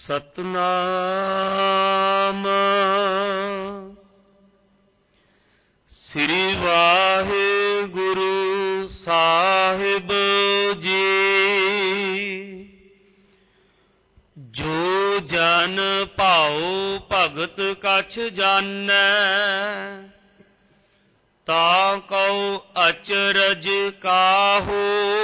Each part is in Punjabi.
ਸਤਨਾਮ ਸ੍ਰੀ ਵਾਹਿਗੁਰੂ ਸਾਹਿਬ ਜੀ। ਜੋ ਜਨ ਭਾਉ ਭਗਤ ਕਛ ਜਾਣੈ, ਤਾ ਕਉ ਅਚਰਜ ਕਾਹੂ।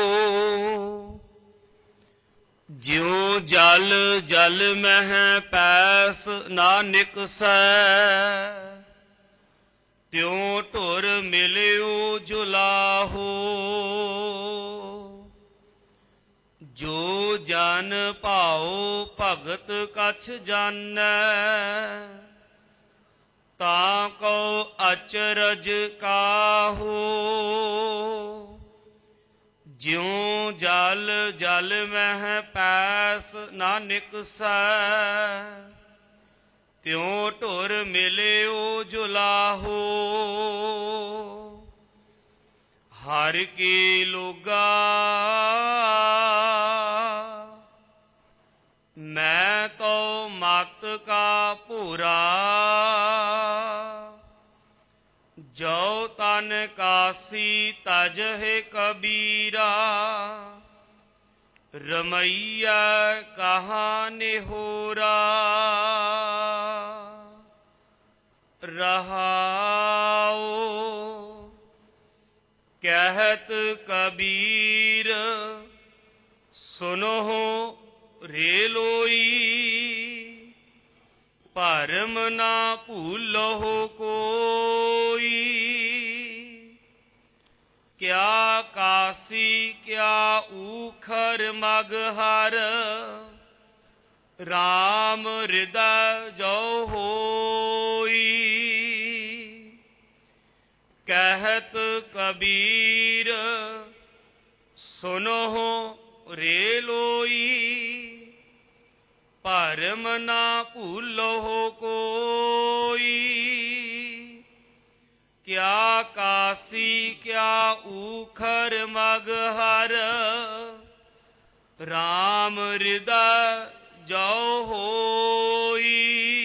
ਜਿਉ ਜਲ ਜਲ ਮਹਿ ਪੈਸ ਨਾ ਨਿਕਸੈ, ਤਿਉ ਢੁਰ ਮਿਲਿਓ ਜੁਲਾਹੂ। ਜੋ ਜਨ ਭਾਉ ਭਗਤ ਕਛ ਜਾਣੈ, ਤਾ ਕਉ ਅਚਰਜ ਕਾਹੂ। ਜਿਉ ਜਲ ਜਲ ਮਹਿ ਪੈਸ ਨਾ ਨਿਕਸੈ, ਤਿਉ ਢੁਰ ਮਿਲਿਓ ਜੁਲਾਹੂ। ਹਰਿ ਕੀ ਲੋਗਾ ਮੈਂ ਤੋ ਮਤ ਕਾ ਭੂਰਾ। ਜੋ ਤਨ ਕਾਸੀ ਤਜਹਿ ਕਬੀਰਾ, ਰਮਈਆ ਕਹਾ ਨਿਹੋਰਾ। ਰਹਾਉ ਕਹਿਤ ਕਬੀਰ, ਸੁਨੋ ਰੇ ਲੋਈ। ਭਰਮ ਨਾ ਭੂਲਹੁ ਕੋਈ, ਕਿਆ ਕਾਸੀ ਕਿਆ ਊਖਰ ਮਗਹਰ। ਰਾਮ ਹਿਰਦੈ ਜੋ ਹੋਈ, ਕਹਿਤ ਕਬੀਰ ਸੁਨੋ ਰੇ ਲੋਈ। ਭਰਮ ਨਾ ਭੂਲਹੁ ਕੋਈ, ਕਿਆ ਕਾਸੀ ਕਿਆ ਊਖਰ ਮਗਹਰ। ਰਾਮ ਹਿਰਦੈ ਜੋ ਹੋਈ।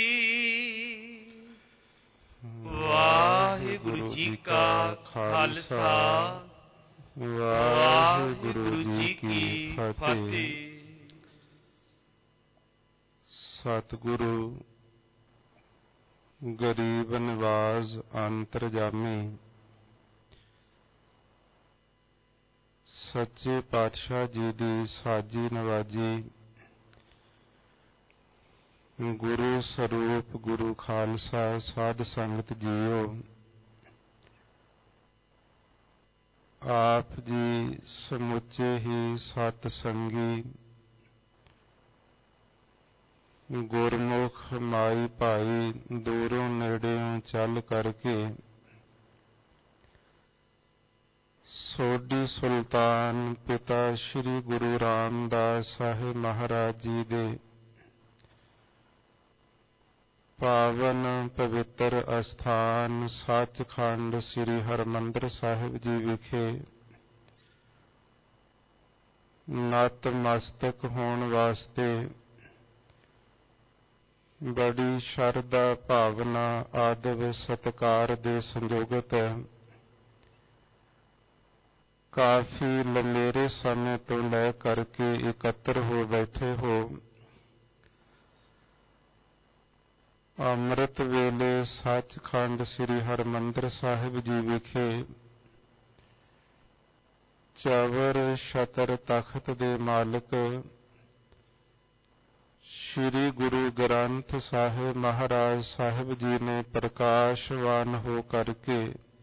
ਵਾਹਿਗੁਰੂ ਜੀ ਕਾ ਖਾਲਸਾ, ਵਾਹਿਗੁਰੂ ਜੀ ਕੀ ਫਤਿਹ। ਸਤਿਗੁਰੂ ਗਰੀਬ ਨਿਵਾਜ਼ ਅੰਤਰਜਾਮੀ ਸੱਚੇ ਪਾਤਸ਼ਾਹ ਜੀ ਦੀ ਸਾਜੀ ਨਵਾਜੀ, ਗੁਰੂ ਸਰੂਪ ਗੁਰੂ ਖਾਲਸਾ ਸਾਧ ਸੰਗਤ ਜੀਓ। ਆਪ ਜੀ ਸਮੁੱਚੇ ਹੀ ਸਤ ਸੰਗੀ ਗੁਰਮੁਖ ਮਾਈ ਭਾਈ ਦੂਰੋਂ ਨੇੜਿਓਂ ਚੱਲ ਕਰਕੇ ਸੋਢੀ ਸੁਲਤਾਨ ਪਿਤਾ ਸ਼੍ਰੀ ਗੁਰੂ ਰਾਮਦਾਸ ਸਾਹਿਬ ਮਹਾਰਾਜ ਜੀ ਦੇ ਪਾਵਨ ਪਵਿੱਤਰ ਅਸਥਾਨ ਸੱਚਖੰਡ ਸ੍ਰੀ ਹਰਿਮੰਦਰ ਸਾਹਿਬ ਜੀ ਵਿਖੇ ਨਤਮਸਤਕ ਹੋਣ ਵਾਸਤੇ ਬੜੀ ਸ਼ਰਧਾ ਭਾਵਨਾ ਆਦਰ ਸਤਿਕਾਰ ਦੇ ਸੰਯੋਗਤ ਕਾਫੀ ਲੰਮੇਰੇ ਸਮੇਂ ਤੋਂ ਲੈ ਕਰਕੇ ਇਕੱਤਰ ਹੋ ਬੈਠੇ ਹੋ। ਅੰਮ੍ਰਿਤ ਵੇਲੇ ਸੱਚਖੰਡ ਸ੍ਰੀ ਹਰਿਮੰਦਰ ਸਾਹਿਬ ਜੀ ਵਿਖੇ ਚਵਰ ਛਤਰ ਤਖਤ ਦੇ ਮਾਲਕ ਸ਼੍ਰੀ ਗੁਰੂ ਗ੍ਰੰਥ ਸਾਹਿਬ ਮਹਾਰਾਜ ਸਾਹਿਬ ਜੀ ਨੇ ਪ੍ਰਕਾਸ਼ਵਾਨ ਹੋ ਕਰਕੇ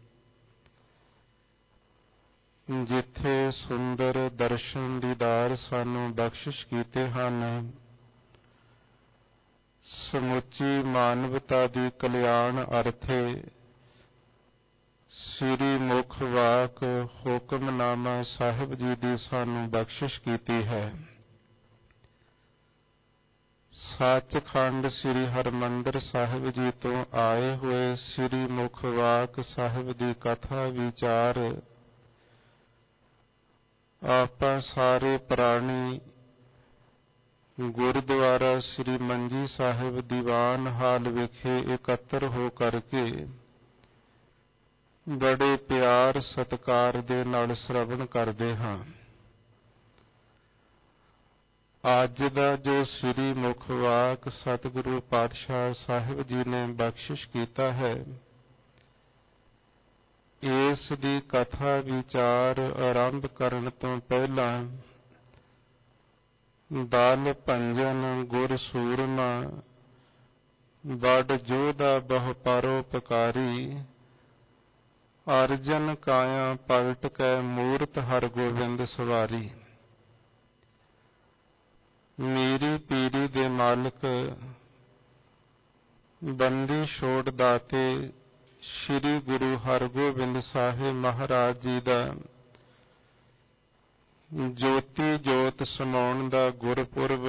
ਜਿੱਥੇ ਸੁੰਦਰ ਦਰਸ਼ਨ ਦੀਦਾਰ ਸਾਨੂੰ ਬਖਸ਼ਿਸ਼ ਕੀਤੇ ਹਨ, ਸਮੁੱਚੀ ਮਾਨਵਤਾ ਦੀ ਕਲਿਆਣ ਅਰਥੇ ਸ੍ਰੀ ਮੁਖ ਵਾਕ ਹੁਕਮਨਾਮਾ ਸਾਹਿਬ ਜੀ ਦੀ ਸਾਨੂੰ ਬਖਸ਼ਿਸ਼ ਕੀਤੀ ਹੈ। ਸੱਚਖੰਡ ਸ੍ਰੀ ਹਰਿਮੰਦਰ ਸਾਹਿਬ ਜੀ ਤੋਂ ਆਏ ਹੋਏ ਸ੍ਰੀ ਮੁਖ ਵਾਕ ਸਾਹਿਬ ਦੀ ਕਥਾ ਵਿਚਾਰ ਆਪਾਂ ਸਾਰੇ ਪ੍ਰਾਣੀ ਗੁਰਦੁਆਰਾ ਸ੍ਰੀ ਮੰਜੀ ਸਾਹਿਬ ਦੀਵਾਨ ਹਾਲ ਵਿਖੇ ਇਕੱਤਰ ਹੋ ਕਰਕੇ ਬੜੇ ਪਿਆਰ ਸਤਿਕਾਰ ਦੇ ਨਾਲ ਸ਼ਰਵਣ ਕਰਦੇ ਹਾਂ। ਅੱਜ ਦਾ ਜੋ ਸ੍ਰੀ ਮੁਖ ਵਾਕ ਸਤਿਗੁਰੂ ਪਾਤਸ਼ਾਹ ਸਾਹਿਬ ਜੀ ਨੇ ਬਖਸ਼ਿਸ਼ ਕੀਤਾ ਹੈ, ਇਸ ਦੀ ਕਥਾ ਵਿਚਾਰ ਆਰੰਭ ਕਰਨ ਤੋਂ ਪਹਿਲਾਂ ਬਲ ਭੰਜਨ ਗੁਰ ਸੂਰਮਾ ਬੜ ਜੋਧਾ ਬਹੁ ਪਰਉਪਕਾਰੀ ਅਰਜਨ ਕਾਇਆ ਪਲਟ ਕੈ ਮੂਰਤ ਹਰ ਗੋਬਿੰਦ ਸਵਾਰੀ। ਮੇਰੀ ਪੀਰੀ ਦੇ ਮਾਲਕ ਬੰਦੀ ਛੋੜ ਦਾਤੇ ਸ੍ਰੀ ਗੁਰੂ ਹਰਗੋਬਿੰਦ ਸਾਹਿਬ ਮਹਾਰਾਜ ਜੀ ਦਾ ਜੋਤੀ ਜੋਤ ਸਮਾਉਣ ਦਾ ਗੁਰਪੁਰਬ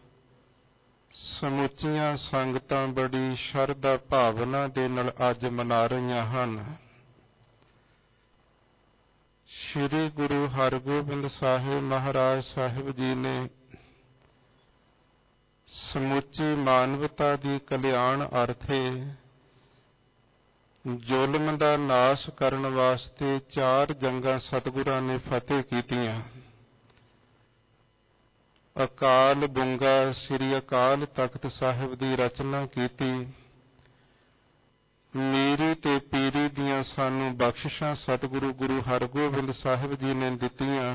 ਸਮੁੱਚੀਆਂ ਸੰਗਤਾਂ ਬੜੀ ਸ਼ਰਧਾ ਭਾਵਨਾ ਦੇ ਨਾਲ ਅੱਜ ਮਨਾ ਰਹੀਆਂ ਹਨ। ਸ੍ਰੀ ਗੁਰੂ ਹਰਗੋਬਿੰਦ ਸਾਹਿਬ ਮਹਾਰਾਜ ਸਾਹਿਬ ਜੀ ਨੇ ਸਮੁੱਚੀ ਮਾਨਵਤਾ ਦੀ ਕਲਿਆਣ ਅਰਥੇ ਜ਼ੁਲਮ ਦਾ ਨਾਸ਼ ਕਰਨ ਵਾਸਤੇ 4 ਜੰਗਾਂ ਸਤਿਗੁਰਾਂ ਨੇ ਫਤਿਹ ਕੀਤੀਆਂ। ਅਕਾਲ ਬੁੰਗਾ ਸ੍ਰੀ ਅਕਾਲ ਤਖਤ ਸਾਹਿਬ ਦੀ ਰਚਨਾ ਕੀਤੀ। ਮੇਰੀ ਤੇ ਪੀਰੀ ਦੀਆਂ ਸਾਨੂੰ ਬਖਸ਼ਿਸ਼ਾਂ ਸਤਿਗੁਰੂ ਗੁਰੂ ਹਰਗੋਬਿੰਦ ਸਾਹਿਬ ਜੀ ਨੇ ਦਿੱਤੀਆਂ।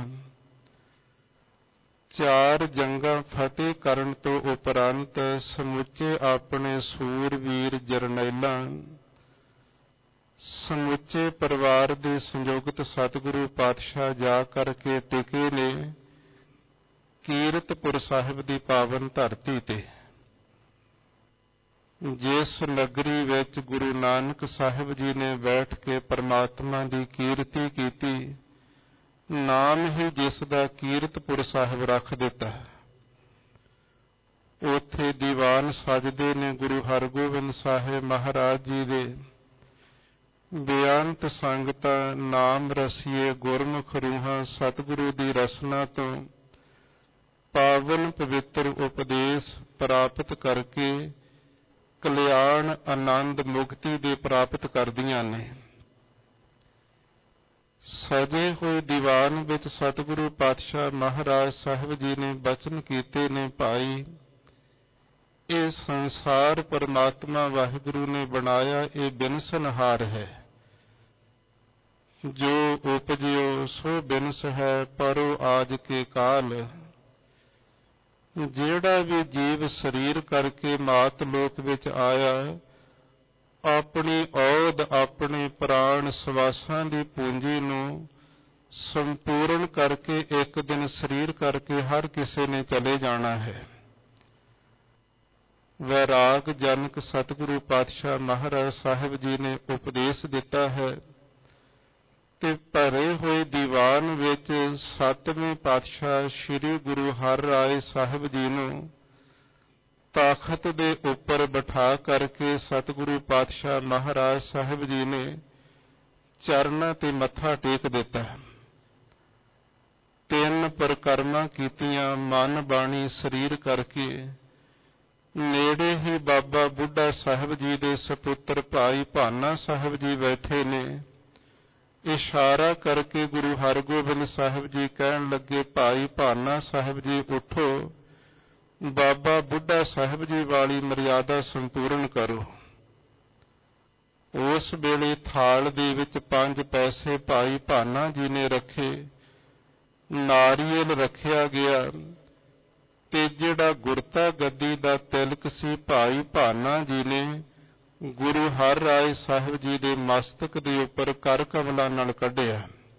4 ਜੰਗਾਂ ਫਤਿਹ ਕਰਨ ਤੋਂ ਉਪਰੰਤ ਸਮੁੱਚੇ ਆਪਣੇ ਸੂਰਵੀਰ ਜਰਨੈਲਾਂ ਸਮੁੱਚੇ ਪਰਿਵਾਰ ਦੇ ਸੰਯੁਕਤ ਸਤਿਗੁਰੂ ਪਾਤਸ਼ਾਹ ਜਾ ਕਰਕੇ ਟਿਕੇ ਨੇ ਕੀਰਤਪੁਰ ਸਾਹਿਬ ਦੀ ਪਾਵਨ ਧਰਤੀ ਤੇ, ਜਿਸ ਨਗਰੀ ਵਿੱਚ ਗੁਰੂ ਨਾਨਕ ਸਾਹਿਬ ਜੀ ਨੇ ਬੈਠ ਕੇ ਪਰਮਾਤਮਾ ਦੀ ਕੀਰਤੀ ਕੀਤੀ, ਨਾਮ ਹੀ ਜਿਸ ਦਾ ਕੀਰਤਪੁਰ ਸਾਹਿਬ ਰੱਖ ਦਿੱਤਾ। ਉੱਥੇ ਦੀਵਾਨ ਸਜਦੇ ਨੇ ਗੁਰੂ ਹਰਗੋਬਿੰਦ ਸਾਹਿਬ ਮਹਾਰਾਜ ਜੀ ਦੇ। ਬੇਅੰਤ ਸੰਗਤਾਂ ਨਾਮ ਰਸੀਏ ਗੁਰਮੁਖ ਰੂਹਾਂ ਸਤਿਗੁਰੂ ਦੀ ਰਸਨਾ ਤੋਂ ਪਾਵਨ ਪਵਿੱਤਰ ਉਪਦੇਸ਼ ਪ੍ਰਾਪਤ ਕਰਕੇ ਕਲਿਆਣ ਆਨੰਦ ਮੁਕਤੀ ਦੇ ਪ੍ਰਾਪਤ ਕਰਦੀਆਂ ਨੇ। ਸਜੇ ਹੋਏ ਦੀਵਾਨ ਵਿੱਚ ਸਤਿਗੁਰੂ ਪਾਤਸ਼ਾਹ ਮਹਾਰਾਜ ਸਾਹਿਬ ਜੀ ਨੇ ਬਚਨ ਕੀਤੇ ਨੇ, ਭਾਈ ਇਹ ਸੰਸਾਰ ਪਰਮਾਤਮਾ ਵਾਹਿਗੁਰੂ ਨੇ ਬਣਾਇਆ, ਇਹ ਬਿਨਸਨਹਾਰ ਹੈ। ਜੋ ਉਪਜਿਓ ਸੋ ਬਿਨਸ ਹੈ, ਪਰੋ ਆਜ ਕੇ ਕਾਲ। ਜਿਹੜਾ ਵੀ ਜੀਵ ਸਰੀਰ ਕਰਕੇ ਮਾਤ ਲੋਕ ਵਿੱਚ ਆਇਆ, ਆਪਣੀ ਔਧ ਆਪਣੇ ਪ੍ਰਾਣ ਸਵਾਸਾਂ ਦੀ ਪੂੰਜੀ ਨੂੰ ਸੰਪੂਰਨ ਕਰਕੇ ਇੱਕ ਦਿਨ ਸਰੀਰ ਕਰਕੇ ਹਰ ਕਿਸੇ ਨੇ ਚਲੇ ਜਾਣਾ ਹੈ। ਵੈਰਾਗ ਜਨਕ ਸਤਿਗੁਰੂ ਪਾਤਸ਼ਾਹ ਮਹਾਰਾਜ ਸਾਹਿਬ ਜੀ ਨੇ ਉਪਦੇਸ਼ ਦਿੱਤਾ ਹੈ ਤੇ ਭਰੇ ਹੋਏ ਦੀਵਾਨ ਵਿੱਚ 7ਵੇਂ ਪਾਤਸ਼ਾਹ ਸ੍ਰੀ ਗੁਰੂ ਹਰਿਰਾਏ ਸਾਹਿਬ ਜੀ ਨੂੰ ਤਖਤ ਦੇ ਉੱਪਰ ਬਿਠਾ ਕਰਕੇ ਸਤਿਗੁਰੂ ਪਾਤਸ਼ਾਹ ਮਹਾਰਾਜ ਸਾਹਿਬ ਜੀ ਨੇ ਚਰਨਾਂ ਤੇ ਮੱਥਾ ਟੇਕ ਦਿੱਤਾ। 3 ਪਰਿਕਰਮਾ ਕੀਤੀਆਂ ਮਨ ਬਾਣੀ ਸਰੀਰ ਕਰਕੇ। ਨੇੜੇ ਹੀ ਬਾਬਾ ਬੁੱਢਾ ਸਾਹਿਬ ਜੀ ਦੇ ਸਪੁੱਤਰ ਭਾਈ ਭਾਨਾ ਸਾਹਿਬ ਜੀ ਬੈਠੇ ਨੇ। ਇਸ਼ਾਰਾ ਕਰਕੇ ਗੁਰੂ ਹਰਗੋਬਿੰਦ ਸਾਹਿਬ ਜੀ ਕਹਿਣ ਲੱਗੇ, ਭਾਈ ਭਾਨਾ ਸਾਹਿਬ ਜੀ ਉੱਠੋ, ਬਾਬਾ ਬੁੱਢਾ ਸਾਹਿਬ ਜੀ ਵਾਲੀ ਮਰਿਆਦਾ ਸੰਪੂਰਨ ਕਰੋ। ਉਸ ਵੇਲੇ ਥਾਲ ਦੇ ਵਿੱਚ 5 ਪੈਸੇ ਭਾਈ ਭਾਨਾ ਜੀ ਨੇ ਰੱਖੇ, ਨਾਰੀਅਲ ਰੱਖਿਆ ਗਿਆ ਤੇ ਜਿਹੜਾ ਗੁਰਤਾ ਗੱਦੀ ਦਾ ਤਿਲਕ ਸੀ ਭਾਈ ਭਾਨਾ ਜੀ ਨੇ ਗੁਰੂ ਹਰਿਰਾਏ ਸਾਹਿਬ ਜੀ ਦੇ ਮਸਤਕ ਦੇ ਉੱਪਰ ਕਰ ਕਮਲਾਂ ਨਾਲ ਕੱਢਿਆ।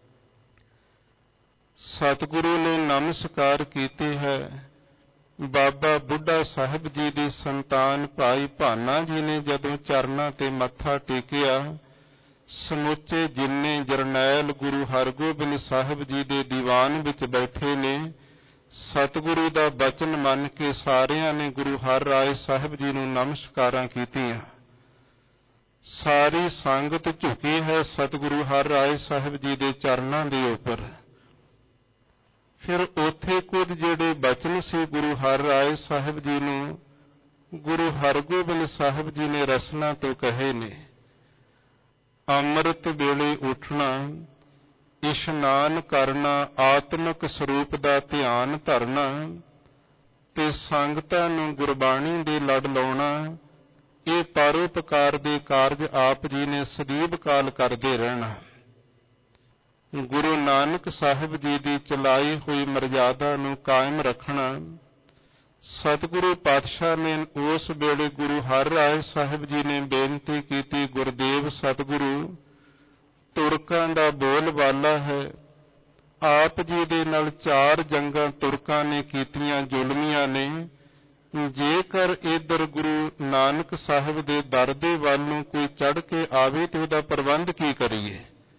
ਸਤਿਗੁਰੂ ਨੇ ਨਮਸਕਾਰ ਕੀਤੀ ਹੈ। ਬਾਬਾ ਬੁੱਢਾ ਸਾਹਿਬ ਜੀ ਦੀ ਸੰਤਾਨ ਭਾਈ ਭਾਨਾ ਜੀ ਨੇ ਜਦੋਂ ਚਰਨਾਂ ਤੇ ਮੱਥਾ ਟੇਕਿਆ, ਸਮੁੱਚੇ ਜਿੰਨੇ ਜਰਨੈਲ ਗੁਰੂ ਹਰਗੋਬਿੰਦ ਸਾਹਿਬ ਜੀ ਦੇ ਦੀਵਾਨ ਵਿੱਚ ਬੈਠੇ ਨੇ, ਸਤਿਗੁਰੂ ਦਾ ਬਚਨ ਮੰਨ ਕੇ ਸਾਰਿਆਂ ਨੇ ਗੁਰੂ ਹਰਿਰਾਏ ਸਾਹਿਬ ਜੀ ਨੂੰ ਨਮਸਕਾਰਾਂ ਕੀਤੀਆਂ। ਸਾਰੀ ਸੰਗਤ ਝੁਕੀ ਹੈ ਸਤਿਗੁਰੂ ਹਰਿਰਾਏ ਸਾਹਿਬ ਜੀ ਦੇ ਚਰਨਾਂ ਦੇ ਉੱਪਰ। ਫਿਰ ਉੱਥੇ ਕੁਝ ਜਿਹੜੇ ਬਚਨ ਸੀ ਗੁਰੂ ਹਰਿਰਾਏ ਸਾਹਿਬ ਜੀ ਨੂੰ ਗੁਰੂ ਹਰਗੋਬਿੰਦ ਸਾਹਿਬ ਜੀ ਨੇ ਰਸਨਾ ਤੋਂ ਕਹੇ ਨੇ। ਅੰਮ੍ਰਿਤ ਵੇਲੇ ਉੱਠਣਾ, ਇਸ਼ਨਾਨ ਕਰਨਾ, ਆਤਮਿਕ ਸਰੂਪ ਦਾ ਧਿਆਨ ਧਰਨਾ ਤੇ ਸੰਗਤਾਂ ਨੂੰ ਗੁਰਬਾਣੀ ਦੇ ਲੜ ਲਾਉਣਾ, ਇਹ ਪਰਉਪਕਾਰ ਦੇ ਕਾਰਜ ਆਪ ਜੀ ਨੇ ਸਦੀਵ ਕਾਲ ਕਰਦੇ ਰਹਿਣਾ। ਗੁਰੂ ਨਾਨਕ ਸਾਹਿਬ ਜੀ ਦੀ ਚਲਾਈ ਹੋਈ ਮਰਜ਼ਾਦਾ ਨੂੰ ਕਾਇਮ ਰੱਖਣਾ। ਸਤਿਗੁਰੂ ਪਾਤਸ਼ਾਹ ਨੇ ਉਸ ਵੇਲੇ ਗੁਰੂ ਹਰਿਰਾਏ ਸਾਹਿਬ ਜੀ ਨੇ ਬੇਨਤੀ ਕੀਤੀ, ਗੁਰਦੇਵ ਸਤਿਗੁਰੂ, ਤੁਰਕਾਂ ਦਾ ਬੋਲਬਾਲਾ ਹੈ। ਆਪ ਜੀ ਦੇ ਨਾਲ 4 ਜੰਗਾਂ ਤੁਰਕਾਂ ਨੇ ਕੀਤੀਆਂ, ਜ਼ੁਲਮੀਆਂ ਨੇ। ਜੇਕਰ ਇੱਧਰ ਗੁਰੂ ਨਾਨਕ ਸਾਹਿਬ ਦੇ ਦਰ ਦੇ ਵੱਲ ਨੂੰ ਕੋਈ ਚੜ੍ਹ ਕੇ ਆਵੇ ਤੇ ਉਹਦਾ ਪ੍ਰਬੰਧ ਕੀ ਕਰੀਏ?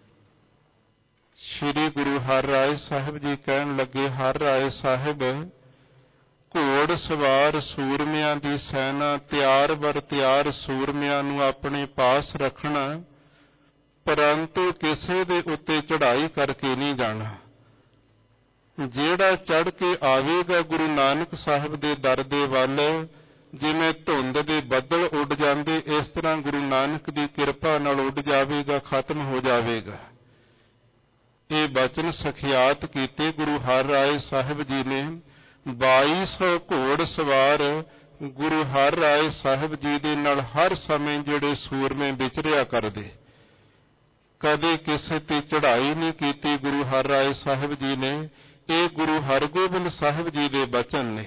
ਸ੍ਰੀ ਗੁਰੂ ਹਰਿਰਾਏ ਸਾਹਿਬ ਜੀ ਕਹਿਣ ਲੱਗੇ, ਹਰਿਰਾਏ ਸਾਹਿਬ, ਘੋੜ ਸਵਾਰ ਸੂਰਮਿਆਂ ਦੀ ਸੈਨਾ, ਤਿਆਰ ਬਰ ਤਿਆਰ ਸੂਰਮਿਆਂ ਨੂੰ ਆਪਣੇ ਪਾਸ ਰੱਖਣਾ, ਪਰੰਤੂ ਕਿਸੇ ਦੇ ਉੱਤੇ ਚੜ੍ਹਾਈ ਕਰਕੇ ਨਹੀਂ ਜਾਣਾ। ਜਿਹੜਾ ਚੜ੍ਹ ਕੇ ਆਵੇਗਾ ਗੁਰੂ ਨਾਨਕ ਸਾਹਿਬ ਦੇ ਦਰ ਦੇ ਵੱਲ, ਜਿਵੇਂ ਧੁੰਦ ਦੇ ਬੱਦਲ ਉੱਡ ਜਾਂਦੇ, ਇਸ ਤਰ੍ਹਾਂ ਗੁਰੂ ਨਾਨਕ ਦੀ ਕਿਰਪਾ ਨਾਲ ਉੱਡ ਜਾਵੇਗਾ, ਖਤਮ ਹੋ ਜਾਵੇਗਾ। ਇਹ ਬਚਨ ਸਖਿਆਤ ਕੀਤੇ ਗੁਰੂ ਹਰਿਰਾਏ ਸਾਹਿਬ ਜੀ ਨੇ। 2200 ਘੋੜ ਸਵਾਰ ਗੁਰੂ ਹਰਿਰਾਏ ਸਾਹਿਬ ਜੀ ਦੇ ਨਾਲ ਹਰ ਸਮੇਂ ਜਿਹੜੇ ਸੂਰਮੇ ਵਿਚਰਿਆ ਕਰਦੇ, ਕਦੇ ਕਿਸੇ ਤੇ ਚੜ੍ਹਾਈ ਨਹੀਂ ਕੀਤੀ ਗੁਰੂ ਹਰਿਰਾਏ ਸਾਹਿਬ ਜੀ ਨੇ। ਇਹ ਗੁਰੂ ਹਰਗੋਬਿੰਦ ਸਾਹਿਬ ਜੀ ਦੇ ਬਚਨ ਨੇ।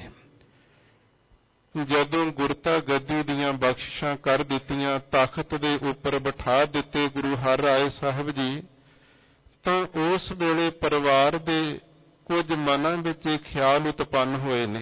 ਜਦੋਂ ਗੁਰਤਾ ਗੱਦੀ ਦੀਆਂ ਬਖਸ਼ਿਸ਼ਾਂ ਕਰ ਦਿੱਤੀਆਂ, ਤਖਤ ਦੇ ਉੱਪਰ ਬਿਠਾ ਦਿੱਤੇ ਗੁਰੂ ਹਰਿਰਾਏ ਸਾਹਿਬ ਜੀ, ਤਾਂ ਉਸ ਵੇਲੇ ਪਰਿਵਾਰ ਦੇ ਕੁਝ ਮਨਾਂ ਵਿੱਚ ਇਹ ਖਿਆਲ ਉਤਪੰਨ ਹੋਏ ਨੇ।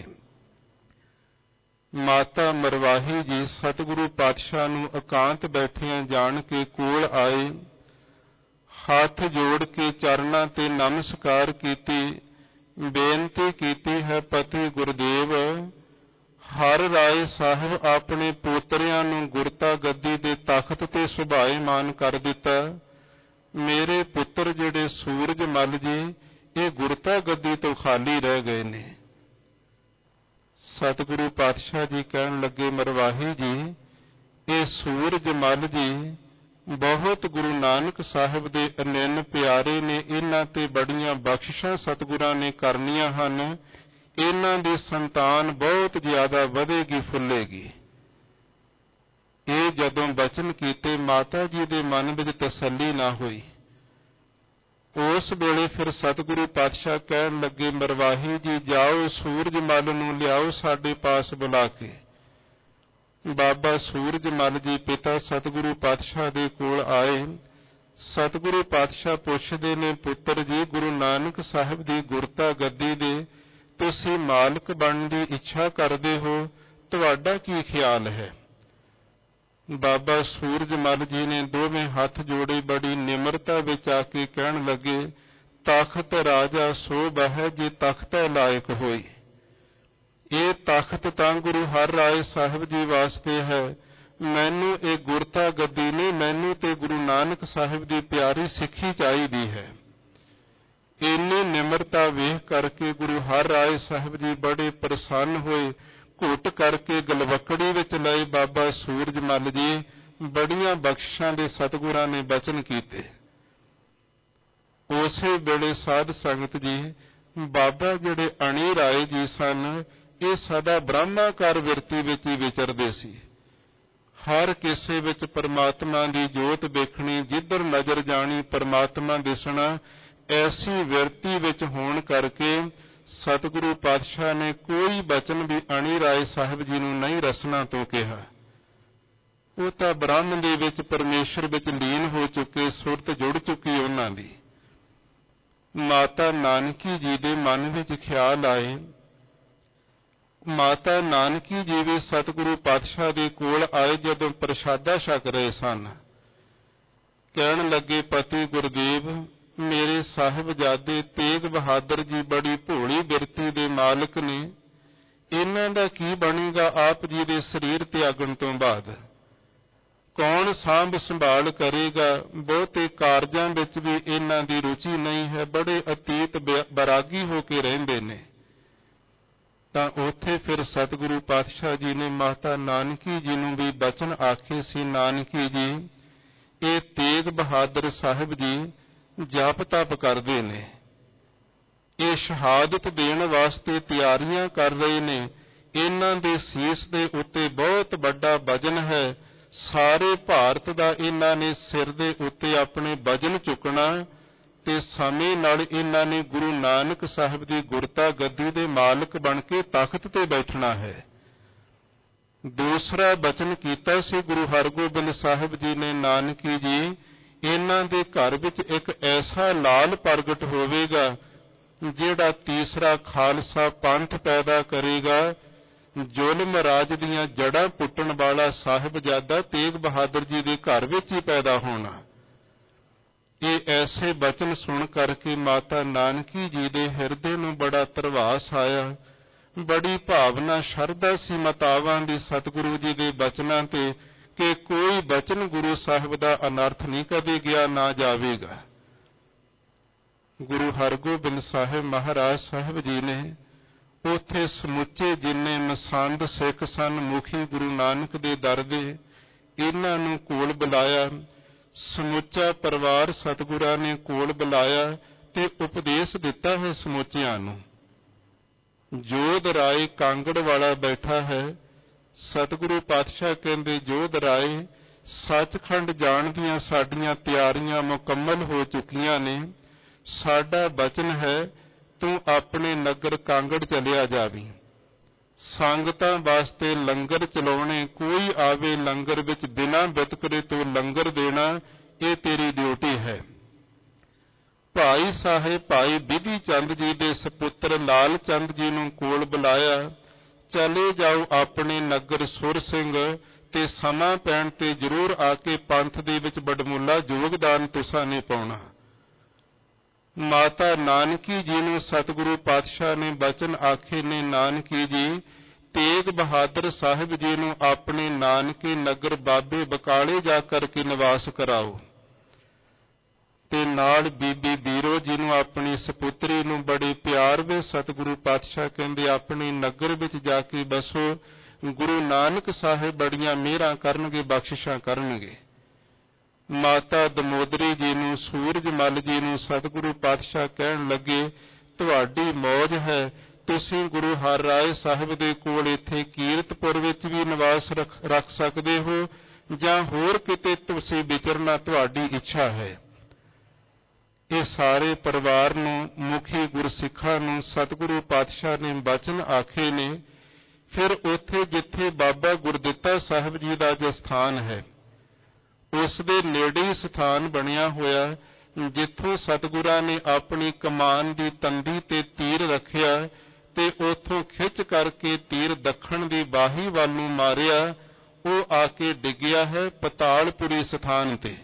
ਮਾਤਾ ਮਰਵਾਹੀ ਜੀ ਸਤਿਗੁਰੂ ਪਾਤਸ਼ਾਹ ਨੂੰ ਇਕਾਂਤ ਬੈਠਿਆਂ ਜਾਣ ਕੇ ਕੋਲ ਆਏ, ਹੱਥ ਜੋੜ ਕੇ ਚਰਨਾਂ ਤੇ ਨਮਸਕਾਰ ਕੀਤੀ, ਬੇਨਤੀ ਕੀਤੀ ਹੈ, ਪਤੀ ਗੁਰਦੇਵ, ਹਰਿਰਾਏ ਸਾਹਿਬ ਆਪਣੇ ਪੋਤਰਿਆਂ ਨੂੰ ਗੁਰਤਾ ਗੱਦੀ ਦੇ ਤਖਤ ਤੇ ਸੁਭਾਏਮਾਨ ਕਰ ਦਿੱਤਾ। ਮੇਰੇ ਪੁੱਤਰ ਜਿਹੜੇ ਸੂਰਜ ਮੱਲ ਜੀ, ਇਹ ਗੁਰਤਾ ਗੱਦੀ ਤੋਂ ਖਾਲੀ ਰਹਿ ਗਏ ਨੇ। ਸਤਿਗੁਰੂ ਪਾਤਸ਼ਾਹ ਜੀ ਕਹਿਣ ਲੱਗੇ, ਮਰਵਾਹੀ ਜੀ, ਇਹ ਸੂਰਜ ਮੱਲ ਜੀ ਬਹੁਤ ਗੁਰੂ ਨਾਨਕ ਸਾਹਿਬ ਦੇ ਅਨੰਨ ਪਿਆਰੇ ਨੇ, ਇਹਨਾਂ ਤੇ ਬੜੀਆਂ ਬਖਸ਼ਿਸ਼ਾਂ ਸਤਿਗੁਰਾਂ ਨੇ ਕਰਨੀਆਂ ਹਨ, ਇਹਨਾਂ ਦੀ ਸੰਤਾਨ ਬਹੁਤ ਜ਼ਿਆਦਾ ਵਧੇਗੀ, ਫੁੱਲੇਗੀ। ਇਹ ਜਦੋਂ ਬਚਨ ਕੀਤੇ, ਮਾਤਾ ਜੀ ਦੇ ਮਨ ਵਿੱਚ ਤਸੱਲੀ ਨਾ ਹੋਈ। ਉਸ ਵੇਲੇ ਫਿਰ ਸਤਿਗੁਰੂ ਪਾਤਸ਼ਾਹ ਕਹਿਣ ਲੱਗੇ, ਮਰਵਾਹੀ ਜੀ, ਜਾਓ ਸੂਰਜ ਮੱਲ ਨੂੰ ਲਿਆਓ ਸਾਡੇ ਪਾਸ ਬੁਲਾ ਕੇ। ਬਾਬਾ ਸੂਰਜ ਮੱਲ ਜੀ ਪਿਤਾ ਸਤਿਗੁਰੂ ਪਾਤਸ਼ਾਹ ਦੇ ਕੋਲ ਆਏ। ਸਤਿਗੁਰੂ ਪਾਤਸ਼ਾਹ ਪੁੱਛਦੇ ਨੇ, ਪੁੱਤਰ ਜੀ, ਗੁਰੂ ਨਾਨਕ ਸਾਹਿਬ ਦੀ ਗੁਰਤਾ ਗੱਦੀ ਦੇ ਤੁਸੀਂ ਮਾਲਕ ਬਣਨ ਦੀ ਇੱਛਾ ਕਰਦੇ ਹੋ, ਤੁਹਾਡਾ ਕੀ ਖਿਆਲ ਹੈ? ਬਾਬਾ ਸੂਰਜ ਮੱਲ ਜੀ ਨੇ ਦੋਵੇਂ ਹੱਥ ਜੋੜੇ, ਬੜੀ ਨਿਮਰਤਾ ਵਿੱਚ ਆ ਕੇ ਕਹਿਣ ਲੱਗੇ, ਤਖਤ ਰਾਜਾ ਸੋ ਬਹਿ ਜੇ ਤਖਤੈ ਲਾਇਕ ਹੋਈ। ਇਹ ਤਖਤ ਤਾਂ ਗੁਰੂ ਹਰਿਰਾਏ ਸਾਹਿਬ ਜੀ ਵਾਸਤੇ ਹੈ, ਮੈਨੂੰ ਇਹ ਗੁਰਤਾ ਗੱਦੀ ਨਹੀਂ, ਮੈਨੂੰ ਤੇ ਗੁਰੂ ਨਾਨਕ ਸਾਹਿਬ ਦੀ ਪਿਆਰੀ ਸਿੱਖੀ ਚਾਹੀਦੀ ਹੈ। ਇੰਨੀ ਨਿਮਰਤਾ ਵੇਖ ਕਰਕੇ ਗੁਰੂ ਹਰਿਰਾਏ ਸਾਹਿਬ ਜੀ ਬੜੇ ਪ੍ਰਸੰਨ ਹੋਏ, ਘੁੱਟ ਕਰਕੇ ਗਲਵੱਕੜੀ ਵਿੱਚ ਲਏ ਬਾਬਾ ਸੂਰਜ ਮੱਲ ਜੀ। ਬੜੀਆਂ ਬਖਸ਼ਿਸ਼ਾਂ ਦੇ ਸਤਿਗੁਰਾਂ ਨੇ ਬਚਨ ਕੀਤੇ। ਉਸੇ ਵੇਲੇ ਸਾਧ ਸੰਗਤ ਜੀ, ਬਾਬਾ ਜਿਹੜੇ ਅਣੀ ਰਾਏ ਜੀ ਸਨ, ਇਹ ਸਦਾ ਬ੍ਰਹਮਾਕਾਰ ਵਿਰਤੀ ਵਿੱਚ ਹੀ ਵਿਚਰਦੇ ਸੀ। ਹਰ ਕਿਸੇ ਵਿੱਚ ਪਰਮਾਤਮਾ ਦੀ ਜੋਤ ਵੇਖਣੀ, ਜਿੱਧਰ ਨਜ਼ਰ ਜਾਣੀ ਪਰਮਾਤਮਾ ਦਿਸਣਾ, ਐਸੀ ਵਿਰਤੀ ਵਿੱਚ ਹੋਣ ਕਰਕੇ ਸਤਿਗੁਰੂ ਪਾਤਸ਼ਾਹ ਨੇ ਕੋਈ ਬਚਨ ਵੀ ਅਣੀ ਰਾਏ ਸਾਹਿਬ ਜੀ ਨੂੰ ਨਹੀਂ ਰਸਨਾ ਤੋਂ ਕਿਹਾ। ਉਹ ਤਾਂ ਬ੍ਰਹਮ ਦੇ ਵਿੱਚ, ਪਰਮੇਸ਼ਰ ਵਿੱਚ ਲੀਨ ਹੋ ਚੁੱਕੇ, ਸੁਰਤ ਜੁੜ ਚੁੱਕੀ ਉਹਨਾਂ ਦੀ। ਮਾਤਾ ਨਾਨਕੀ ਜੀ ਦੇ ਮਨ ਵਿੱਚ ਖਿਆਲ ਆਏ। ਮਾਤਾ ਨਾਨਕੀ ਜੀ ਵੀ ਸਤਿਗੁਰੂ ਪਾਤਸ਼ਾਹ ਦੇ ਕੋਲ ਆਏ ਜਦੋਂ ਪ੍ਰਸ਼ਾਦਾ ਛਕ ਰਹੇ ਸਨ। ਕਹਿਣ ਲੱਗੇ, ਪਤੀ ਗੁਰਦੇਵ, ਮੇਰੇ ਸਾਹਿਬਜ਼ਾਦੇ ਤੇਗ ਬਹਾਦਰ ਜੀ ਬੜੀ ਭੋਲੀ ਬਿਰਤੀ ਦੇ ਮਾਲਕ ਨੇ, ਇਹਨਾਂ ਦਾ ਕੀ ਬਣੇਗਾ ਆਪ ਜੀ ਦੇ ਸਰੀਰ ਤਿਆਗਣ ਤੋਂ ਬਾਅਦ? ਕੌਣ ਸਾਂਭ ਸੰਭਾਲ ਕਰੇਗਾ। ਬਹੁਤੇ ਕਾਰਜਾਂ ਵਿੱਚ ਵੀ ਇਹਨਾਂ ਦੀ ਰੁਚੀ ਨਹੀਂ ਹੈ, ਬੜੇ ਅਤੀਤ ਬੈਰਾਗੀ ਹੋ ਕੇ ਰਹਿੰਦੇ ਨੇ। ਤਾਂ ਉੱਥੇ ਫਿਰ ਸਤਿਗੁਰੂ ਪਾਤਸ਼ਾਹ ਜੀ ਨੇ ਮਾਤਾ ਨਾਨਕੀ ਜੀ ਨੂੰ ਵੀ ਬਚਨ ਆਖੇ ਸੀ, ਨਾਨਕੀ ਜੀ ਇਹ ਤੇਗ ਬਹਾਦਰ ਸਾਹਿਬ ਜੀ ਜਪ ਤਪ ਕਰਦੇ ਨੇ, ਇਹ ਸ਼ਹਾਦਤ ਦੇਣ ਵਾਸਤੇ ਤਿਆਰੀਆਂ ਕਰ ਰਹੇ ਨੇ। ਇਹਨਾਂ ਦੇ ਸੀਸ ਦੇ ਉੱਤੇ ਬਹੁਤ ਵੱਡਾ ਵਜਨ ਹੈ, ਸਾਰੇ ਭਾਰਤ ਦਾ ਇਹਨਾਂ ਨੇ ਸਿਰ ਦੇ ਉੱਤੇ ਆਪਣੇ ਵਜਨ ਚੁੱਕਣਾ ਤੇ ਸਮੇਂ ਨਾਲ ਇਹਨਾਂ ਨੇ ਗੁਰੂ ਨਾਨਕ ਸਾਹਿਬ ਦੀ ਗੁਰਤਾ ਗੱਦੀ ਦੇ ਮਾਲਕ ਬਣ ਕੇ ਤਖਤ ਤੇ ਬੈਠਣਾ ਹੈ। ਦੂਸਰਾ ਬਚਨ ਕੀਤਾ ਸੀ ਗੁਰੂ ਹਰਗੋਬਿੰਦ ਸਾਹਿਬ ਜੀ ਨੇ, ਨਾਨਕੀ ਜੀ ਇਹਨਾਂ ਦੇ ਘਰ ਵਿੱਚ ਇੱਕ ਐਸਾ ਲਾਲ ਪ੍ਰਗਟ ਹੋਵੇਗਾ ਜਿਹੜਾ ਤੀਸਰਾ ਖਾਲਸਾ ਪੰਥ ਪੈਦਾ ਕਰੇਗਾ। ਜ਼ੁਲਮ ਰਾਜ ਦੀਆਂ ਜੜ੍ਹਾਂ ਪੁੱਟਣ ਵਾਲਾ ਸਾਹਿਬਜ਼ਾਦਾ ਤੇਗ ਬਹਾਦਰ ਜੀ ਦੇ ਘਰ ਵਿੱਚ ਹੀ ਪੈਦਾ ਹੋਣਾ। ਇਹ ਐਸੇ ਬਚਨ ਸੁਣ ਕਰਕੇ ਮਾਤਾ ਨਾਨਕੀ ਜੀ ਦੇ ਹਿਰਦੇ ਨੂੰ ਬੜਾ ਧਰਵਾਸ ਆਇਆ, ਬੜੀ ਭਾਵਨਾ ਸ਼ਰਧਾ ਸੀ ਮਾਤਾਵਾਂ ਦੀ ਸਤਿਗੁਰੂ ਜੀ ਦੇ ਬਚਨਾਂ ਤੇ ਕਿ ਕੋਈ ਬਚਨ ਗੁਰੂ ਸਾਹਿਬ ਦਾ ਅਨਰਥ ਨਹੀਂ ਕਦੇ ਗਿਆ, ਨਾ ਜਾਵੇਗਾ। ਗੁਰੂ ਹਰਗੋਬਿੰਦ ਸਾਹਿਬ ਮਹਾਰਾਜ ਸਾਹਿਬ ਜੀ ਨੇ ਉੱਥੇ ਸਮੁੱਚੇ ਜਿੰਨੇ ਮਸੰਦ ਸਿੱਖ ਸਨ, ਮੁਖੀ ਗੁਰੂ ਨਾਨਕ ਦੇ ਦਰ ਦੇ, ਇਹਨਾਂ ਨੂੰ ਕੋਲ ਬੁਲਾਇਆ। ਸਮੁੱਚਾ ਪਰਿਵਾਰ ਸਤਿਗੁਰਾਂ ਨੇ ਕੋਲ ਬੁਲਾਇਆ ਤੇ ਉਪਦੇਸ਼ ਦਿੱਤਾ ਹੈ ਸਮੁੱਚਿਆਂ ਨੂੰ। ਜੋਧ ਰਾਏ ਕਾਂਗੜ ਵਾਲਾ ਬੈਠਾ ਹੈ। ਸਤਿਗੁਰੂ ਪਾਤਸ਼ਾਹ ਕਹਿੰਦੇ, ਜੋਧ ਰਾਏ ਸੱਚਖੰਡ ਜਾਣ ਦੀਆਂ ਸਾਡੀਆਂ ਤਿਆਰੀਆਂ ਮੁਕੰਮਲ ਹੋ ਚੁੱਕੀਆਂ ਨੇ। ਸਾਡਾ ਬਚਨ ਹੈ ਤੂੰ ਆਪਣੇ ਨਗਰ ਕਾਂਗੜ ਚਲਿਆ ਜਾਵੀਂ। ਸੰਗਤਾਂ ਵਾਸਤੇ ਲੰਗਰ ਚਲਾਉਣੇ, ਕੋਈ ਆਵੇ ਲੰਗਰ ਵਿੱਚ ਬਿਨਾਂ ਵਿਤਕਰੇ ਤੋਂ ਲੰਗਰ ਦੇਣਾ, ਇਹ ਤੇਰੀ ਡਿਊਟੀ ਹੈ। ਭਾਈ ਸਾਹਿਬ ਭਾਈ ਬਿਧੀ ਚੰਦ ਜੀ ਦੇ ਸਪੁੱਤਰ ਲਾਲ ਚੰਦ ਜੀ ਨੂੰ ਕੋਲ ਬੁਲਾਇਆ। ਚਲੇ ਜਾਓ ਆਪਣੇ ਨਗਰ ਸੁਰ ਸਿੰਘ ਤੇ ਸਮਾਂ ਪੈਣ ਤੇ ਜ਼ਰੂਰ ਆ ਕੇ ਪੰਥ ਦੇ ਵਿੱਚ ਬੜਮੁੱਲਾ ਯੋਗਦਾਨ ਤੁਸਾਂ ਨੇ ਪਾਉਣਾ। ਮਾਤਾ ਨਾਨਕੀ ਜੀ ਨੂੰ ਸਤਿਗੁਰੂ ਪਾਤਸ਼ਾਹ ਨੇ ਬਚਨ ਆਖੇ ਨੇ, ਨਾਨਕੀ ਜੀ ਤੇਗ ਬਹਾਦਰ ਸਾਹਿਬ ਜੀ ਨੂੰ ਆਪਣੇ ਨਾਨਕੇ ਨਗਰ ਬਾਬੇ ਬਕਾਲੇ ਜਾ ਕਰਕੇ ਨਿਵਾਸ ਕਰਾਓ ਤੇ ਨਾਲ ਬੀਬੀ ਬੀਰੋ ਜੀ ਨੂੰ ਆਪਣੀ ਸਪੁੱਤਰੀ ਨੂੰ ਬੜੇ ਪਿਆਰ ਵਿੱਚ ਸਤਿਗੁਰੂ ਪਾਤਸ਼ਾਹ ਕਹਿੰਦੇ ਆਪਣੇ ਨਗਰ ਵਿੱਚ ਜਾ ਕੇ ਬਸੋ। ਗੁਰੂ ਨਾਨਕ ਸਾਹਿਬ ਬੜੀਆਂ ਮਿਹਰਾਂ ਕਰਨਗੇ, ਬਖਸ਼ਿਸ਼ਾਂ ਕਰਨਗੇ। ਮਾਤਾ ਦਮੋਦਰੀ ਜੀ ਨੂੰ, ਸੂਰਜ ਮੱਲ ਜੀ ਨੂੰ ਸਤਿਗੁਰੂ ਪਾਤਸ਼ਾਹ ਕਹਿਣ ਲੱਗੇ, ਤੁਹਾਡੀ ਮੌਜ ਹੈ, ਤੁਸੀਂ ਗੁਰੂ ਹਰਿਰਾਏ ਸਾਹਿਬ ਦੇ ਕੋਲ ਇੱਥੇ ਕੀਰਤਪੁਰ ਵਿੱਚ ਵੀ ਨਿਵਾਸ ਰੱਖ ਸਕਦੇ ਹੋ ਜਾਂ ਹੋਰ ਕਿਤੇ ਤੁਸੀਂ ਵਿਚਰਨਾ ਤੁਹਾਡੀ ਇੱਛਾ ਹੈ। ਇਹ ਸਾਰੇ ਪਰਿਵਾਰ ਨੂੰ, ਮੁਖੀ ਗੁਰਸਿੱਖਾਂ ਨੂੰ ਸਤਿਗੁਰੂ ਪਾਤਸ਼ਾਹ ਨੇ ਬਚਨ ਆਖੇ ਨੇ। ਫਿਰ ਉੱਥੇ ਜਿੱਥੇ ਬਾਬਾ ਗੁਰਦਿੱਤਾ ਸਾਹਿਬ ਜੀ ਦਾ ਜੋ ਸਥਾਨ ਹੈ, ਉਸ ਦੇ ਨੇੜੇ ਸਥਾਨ ਬਣਿਆ ਹੋਇਆ, ਜਿੱਥੋਂ ਸਤਿਗੁਰਾਂ ਨੇ ਆਪਣੀ ਕਮਾਨ ਦੀ ਤੰਦੀ ਤੇ ਤੀਰ ਰੱਖਿਆ ਤੇ ਉੱਥੋਂ ਖਿੱਚ ਕਰਕੇ ਤੀਰ ਦੱਖਣ ਦੀ ਬਾਹੀ ਵੱਲ ਨੂੰ ਮਾਰਿਆ, ਉਹ ਆ ਕੇ ਡਿੱਗਿਆ ਹੈ ਪਤਾਲਪੁਰੀ ਸਥਾਨ ਤੇ।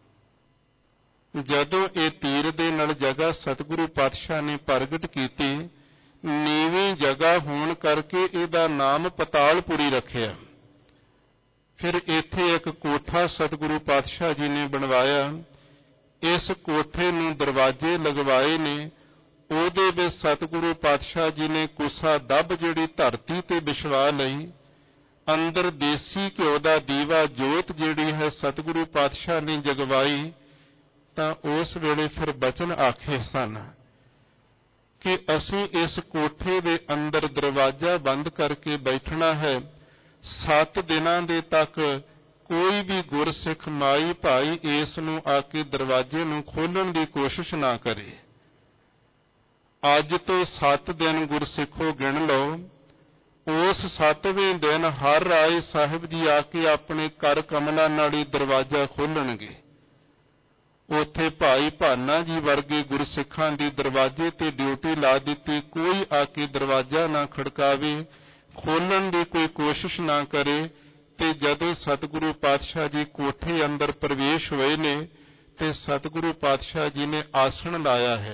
ਜਦੋਂ ਇਹ ਤੀਰ ਦੇ ਨਾਲ ਜਗ੍ਹਾ ਸਤਿਗੁਰੂ ਪਾਤਸ਼ਾਹ ਨੇ ਪ੍ਰਗਟ ਕੀਤੀ, ਨੀਵੀਂ ਜਗ੍ਹਾ ਹੋਣ ਕਰਕੇ ਇਹਦਾ ਨਾਮ ਪਤਾਲਪੁਰੀ ਰੱਖਿਆ। ਫਿਰ ਇੱਥੇ ਇੱਕ ਕੋਠਾ ਸਤਿਗੁਰੂ ਪਾਤਸ਼ਾਹ ਜੀ ਨੇ ਬਣਵਾਇਆ। ਇਸ ਕੋਠੇ ਨੂੰ ਦਰਵਾਜ਼ੇ ਲਗਵਾਏ ਨੇ। ਉਹਦੇ ਵਿੱਚ ਸਤਿਗੁਰੂ ਪਾਤਸ਼ਾਹ ਜੀ ਨੇ ਕੁਸਾ ਦੱਬ ਜਿਹੜੀ ਧਰਤੀ ਤੇ ਵਿਛਵਾ ਲਈ। ਅੰਦਰ ਦੇਸੀ ਘਿਓ ਦਾ ਦੀਵਾ ਜੋਤ ਜਿਹੜੀ ਹੈ ਸਤਿਗੁਰੂ ਪਾਤਸ਼ਾਹ ਨੇ ਜਗਵਾਈ। ਤਾਂ ਉਸ ਵੇਲੇ ਫਿਰ ਬਚਨ ਆਖੇ ਸਨ ਕਿ ਅਸੀਂ ਇਸ ਕੋਠੇ ਦੇ ਅੰਦਰ ਦਰਵਾਜ਼ਾ ਬੰਦ ਕਰਕੇ ਬੈਠਣਾ ਹੈ। 7 ਦਿਨਾਂ ਦੇ ਤੱਕ ਕੋਈ ਵੀ ਗੁਰਸਿੱਖ ਮਾਈ ਭਾਈ ਇਸ ਨੂੰ ਆ ਕੇ ਦਰਵਾਜ਼ੇ ਨੂੰ ਖੋਲ੍ਹਣ ਦੀ ਕੋਸ਼ਿਸ਼ ਨਾ ਕਰੇ। ਅੱਜ ਤੋਂ 7 ਦਿਨ ਗੁਰਸਿੱਖੋ ਗਿਣ ਲਓ। ਉਸ 7ਵੇਂ ਦਿਨ ਹਰ ਰਾਏ ਸਾਹਿਬ ਜੀ ਆ ਕੇ ਆਪਣੇ ਕਰ ਕਮਲਾਂ ਨਾਲ ਹੀ ਦਰਵਾਜ਼ਾ ਖੋਲ੍ਹਣਗੇ। ਉੱਥੇ ਭਾਈ ਭਾਨਾ ਜੀ ਵਰਗੇ ਗੁਰਸਿੱਖਾਂ ਦੀ ਦਰਵਾਜ਼ੇ ਤੇ ਡਿਊਟੀ ਲਾ ਦਿੱਤੀ, ਕੋਈ ਆ ਕੇ ਦਰਵਾਜ਼ਾ ਨਾ ਖੜਕਾਵੇ, ਖੋਲ੍ਹਣ ਦੀ ਕੋਈ ਕੋਸ਼ਿਸ਼ ਨਾ ਕਰੇ। ਤੇ ਜਦੋਂ ਸਤਿਗੁਰੂ ਪਾਤਸ਼ਾਹ ਜੀ ਕੋਠੇ ਅੰਦਰ ਪ੍ਰਵੇਸ਼ ਹੋਏ ਨੇ ਤੇ ਸਤਿਗੁਰੂ ਪਾਤਸ਼ਾਹ ਜੀ ਨੇ ਆਸਣ ਲਾਇਆ ਹੈ।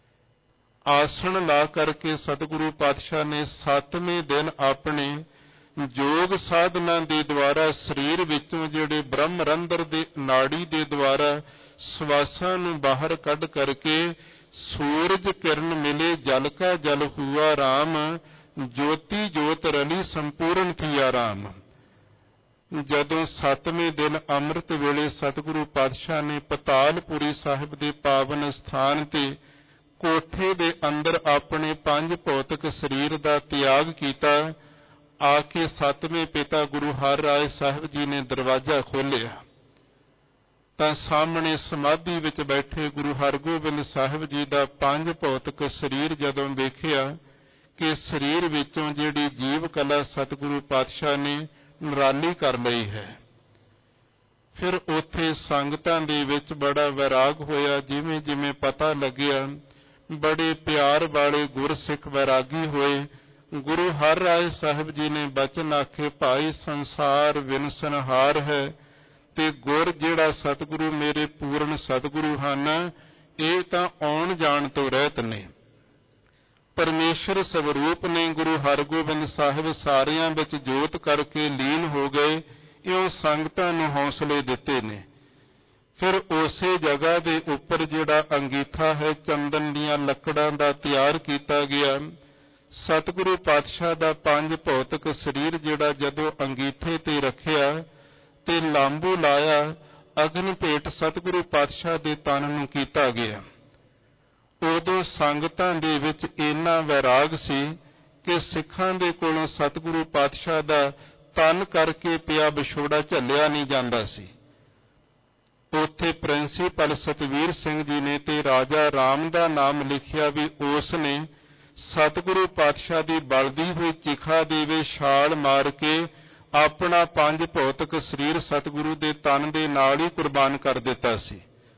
ਆਸਣ ਲਾ ਕਰਕੇ ਸਤਿਗੁਰੂ ਪਾਤਸ਼ਾਹ ਨੇ 7ਵੇਂ ਦਿਨ ਆਪਣੇ ਯੋਗ ਸਾਧਨਾ ਦੇ ਦੁਆਰਾ ਸਰੀਰ ਵਿੱਚੋਂ ਜਿਹੜੇ ਬ੍ਰਹਮ ਰੰਧਰ ਦੇ ਨਾੜੀ ਦੇ ਦੁਆਰਾ ਸਵਾਸਾਂ ਨੂੰ ਬਾਹਰ ਕੱਢ ਕਰਕੇ ਸੂਰਜ ਕਿਰਨ ਮਿਲੇ ਜਲ ਕਾ ਜਲ ਹੁਆ ਰਾਮ, ਜੋਤੀ ਜੋਤ ਰਲੀ ਸੰਪੂਰਨ ਥੀਆ ਰਾਮ। ਜਦੋਂ 7ਵੇਂ ਦਿਨ ਅੰਮ੍ਰਿਤ ਵੇਲੇ ਸਤਿਗੁਰੂ ਪਾਤਸ਼ਾਹ ਨੇ ਪਤਾਲਪੁਰੀ ਸਾਹਿਬ ਦੇ ਪਾਵਨ ਸਥਾਨ ਤੇ ਕੋਠੇ ਦੇ ਅੰਦਰ ਆਪਣੇ 5 ਭੌਤਿਕ ਸਰੀਰ ਦਾ ਤਿਆਗ ਕੀਤਾ, ਆ ਕੇ 7ਵੇਂ ਪਿਤਾ ਗੁਰੂ ਹਰਿਰਾਏ ਸਾਹਿਬ ਜੀ ਨੇ ਦਰਵਾਜ਼ਾ ਖੋਲ੍ਹਿਆ ਤਾਂ ਸਾਹਮਣੇ ਸਮਾਧੀ ਵਿੱਚ ਬੈਠੇ ਗੁਰੂ ਹਰਗੋਬਿੰਦ ਸਾਹਿਬ ਜੀ ਦਾ 5 ਭੌਤਿਕ ਸਰੀਰ ਜਦੋਂ ਵੇਖਿਆ ਕਿ ਸਰੀਰ ਵਿੱਚੋਂ ਜਿਹੜੀ ਜੀਵ ਕਲਾ ਸਤਿਗੁਰੂ ਪਾਤਸ਼ਾਹ ਨੇ ਨਿਰਾਲੀ ਕਰ ਲਈ ਹੈ, ਫਿਰ ਉੱਥੇ ਸੰਗਤਾਂ ਦੇ ਵਿੱਚ ਬੜਾ ਵੈਰਾਗ ਹੋਇਆ। ਜਿਵੇਂ ਜਿਵੇਂ ਪਤਾ ਲੱਗਿਆ ਬੜੇ ਪਿਆਰ ਵਾਲੇ ਗੁਰਸਿੱਖ ਵੈਰਾਗੀ ਹੋਏ। ਗੁਰੂ ਹਰਿਰਾਏ ਸਾਹਿਬ ਜੀ ਨੇ ਬਚਨ ਆਖੇ, ਭਾਈ ਸੰਸਾਰ ਵਿਨਸਨਹਾਰ ਹੈ ਤੇ ਗੁਰ ਜਿਹੜਾ ਸਤਿਗੁਰੂ ਮੇਰੇ ਪੂਰਨ ਸਤਿਗੁਰੂ ਹਨ, ਇਹ ਤਾਂ ਆਉਣ ਜਾਣ ਤੋਂ ਰਹਿਤ ਨੇ, ਪਰਮੇਸ਼ਰ ਸਵਰੂਪ ਨੇ। ਗੁਰੂ ਹਰਗੋਬਿੰਦ ਸਾਹਿਬ ਸਾਰਿਆਂ ਵਿੱਚ ਜੋਤ ਕਰਕੇ ਲੀਨ ਹੋ ਗਏ, ਇਉਂ ਸੰਗਤਾਂ ਨੂੰ ਹੌਸਲੇ ਦਿੱਤੇ ਨੇ। ਫਿਰ ਉਸੇ ਜਗ੍ਹਾ ਦੇ ਉੱਪਰ ਜਿਹੜਾ ਅੰਗੀਠਾ ਹੈ ਚੰਦਨ ਦੀਆਂ ਲੱਕੜਾਂ ਦਾ ਤਿਆਰ ਕੀਤਾ ਗਿਆ, ਸਤਿਗੁਰੂ ਪਾਤਸ਼ਾਹ ਦਾ 5 ਭੌਤਿਕ ਸਰੀਰ ਜਿਹੜਾ ਜਦੋਂ ਅੰਗੀਠੇ ਤੇ ਰੱਖਿਆ ਤੇ ਲਾਂਬੂ ਲਾਇਆ, ਅਗਨ ਭੇਟ ਸਤਿਗੁਰੂ ਪਾਤਸ਼ਾਹ ਦੇ ਤਨ ਨੂੰ ਕੀਤਾ ਗਿਆ। ਉਦੋਂ ਸੰਗਤਾਂ ਦੇ ਵਿੱਚ ਇੰਨਾ ਵੈਰਾਗ ਸੀ ਕਿ ਸਿੱਖਾਂ ਦੇ ਕੋਲੋਂ ਸਤਿਗੁਰੂ ਪਾਤਸ਼ਾਹ ਦਾ ਤਨ ਕਰਕੇ ਪਿਆ ਵਿਛੋੜਾ ਝੱਲਿਆ ਨਹੀਂ ਜਾਂਦਾ ਸੀ। ਉੱਥੇ ਪ੍ਰਿੰਸੀਪਲ ਸਤਵੀਰ ਸਿੰਘ ਜੀ ਨੇ ਤੇ ਰਾਜਾ ਰਾਮ ਦਾ ਨਾਮ ਲਿਖਿਆ ਵੀ ਉਸ ਨੇ ਸਤਿਗੁਰੂ ਪਾਤਸ਼ਾਹ ਦੀ ਬਲਦੀ ਹੋਈ ਚਿਖਾ ਦੇ ਵਿੱਚ ਛਾਲ ਮਾਰ ਕੇ ਆਪਣਾ 5 ਭੌਤਿਕ ਸਰੀਰ ਸਤਿਗੁਰੂ ਦੇ ਤਨ ਦੇ ਨਾਲ ਹੀ ਕੁਰਬਾਨ ਕਰ ਦਿੱਤਾ ਸੀ।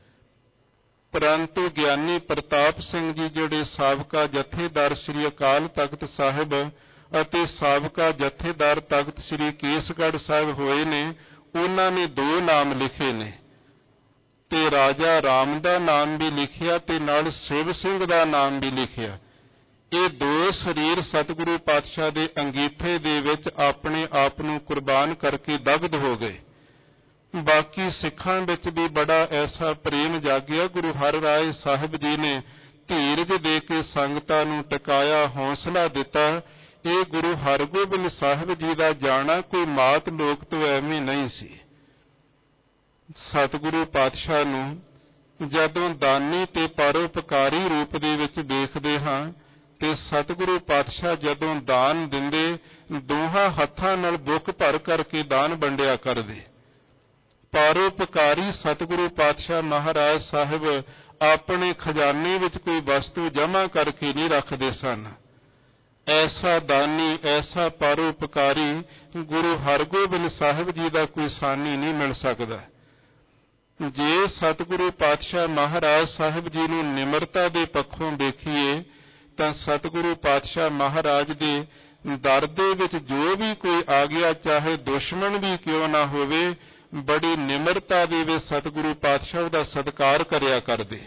ਪਰੰਤੂ ਗਿਆਨੀ ਪ੍ਰਤਾਪ ਸਿੰਘ ਜੀ ਜਿਹੜੇ ਸਾਬਕਾ ਜਥੇਦਾਰ ਸ੍ਰੀ ਅਕਾਲ ਤਖਤ ਸਾਹਿਬ ਅਤੇ ਸਾਬਕਾ ਜਥੇਦਾਰ ਤਖਤ ਸ੍ਰੀ ਕੇਸਗੜ੍ਹ ਸਾਹਿਬ ਹੋਏ ਨੇ, ਉਹਨਾਂ ਨੇ 2 ਨਾਮ ਲਿਖੇ ਨੇ ਤੇ ਰਾਜਾ ਰਾਮ ਦਾ ਨਾਮ ਵੀ ਲਿਖਿਆ ਤੇ ਨਾਲ ਸ਼ਿਵ ਸਿੰਘ ਦਾ ਨਾਮ ਵੀ ਲਿਖਿਆ। ਇਹ 2 ਸਰੀਰ ਸਤਿਗੁਰੂ ਪਾਤਸ਼ਾਹ ਦੇ ਅੰਗੀਠੇ ਦੇ ਵਿੱਚ ਆਪਣੇ ਆਪ ਨੂੰ ਕੁਰਬਾਨ ਕਰਕੇ ਦਗਧ ਹੋ ਗਏ। ਬਾਕੀ ਸਿੱਖਾਂ ਵਿੱਚ ਵੀ ਬੜਾ ਐਸਾ ਪ੍ਰੇਮ ਜਾਗਿਆ। ਗੁਰੂ ਹਰਿਰਾਏ ਸਾਹਿਬ ਜੀ ਨੇ ਧੀਰਜ ਦੇ ਕੇ ਸੰਗਤਾਂ ਨੂੰ ਟਿਕਾਇਆ, ਹੌਸਲਾ ਦਿੱਤਾ। ਇਹ ਗੁਰੂ ਹਰਗੋਬਿੰਦ ਸਾਹਿਬ ਜੀ ਦਾ ਜਾਣਾ ਕੋਈ ਮਾਤ ਲੋਕ ਤੋਂ ਐਵੇਂ ਨਹੀਂ ਸੀ। ਸਤਿਗੁਰੂ ਪਾਤਸ਼ਾਹ ਨੂੰ ਜਦੋਂ ਦਾਨੀ ਤੇ ਪਰਉਪਕਾਰੀ ਰੂਪ ਦੇ ਵਿੱਚ ਵੇਖਦੇ ਹਾਂ ਤੇ ਸਤਿਗੁਰੂ ਪਾਤਸ਼ਾਹ ਜਦੋਂ ਦਾਨ ਦਿੰਦੇ, ਦੋਹਾਂ ਹੱਥਾਂ ਨਾਲ ਬੁੱਕ ਭਰ ਕਰਕੇ ਦਾਨ ਵੰਡਿਆ ਕਰਦੇ। ਪਰਉਪਕਾਰੀ ਸਤਿਗੁਰੂ ਪਾਤਸ਼ਾਹ ਮਹਾਰਾਜ ਸਾਹਿਬ ਆਪਣੇ ਖਜ਼ਾਨੇ ਵਿੱਚ ਕੋਈ ਵਸਤੂ ਜਮ੍ਹਾਂ ਕਰਕੇ ਨਹੀਂ ਰੱਖਦੇ ਸਨ। ਐਸਾ ਦਾਨੀ, ਐਸਾ ਪਰਉਪਕਾਰੀ ਗੁਰੂ ਹਰਗੋਬਿੰਦ ਸਾਹਿਬ ਜੀ ਦਾ ਕੋਈ ਸਾਨੀ ਨਹੀਂ ਮਿਲ ਸਕਦਾ। ਜੇ ਸਤਿਗੁਰੂ ਪਾਤਸ਼ਾਹ ਮਹਾਰਾਜ ਸਾਹਿਬ ਜੀ ਨੂੰ ਨਿਮਰਤਾ ਦੇ ਪੱਖੋਂ ਵੇਖੀਏ ਤਾਂ ਸਤਿਗੁਰੂ ਪਾਤਸ਼ਾਹ ਮਹਾਰਾਜ ਦੇ ਦਰ ਦੇ ਵਿੱਚ ਜੋ ਵੀ ਕੋਈ ਆ ਗਿਆ, ਚਾਹੇ ਦੁਸ਼ਮਣ ਵੀ ਕਿਉਂ ਨਾ ਹੋਵੇ, ਬੜੀ ਨਿਮਰਤਾ ਦੇ ਵਿੱਚ ਸਤਿਗੁਰੂ ਪਾਤਸ਼ਾਹ ਦਾ ਸਤਿਕਾਰ ਕਰਿਆ ਕਰਦੇ।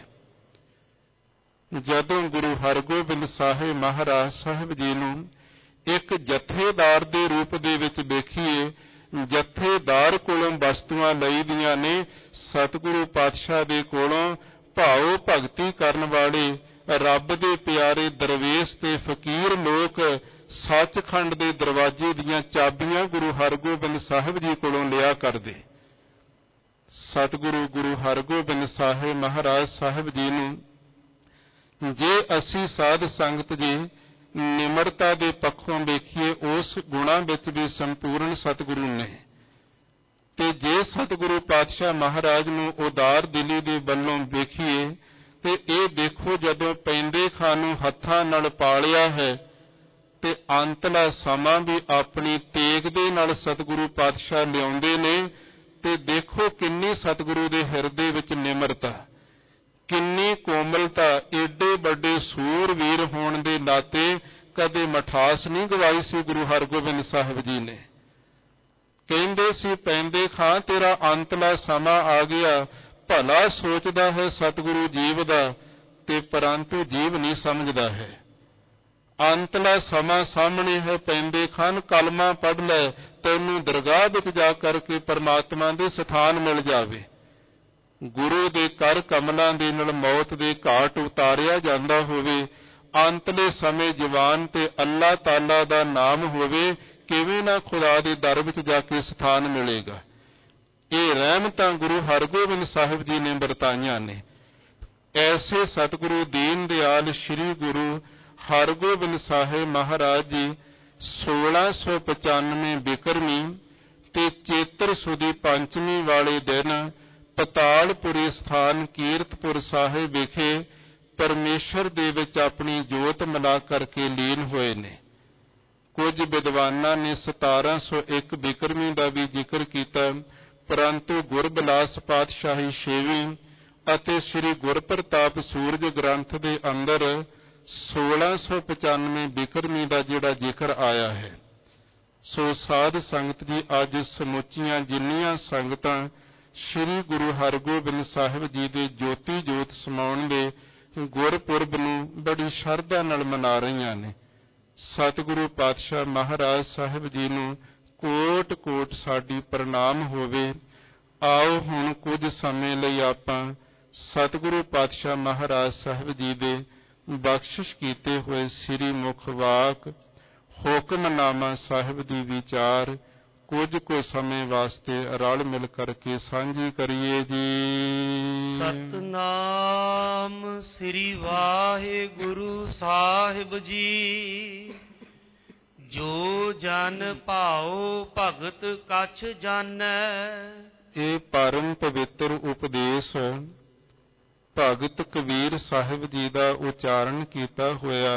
ਜਦੋਂ ਗੁਰੂ ਹਰਗੋਬਿੰਦ ਸਾਹਿਬ ਮਹਾਰਾਜ ਸਾਹਿਬ ਜੀ ਨੂੰ ਇੱਕ ਜਥੇਦਾਰ ਦੇ ਰੂਪ ਦੇ ਵਿੱਚ ਵੇਖੀਏ, ਜਥੇਦਾਰ ਕੋਲੋਂ ਵਸਤੂਆਂ ਲਈਦੀਆਂ ਨੇ, ਸਤਿਗੁਰੂ ਪਾਤਸ਼ਾਹ ਦੇ ਕੋਲੋਂ ਭਾਉ ਭਗਤੀ ਕਰਨ ਵਾਲੇ ਰੱਬ ਦੇ ਪਿਆਰੇ ਦਰਵੇਸ਼ ਤੇ ਫਕੀਰ ਲੋਕ ਸੱਚਖੰਡ ਦੇ ਦਰਵਾਜ਼ੇ ਦੀਆਂ ਚਾਬੀਆਂ ਗੁਰੂ ਹਰਗੋਬਿੰਦ ਸਾਹਿਬ ਜੀ ਕੋਲੋਂ ਲਿਆ ਕਰਦੇ। ਸਤਿਗੁਰੂ ਗੁਰੂ ਹਰਗੋਬਿੰਦ ਸਾਹਿਬ ਮਹਾਰਾਜ ਸਾਹਿਬ ਜੀ ਨੂੰ ਜੇ ਅਸੀਂ ਸਾਧ ਸੰਗਤ ਜੀ ਨਿਮਰਤਾ ਦੇ ਪੱਖੋਂ ਵੇਖੀਏ, ਉਸ ਗੁਣਾਂ ਵਿੱਚ ਵੀ ਸੰਪੂਰਨ ਸਤਿਗੁਰੂ ਨੇ। ਤੇ ਜੇ ਸਤਿਗੁਰੂ ਪਾਤਸ਼ਾਹ ਮਹਾਰਾਜ ਨੂੰ ਉਦਾਰ ਦਿਲੀ ਦੇ ਵੱਲੋਂ ਵੇਖੀਏ ਤੇ ਇਹ ਦੇਖੋ, ਜਦੋਂ ਪੈਂਦੇ ਖਾਂ ਨੂੰ ਹੱਥਾਂ ਨਾਲ ਪਾਲਿਆ ਹੈ ਤੇ ਅੰਤਲਾ ਸਮਾਂ ਵੀ ਆਪਣੀ ਤੇਗ ਦੇ ਨਾਲ ਸਤਿਗੁਰੂ ਪਾਤਸ਼ਾਹ ਲਿਆਉਂਦੇ ਨੇ। ਤੇ ਦੇਖੋ ਕਿੰਨੀ ਸਤਿਗੁਰੂ ਦੇ ਹਿਰਦੇ ਵਿੱਚ ਨਿਮਰਤਾ, ਕਿੰਨੀ ਕੋਮਲਤਾ। ਏਡੇ ਵੱਡੇ ਸੂਰਵੀਰ ਹੋਣ ਦੇ ਨਾਤੇ ਕਦੇ ਮਠਾਸ ਨਹੀਂ ਗਵਾਈ ਸੀ ਗੁਰੂ ਹਰਗੋਬਿੰਦ ਸਾਹਿਬ ਜੀ ਨੇ। ਕਹਿੰਦੇ ਸੀ, ਪੈਂਦੇ ਖਾਂ ਤੇਰਾ ਅੰਤਲਾ ਸਮਾਂ ਆ ਗਿਆ। ਭਲਾ ਸੋਚਦਾ ਹੈ ਸਤਿਗੁਰੂ ਜੀਵ ਦਾ ਤੇ ਪਰੰਤੂ ਜੀਵ ਨਹੀਂ ਸਮਝਦਾ ਹੈ। ਅੰਤਲਾ ਸਮਾਂ ਸਾਹਮਣੇ ਹੈ, ਪੈਂਦੇ ਖਨ ਕਲਮਾ ਪੜ੍ਹ ਲੈ, ਤੈਨੂੰ ਦਰਗਾਹ ਵਿੱਚ ਜਾ ਕਰਕੇ ਪਰਮਾਤਮਾ ਦੇ ਸਥਾਨ ਮਿਲ ਜਾਵੇ। ਗੁਰੂ ਦੇ ਕਰ ਕਮਲਾਂ ਦੇ ਨਾਲ ਮੌਤ ਦੇ ਘਾਟ ਉਤਾਰਿਆ ਜਾਂਦਾ ਹੋਵੇ, ਅੰਤਲੇ ਸਮੇਂ ਜਵਾਨ ਤੇ ਅੱਲਾਹ ਤਾਲਾ ਦਾ ਨਾਮ ਹੋਵੇ, ਕਿਵੇਂ ਨਾ ਖੁਦਾ ਦੇ ਦਰ ਵਿੱਚ ਜਾ ਕੇ ਸਥਾਨ ਮਿਲੇਗਾ। ਇਹ ਰਹਿਮਤਾਂ ਗੁਰੂ ਹਰਗੋਬਿੰਦ ਸਾਹਿਬ ਜੀ ਨੇ ਵਰਤਾਈਆਂ ਨੇ। ਐਸੇ ਸਤਿਗੁਰੂ ਦੀਨ ਦਿਆਲ ਸ੍ਰੀ ਗੁਰੂ ਹਰਗੋਬਿੰਦ ਸਾਹਿਬ ਮਹਾਰਾਜ ਜੀ 1695 ਬਿਕਰਮੀ ਤੇ ਚੇਤਰ ਸੁਦੀ ਪੰਚਮੀ ਵਾਲੇ ਦਿਨ ਪਤਾਲਪੁਰੀ ਸਥਾਨ ਕੀਰਤਪੁਰ ਸਾਹਿਬ ਵਿਖੇ ਪਰਮੇਸ਼ਰ ਦੇ ਵਿੱਚ ਆਪਣੀ ਜੋਤ ਮਿਲਾ ਕਰਕੇ ਲੀਨ ਹੋਏ ਨੇ। ਕੁਝ ਵਿਦਵਾਨਾਂ ਨੇ 1701 ਬਿਕਰਮੀ ਦਾ ਵੀ ਜ਼ਿਕਰ ਕੀਤਾ, ਪਰੰਤੂ ਗੁਰਬਿਲਾਸ ਪਾਤਸ਼ਾਹੀ ਛੇਵੀਂ ਅਤੇ ਸ੍ਰੀ ਗੁਰਪ੍ਰਤਾਪ ਸੂਰਜ ਗ੍ਰੰਥ ਦੇ ਅੰਦਰ 1695 ਬਿਕਰਮੀ ਦਾ ਜਿਹੜਾ ਜ਼ਿਕਰ ਆਇਆ ਹੈ। ਸੋ ਸਾਧ ਸੰਗਤ ਜੀ, ਅੱਜ ਸਮੁੱਚੀਆਂ ਜਿੰਨੀਆਂ ਸੰਗਤਾਂ ਸ੍ਰੀ ਗੁਰੂ ਹਰਗੋਬਿੰਦ ਸਾਹਿਬ ਜੀ ਦੇ ਜੋਤੀ ਜੋਤ ਸਮਾਉਣ ਦੇ ਗੁਰਪੁਰਬ ਨੂੰ ਬੜੀ ਸ਼ਰਧਾ ਨਾਲ ਮਨਾ ਰਹੀਆਂ ਨੇ। ਸਤਿਗੁਰੂ ਪਾਤਸ਼ਾਹ ਮਹਾਰਾਜ ਸਾਹਿਬ ਜੀ ਨੂੰ ਕੋਟ ਕੋਟ ਸਾਡੀ ਪ੍ਰਣਾਮ ਹੋਵੇ। ਆਓ ਹੁਣ ਕੁਝ ਸਮੇਂ ਲਈ ਆਪਾਂ ਸਤਿਗੁਰੂ ਪਾਤਸ਼ਾਹ ਮਹਾਰਾਜ ਸਾਹਿਬ ਜੀ ਦੇ ਬਖਸ਼ਿਸ਼ ਕੀਤੇ ਹੋਏ ਸ੍ਰੀ ਮੁਖ ਵਾਕ ਹੁਕਮਨਾਮਾ ਸਾਹਿਬ ਦੀ ਵਿਚਾਰ ਕੁਝ ਕੁ ਸਮੇਂ ਵਾਸਤੇ ਰਲ ਮਿਲ ਕਰਕੇ ਸਾਂਝੀ ਕਰੀਏ ਜੀ। ਸਤਨਾਮ ਸ੍ਰੀ ਵਾਹਿਗੁਰੂ ਸਾਹਿਬ ਜੀ। ਜੋ ਜਨ ਭਾਉ ਭਗਤ ਕਛ ਜਾਣੈ। ਇਹ ਪਰਮ ਪਵਿੱਤਰ ਉਪਦੇਸ਼ ਭਗਤ ਕਬੀਰ ਸਾਹਿਬ ਜੀ ਦਾ ਉਚਾਰਨ ਕੀਤਾ ਹੋਇਆ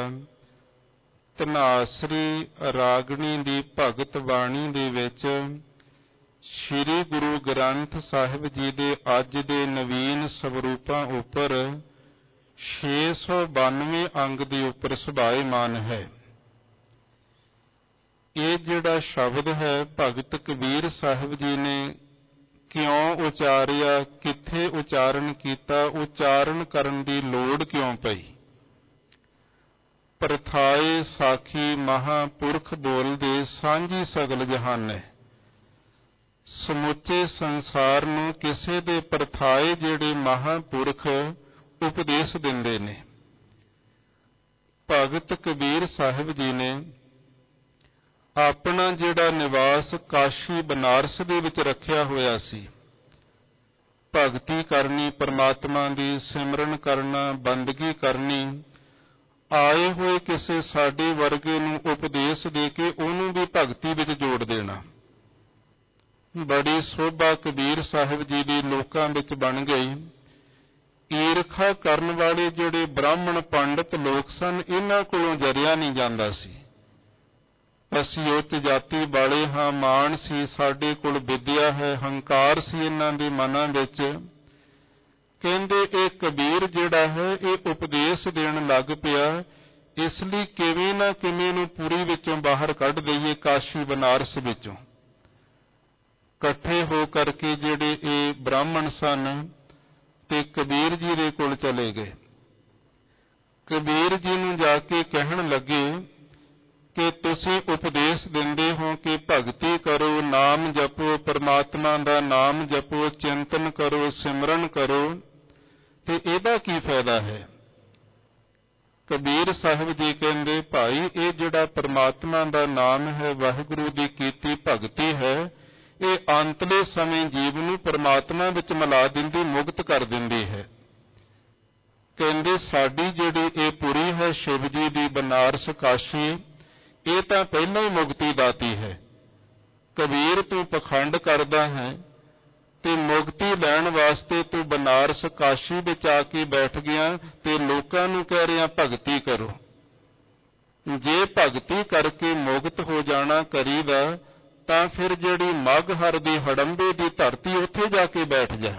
ਧਨਾਸਰੀ ਰਾਗਣੀ ਦੀ ਭਗਤ ਬਾਣੀ ਦੇ ਵਿੱਚ ਸ੍ਰੀ ਗੁਰੂ ਗ੍ਰੰਥ ਸਾਹਿਬ ਜੀ ਦੇ ਅੱਜ ਦੇ ਨਵੀਨ ਸਵਰੂਪਾਂ ਉੱਪਰ 692 ਅੰਗ ਦੇ ਉੱਪਰ ਸੁਭਾਏਮਾਨ ਹੈ। ਇਹ ਜਿਹੜਾ ਸ਼ਬਦ ਹੈ ਭਗਤ ਕਬੀਰ ਸਾਹਿਬ ਜੀ ਨੇ ਕਿਉਂ ਉਚਾਰਿਆ, ਕਿੱਥੇ ਉਚਾਰਨ ਕੀਤਾ, ਉਚਾਰਨ ਕਰਨ ਦੀ ਲੋੜ ਕਿਉਂ ਪਈ। ਪ੍ਰਥਾਏ ਸਾਖੀ ਮਹਾਂਪੁਰਖ ਬੋਲਦੇ ਸਾਂਝੀ ਸਗਲ ਜਹਾਨੈ। ਸਮੁੱਚੇ ਸੰਸਾਰ ਨੂੰ ਕਿਸੇ ਦੇ ਪ੍ਰਥਾਏ ਜਿਹੜੇ ਮਹਾਂਪੁਰਖ ਉਪਦੇਸ਼ ਦਿੰਦੇ ਨੇ। ਭਗਤ ਕਬੀਰ ਸਾਹਿਬ ਜੀ ਨੇ ਆਪਣਾ ਜਿਹੜਾ ਨਿਵਾਸ ਕਾਸ਼ੀ ਬਨਾਰਸ ਦੇ ਵਿੱਚ ਰੱਖਿਆ ਹੋਇਆ ਸੀ। ਭਗਤੀ ਕਰਨੀ, ਪਰਮਾਤਮਾ ਦੀ ਸਿਮਰਨ ਕਰਨਾ, ਬੰਦਗੀ ਕਰਨੀ, ਆਏ ਹੋਏ ਕਿਸੇ ਸਾਡੇ ਵਰਗੇ ਨੂੰ ਉਪਦੇਸ਼ ਦੇ ਕੇ ਉਹਨੂੰ ਵੀ ਭਗਤੀ ਵਿੱਚ ਜੋੜ ਦੇਣਾ। ਬੜੀ ਸੋਭਾ ਕਬੀਰ ਸਾਹਿਬ ਜੀ ਦੀ ਲੋਕਾਂ ਵਿੱਚ ਬਣ ਗਈ। ਈਰਖਾ ਕਰਨ ਵਾਲੇ ਜਿਹੜੇ ਬ੍ਰਾਹਮਣ ਪੰਡਤ ਲੋਕ ਸਨ, ਇਹਨਾਂ ਕੋਲੋਂ ਜਰਿਆ ਨਹੀਂ ਜਾਂਦਾ ਸੀ। ਅਸੀਂ ਉੱਚ ਜਾਤੀ ਵਾਲੇ ਹਾਂ, ਮਾਣ ਸੀ, ਸਾਡੇ ਕੋਲ ਵਿਦਿਆ ਹੈ, ਹੰਕਾਰ ਸੀ ਇਹਨਾਂ ਦੇ ਮਨਾਂ ਵਿੱਚ। ਕਹਿੰਦੇ ਇਹ ਕਬੀਰ ਜਿਹੜਾ ਹੈ ਇਹ ਉਪਦੇਸ਼ ਦੇਣ ਲੱਗ ਪਿਆ, ਇਸ ਲਈ ਕਿਵੇਂ ਨਾ ਕਿਵੇਂ ਨੂੰ ਪੁਰੀ ਵਿੱਚੋਂ ਬਾਹਰ ਕੱਢ ਦਈਏ, ਕਾਸ਼ੀ ਬਨਾਰਸ ਵਿੱਚੋਂ। ਇਕੱਠੇ ਹੋ ਕਰਕੇ ਜਿਹੜੇ ਇਹ ਬ੍ਰਾਹਮਣ ਸਨ ਤੇ ਕਬੀਰ ਜੀ ਦੇ ਕੋਲ ਚਲੇ ਗਏ। ਕਬੀਰ ਜੀ ਨੂੰ ਜਾ ਕੇ ਕਹਿਣ ਲੱਗੇ ਕਿ ਤੁਸੀਂ ਉਪਦੇਸ਼ ਦਿੰਦੇ ਹੋ ਕਿ ਭਗਤੀ ਕਰੋ, ਨਾਮ ਜਪੋ, ਪਰਮਾਤਮਾ ਦਾ ਨਾਮ ਜਪੋ, ਚਿੰਤਨ ਕਰੋ, ਸਿਮਰਨ ਕਰੋ, ਤੇ ਇਹਦਾ ਕੀ ਫਾਇਦਾ ਹੈ। ਕਬੀਰ ਸਾਹਿਬ ਜੀ ਕਹਿੰਦੇ ਭਾਈ ਇਹ ਜਿਹੜਾ ਪਰਮਾਤਮਾ ਦਾ ਨਾਮ ਹੈ, ਵਾਹਿਗੁਰੂ ਦੀ ਕੀਤੀ ਭਗਤੀ ਹੈ, ਇਹ ਅੰਤਲੇ ਸਮੇਂ ਜੀਵ ਨੂੰ ਪਰਮਾਤਮਾ ਵਿੱਚ ਮਿਲਾ ਦਿੰਦੀ, ਮੁਕਤ ਕਰ ਦਿੰਦੀ ਹੈ। ਕਹਿੰਦੇ ਸਾਡੀ ਜਿਹੜੀ ਇਹ ਪੁਰੀ ਹੈ ਸ਼ਿਵ ਜੀ ਦੀ ਬਨਾਰਸ ਕਾਸ਼ੀ, ਇਹ ਤਾਂ ਪਹਿਲਾਂ ਹੀ ਮੁਕਤੀ ਦਾਤੀ ਹੈ। ਕਬੀਰ ਤੂੰ ਪਖੰਡ ਕਰਦਾ ਹੈ ਤੇ ਮੁਕਤੀ ਲੈਣ ਵਾਸਤੇ ਤੂੰ ਬਨਾਰਸ ਕਾਸ਼ੀ ਵਿੱਚ ਆ ਕੇ ਬੈਠ ਗਿਆ ਤੇ ਲੋਕਾਂ ਨੂੰ ਕਹਿ ਰਿਹਾ ਭਗਤੀ ਕਰੋ। ਜੇ ਭਗਤੀ ਕਰਕੇ ਮੁਕਤ ਹੋ ਜਾਣਾ ਕਰੀਦਾ ਤਾਂ ਫਿਰ ਜਿਹੜੀ ਮਗਹਰ ਦੀ ਹੜੰਬੇ ਦੀ ਧਰਤੀ ਉੱਥੇ ਜਾ ਕੇ ਬੈਠ ਜਾ।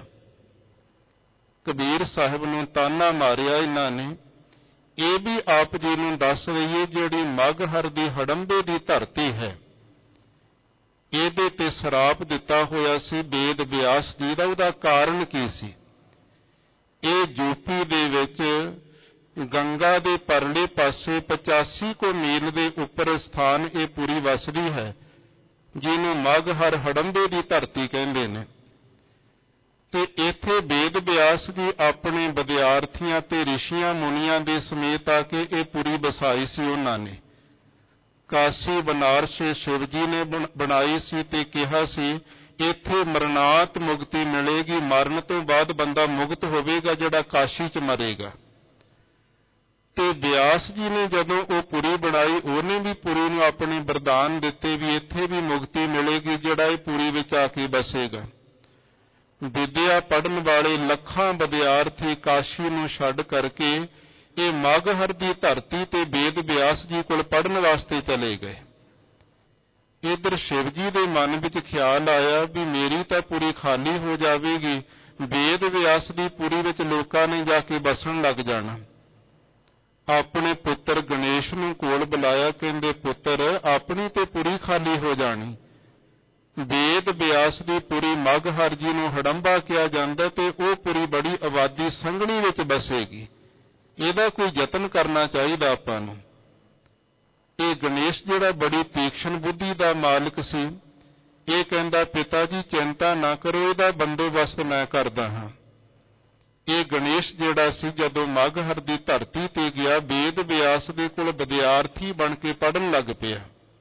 ਕਬੀਰ ਸਾਹਿਬ ਨੂੰ ਤਾਨਾ ਮਾਰਿਆ ਇਹਨਾਂ ਨੇ। ਇਹ ਵੀ ਆਪ ਜੀ ਨੂੰ ਦੱਸ ਰਹੀਏ ਜਿਹੜੀ ਮਗਹਰ ਦੀ ਹੜੰਬੇ ਦੀ ਧਰਤੀ ਹੈ, ਇਹਦੇ ਤੇ ਸਰਾਪ ਦਿੱਤਾ ਹੋਇਆ ਸੀ ਵੇਦ ਵਿਆਸ ਜੀ ਦਾ। ਉਹਦਾ ਕਾਰਨ ਕੀ ਸੀ। ਇਹ ਯੂਪੀ ਦੇ ਵਿੱਚ ਗੰਗਾ ਦੇ ਪਰਲੇ ਪਾਸੇ 85 ਕੋ ਮੀਲ ਦੇ ਉੱਪਰ ਸਥਾਨ ਇਹ ਪੁਰੀ ਵਸਦੀ ਹੈ, ਜਿਹਨੂੰ ਮਗਹਰ ਹੜੰਬੇ ਦੀ ਧਰਤੀ ਕਹਿੰਦੇ ਨੇ। ਤੇ ਇੱਥੇ ਵੇਦ ਵਿਆਸ ਜੀ ਆਪਣੇ ਵਿਦਿਆਰਥੀਆਂ ਤੇ ਰਿਸ਼ੀਆਂ ਮੁਨੀਆਂ ਦੇ ਸਮੇਤ ਆ ਕੇ ਇਹ ਪੁਰੀ ਵਸਾਈ ਸੀ। ਉਹਨਾਂ ਨੇ ਕਾਸ਼ੀ ਬਨਾਰਸ ਸ਼ਿਵ ਜੀ ਨੇ ਬਣਾਈ ਸੀ ਤੇ ਕਿਹਾ ਸੀ ਇੱਥੇ ਮਰਨਾਤ ਮੁਕਤੀ ਮਿਲੇਗੀ, ਮਰਨ ਤੋਂ ਬਾਅਦ ਬੰਦਾ ਮੁਕਤ ਹੋਵੇਗਾ ਜਿਹੜਾ ਕਾਸ਼ੀ 'ਚ ਮਰੇਗਾ। ਤੇ ਵਿਆਸ ਜੀ ਨੇ ਜਦੋਂ ਉਹ ਪੁਰੀ ਬਣਾਈ, ਉਹਨੇ ਵੀ ਪੁਰੀ ਨੂੰ ਆਪਣੇ ਵਰਦਾਨ ਦਿੱਤੇ ਵੀ ਇੱਥੇ ਵੀ ਮੁਕਤੀ ਮਿਲੇਗੀ ਜਿਹੜਾ ਇਹ ਪੁਰੀ ਵਿੱਚ ਆ ਕੇ ਬਸੇਗਾ। ਵਿਦਿਆ ਪੜ੍ਹਨ ਵਾਲੇ ਲੱਖਾਂ ਵਿਦਿਆਰਥੀ ਕਾਸ਼ੀ ਨੂੰ ਛੱਡ ਕਰਕੇ ਇਹ ਮਗਹਰ ਦੀ ਧਰਤੀ ਤੇ ਵੇਦ ਵਿਆਸ ਜੀ ਕੋਲ ਪੜ੍ਹਨ ਵਾਸਤੇ ਚਲੇ ਗਏ। ਇੱਧਰ ਸ਼ਿਵ ਜੀ ਦੇ ਮਨ ਵਿੱਚ ਖਿਆਲ ਆਇਆ ਵੀ ਮੇਰੀ ਤਾਂ ਪੁਰੀ ਖਾਲੀ ਹੋ ਜਾਵੇਗੀ, ਵੇਦ ਵਿਆਸ ਦੀ ਪੁਰੀ ਵਿੱਚ ਲੋਕਾਂ ਨੇ ਜਾ ਕੇ ਬਸਣ ਲੱਗ ਜਾਣਾ। ਆਪਣੇ ਪੁੱਤਰ ਗਣੇਸ਼ ਨੂੰ ਕੋਲ ਬੁਲਾਇਆ, ਕਹਿੰਦੇ ਪੁੱਤਰ ਆਪਣੀ ਤੇ ਪੁਰੀ ਖਾਲੀ ਹੋ ਜਾਣੀ, ਵੇਦ ਵਿਆਸ ਦੀ ਪੁਰੀ ਮਗਹਰ ਜੀ ਨੂੰ ਹੜੰਬਾ ਕਿਹਾ ਜਾਂਦਾ ਤੇ ਉਹ ਪੁਰੀ ਬੜੀ ਆਬਾਦੀ ਸੰਘਣੀ ਵਿੱਚ ਬਸੇਗੀ, ਇਹਦਾ ਕੋਈ ਯਤਨ ਕਰਨਾ ਚਾਹੀਦਾ ਆਪਾਂ ਨੂੰ। ਇਹ ਗਣੇਸ਼ ਜਿਹੜਾ ਬੜੀ ਤੀਖਣ ਬੁੱਧੀ ਦਾ ਮਾਲਕ ਸੀ, ਇਹ ਕਹਿੰਦਾ ਪਿਤਾ ਜੀ ਚਿੰਤਾ ਨਾ ਕਰੋ, ਇਹਦਾ ਬੰਦੋਬਸਤ ਮੈਂ ਕਰਦਾ ਹਾਂ। ਇਹ ਗਣੇਸ਼ ਜਿਹੜਾ ਸੀ ਜਦੋਂ ਮਗਹਰ ਦੀ ਧਰਤੀ ਤੇ ਗਿਆ, ਵੇਦ ਵਿਆਸ ਦੇ ਕੋਲ ਵਿਦਿਆਰਥੀ ਬਣ ਕੇ ਪੜ੍ਹਨ ਲੱਗ ਪਿਆ।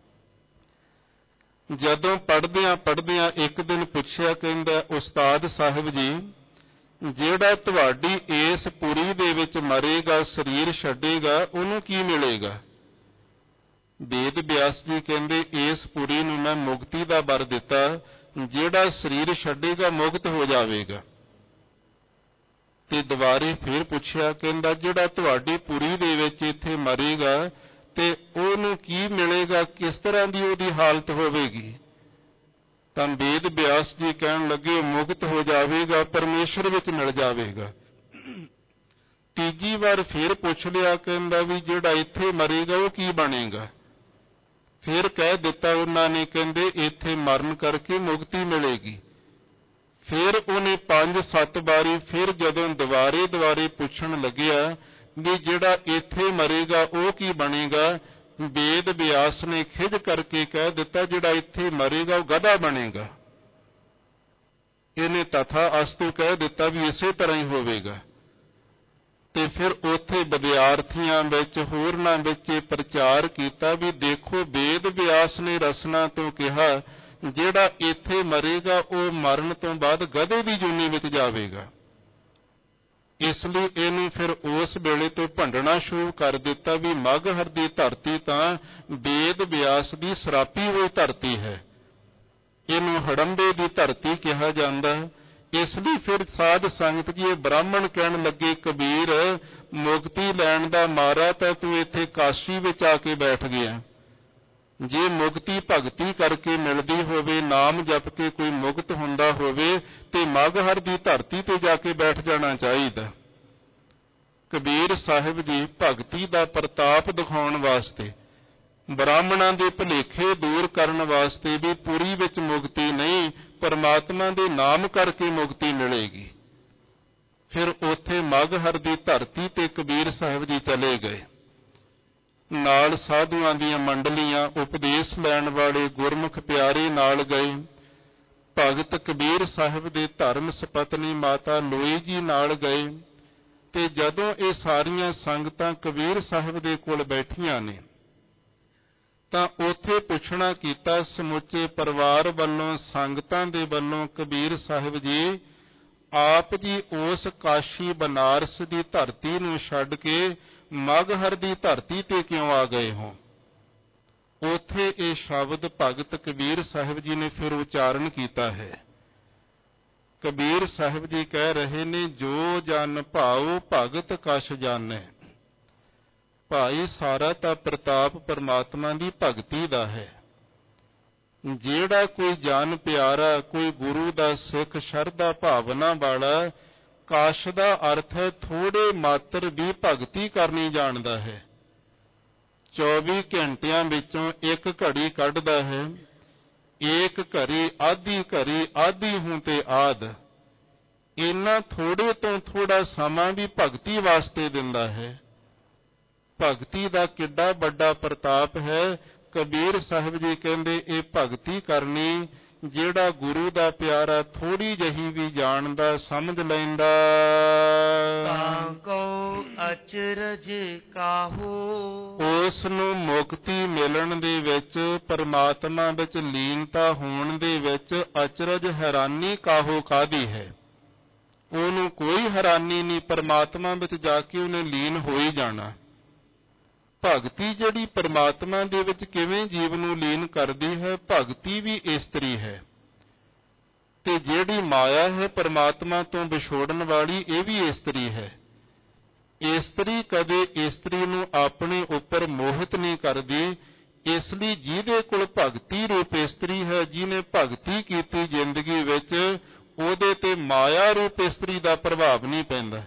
ਜਦੋਂ ਪੜ੍ਹਦਿਆਂ ਇੱਕ ਦਿਨ ਪੁੱਛਿਆ, ਕਹਿੰਦਾ ਉਸਤਾਦ ਸਾਹਿਬ ਜੀ ਜਿਹੜਾ ਤੁਹਾਡੀ ਇਸ ਪੁਰੀ ਦੇ ਵਿੱਚ ਮਰੇਗਾ, ਸਰੀਰ ਛੱਡੇਗਾ, ਉਹਨੂੰ ਕੀ ਮਿਲੇਗਾ? ਵੇਦ ਵਿਆਸ ਜੀ ਕਹਿੰਦੇ ਇਸ ਪੁਰੀ ਨੂੰ ਮੈਂ ਮੁਕਤੀ ਦਾ ਵਰ ਦਿੱਤਾ, ਜਿਹੜਾ ਸਰੀਰ ਛੱਡੇਗਾ ਮੁਕਤ ਹੋ ਜਾਵੇਗਾ। ਤੇ ਦੁਬਾਰੇ ਫੇਰ ਪੁੱਛਿਆ, ਕਹਿੰਦਾ ਜਿਹੜਾ ਤੁਹਾਡੀ ਪੁਰੀ ਦੇ ਵਿੱਚ ਇੱਥੇ ਮਰੇਗਾ ਤੇ ਉਹਨੂੰ ਕੀ ਮਿਲੇਗਾ, ਕਿਸ ਤਰ੍ਹਾਂ ਦੀ ਉਹਦੀ ਹਾਲਤ ਹੋਵੇਗੀ? ਤਾਂ ਵੇਦ ਵਿਆਸ ਜੀ ਕਹਿਣ ਲੱਗੇ ਮੁਕਤ ਹੋ ਜਾਵੇਗਾ, ਪਰਮੇਸ਼ਰ ਵਿੱਚ ਮਿਲ ਜਾਵੇਗਾ। ਤੀਜੀ ਵਾਰ ਫੇਰ ਪੁੱਛ ਲਿਆ, ਕਹਿੰਦਾ ਵੀ ਜਿਹੜਾ ਇੱਥੇ ਮਰੇਗਾ ਉਹ ਕੀ ਬਣੇਗਾ? ਫੇਰ ਕਹਿ ਦਿੱਤਾ ਉਹਨਾਂ ਨੇ, ਕਹਿੰਦੇ ਇੱਥੇ ਮਰਨ ਕਰਕੇ ਮੁਕਤੀ ਮਿਲੇਗੀ। ਫਿਰ ਉਹਨੇ 5-7 ਵਾਰੀ ਫਿਰ ਜਦੋਂ ਦੁਬਾਰੇ ਪੁੱਛਣ ਲੱਗਿਆ ਵੀ ਜਿਹੜਾ ਇੱਥੇ ਮਰੇਗਾ ਉਹ ਕੀ ਬਣੇਗਾ, ਵੇਦ ਵਿਆਸ ਨੇ ਖਿਝ ਕਰਕੇ ਕਹਿ ਦਿੱਤਾ ਜਿਹੜਾ ਇੱਥੇ ਮਰੇਗਾ ਉਹ ਗਧਾ ਬਣੇਗਾ। ਇਹਨੇ ਤਥਾ ਅਸਤੂ ਕਹਿ ਦਿੱਤਾ ਵੀ ਇਸੇ ਤਰ੍ਹਾਂ ਹੀ ਹੋਵੇਗਾ। ਤੇ ਫਿਰ ਉੱਥੇ ਵਿਦਿਆਰਥੀਆਂ ਵਿੱਚ ਹੋਰਨਾਂ ਵਿੱਚ ਇਹ ਪ੍ਰਚਾਰ ਕੀਤਾ ਵੀ ਦੇਖੋ ਵੇਦ ਵਿਆਸ ਨੇ ਰਸਨਾ ਤੋਂ ਕਿਹਾ ਜਿਹੜਾ ਇੱਥੇ ਮਰੇਗਾ ਉਹ ਮਰਨ ਤੋਂ ਬਾਅਦ ਗਧੇ ਦੀ ਜੂਨੀ ਵਿੱਚ ਜਾਵੇਗਾ। ਇਸ ਲਈ ਇਹਨੂੰ ਫਿਰ ਉਸ ਵੇਲੇ ਤੋਂ ਭੰਡਣਾ ਸ਼ੁਰੂ ਕਰ ਦਿੱਤਾ ਵੀ ਮਗਹਰ ਦੀ ਧਰਤੀ ਤਾਂ ਵੇਦ ਵਿਆਸ ਦੀ ਸਰਾਪੀ ਹੋਈ ਧਰਤੀ ਹੈ, ਇਹਨੂੰ ਹੜੰਬੇ ਦੀ ਧਰਤੀ ਕਿਹਾ ਜਾਂਦਾ। ਇਸ ਲਈ ਫਿਰ ਸਾਧ ਸੰਗਤ ਜੀ ਇਹ ਬ੍ਰਾਹਮਣ ਕਹਿਣ ਲੱਗੇ ਕਬੀਰ ਮੁਕਤੀ ਲੈਣ ਦਾ ਮਾਰਾ ਤਾਂ ਤੂੰ ਇੱਥੇ ਕਾਸ਼ੀ ਵਿੱਚ ਆ ਕੇ ਬੈਠ ਗਿਆ, ਜੇ ਮੁਕਤੀ ਭਗਤੀ ਕਰਕੇ ਮਿਲਦੀ ਹੋਵੇ, ਨਾਮ ਜਪ ਕੇ ਕੋਈ ਮੁਕਤ ਹੁੰਦਾ ਹੋਵੇ ਤੇ ਮਗਹਰ ਦੀ ਧਰਤੀ ਤੇ ਜਾ ਕੇ ਬੈਠ ਜਾਣਾ ਚਾਹੀਦਾ। ਕਬੀਰ ਸਾਹਿਬ ਜੀ ਭਗਤੀ ਦਾ ਪ੍ਰਤਾਪ ਦਿਖਾਉਣ ਵਾਸਤੇ, ਬ੍ਰਾਹਮਣਾਂ ਦੇ ਭੁਲੇਖੇ ਦੂਰ ਕਰਨ ਵਾਸਤੇ ਵੀ ਪੁਰੀ ਵਿੱਚ ਮੁਕਤੀ ਨਹੀਂ, ਪਰਮਾਤਮਾ ਦੇ ਨਾਮ ਕਰਕੇ ਮੁਕਤੀ ਮਿਲੇਗੀ। ਫਿਰ ਉੱਥੇ ਮਗਹਰ ਦੀ ਧਰਤੀ ਤੇ ਕਬੀਰ ਸਾਹਿਬ ਜੀ ਚਲੇ ਗਏ। ਨਾਲ ਸਾਧੂਆਂ ਦੀਆਂ ਮੰਡਲੀਆਂ, ਉਪਦੇਸ਼ ਲੈਣ ਵਾਲੇ ਗੁਰਮੁਖ ਪਿਆਰੇ ਨਾਲ ਗਏ। ਭਗਤ ਕਬੀਰ ਸਾਹਿਬ ਦੇ ਧਰਮ ਸਪਤਨੀ ਮਾਤਾ ਲੋਈ ਜੀ ਨਾਲ ਗਏ। ਤੇ ਜਦੋਂ ਇਹ ਸਾਰੀਆਂ ਸੰਗਤਾਂ ਕਬੀਰ ਸਾਹਿਬ ਦੇ ਕੋਲ ਬੈਠੀਆਂ ਨੇ ਤਾਂ ਉੱਥੇ ਪੁੱਛਣਾ ਕੀਤਾ ਸਮੁੱਚੇ ਪਰਿਵਾਰ ਵੱਲੋਂ, ਸੰਗਤਾਂ ਦੇ ਵੱਲੋਂ, ਕਬੀਰ ਸਾਹਿਬ ਜੀ ਆਪ ਜੀ ਉਸ ਕਾਸ਼ੀ ਬਨਾਰਸ ਦੀ ਧਰਤੀ ਨੂੰ ਛੱਡ ਕੇ ਮਗਹਰ ਦੀ ਧਰਤੀ ਤੇ ਕਿਉਂ ਆ ਗਏ ਹੋ? ਉੱਥੇ ਇਹ ਸ਼ਬਦ ਭਗਤ ਕਬੀਰ ਸਾਹਿਬ ਜੀ ਨੇ ਫਿਰ ਉਚਾਰਨ ਕੀਤਾ ਹੈ। ਕਬੀਰ ਸਾਹਿਬ ਜੀ ਕਹਿ ਰਹੇ ਨੇ ਜੋ ਜਨ ਭਾਉ ਭਗਤ ਕਛ ਜਾਣੈ। ਭਾਈ ਸਾਰਾ ਤਾਂ ਪ੍ਰਤਾਪ ਪਰਮਾਤਮਾ ਦੀ ਭਗਤੀ ਦਾ ਹੈ। ਜਿਹੜਾ ਕੋਈ ਜਨ ਪਿਆਰਾ, ਕੋਈ ਗੁਰੂ ਦਾ ਸਿੱਖ ਸ਼ਰਧਾ ਭਾਵਨਾ ਵਾਲਾ, ਕਾਸ਼ ਦਾ ਅਰਥ ਹੈ ਥੋੜੇ ਮਾਤਰ ਵੀ ਭਗਤੀ ਕਰਨੀ ਜਾਣਦਾ ਹੈ। 24 ਘੰਟਿਆਂ ਵਿੱਚੋਂ ਇੱਕ ਘੜੀ ਕੱਢਦਾ ਹੈ। ਏਕ ਘੜੀ ਆਧੀ ਹੂੰ ਤੇ ਆਦ। ਇੰਨਾ ਥੋੜੇ ਤੋਂ ਥੋੜਾ ਸਮਾਂ ਵੀ ਭਗਤੀ ਵਾਸਤੇ ਦਿੰਦਾ ਹੈ। ਭਗਤੀ ਦਾ ਕਿੱਡਾ ਵੱਡਾ ਪ੍ਰਤਾਪ ਹੈ। ਕਬੀਰ ਸਾਹਿਬ ਜੀ ਕਹਿੰਦੇ ਇਹ ਭਗਤੀ ਕਰਨੀ ਜਿਹੜਾ ਗੁਰੂ ਦਾ ਪਿਆਰਾ ਥੋੜੀ ਜਿਹੀ ਵੀ ਜਾਣਦਾ ਸਮਝ ਲੈਂਦਾ। ਤਾਂ ਕਉ ਅਚਰਜ ਕਾਹੂ, ਉਸ ਨੂੰ ਮੁਕਤੀ ਮਿਲਣ ਦੇ ਵਿੱਚ, ਪਰਮਾਤਮਾ ਵਿੱਚ ਲੀਨਤਾ ਹੋਣ ਦੇ ਵਿੱਚ ਅਚਰਜ ਹੈਰਾਨੀ ਕਾਹੂ ਕਾਹਦੀ ਹੈ। ਉਹਨੂੰ ਕੋਈ ਹੈਰਾਨੀ ਨਹੀਂ, ਪਰਮਾਤਮਾ ਵਿੱਚ ਜਾ ਕੇ ਉਹਨੇ ਲੀਨ ਹੋ ਹੀ ਜਾਣਾ। ਭਗਤੀ ਜਿਹੜੀ ਪਰਮਾਤਮਾ ਦੇ ਵਿੱਚ ਕਿਵੇਂ ਜੀਵ ਨੂੰ ਲੀਨ ਕਰਦੀ ਹੈ, ਭਗਤੀ ਵੀ ਇਸਤਰੀ ਹੈ। ਤੇ ਜਿਹੜੀ ਮਾਇਆ ਹੈ ਪਰਮਾਤਮਾ ਤੋਂ ਵਿਛੋੜਨ ਵਾਲੀ, ਇਹ ਵੀ ਇਸਤਰੀ ਹੈ। ਇਸਤਰੀ ਕਦੇ ਇਸਤਰੀ ਨੂੰ ਆਪਣੇ ਉੱਪਰ ਮੋਹਿਤ ਨਹੀਂ ਕਰਦੀ। ਇਸ ਲਈ ਜਿਹਦੇ ਕੋਲ ਭਗਤੀ ਰੂਪ ਇਸਤਰੀ ਹੈ, ਜਿਹਨੇ ਭਗਤੀ ਕੀਤੀ ਜ਼ਿੰਦਗੀ ਵਿੱਚ, ਉਹਦੇ ਤੇ ਮਾਇਆ ਰੂਪ ਇਸਤਰੀ ਦਾ ਪ੍ਰਭਾਵ ਨਹੀਂ ਪੈਂਦਾ।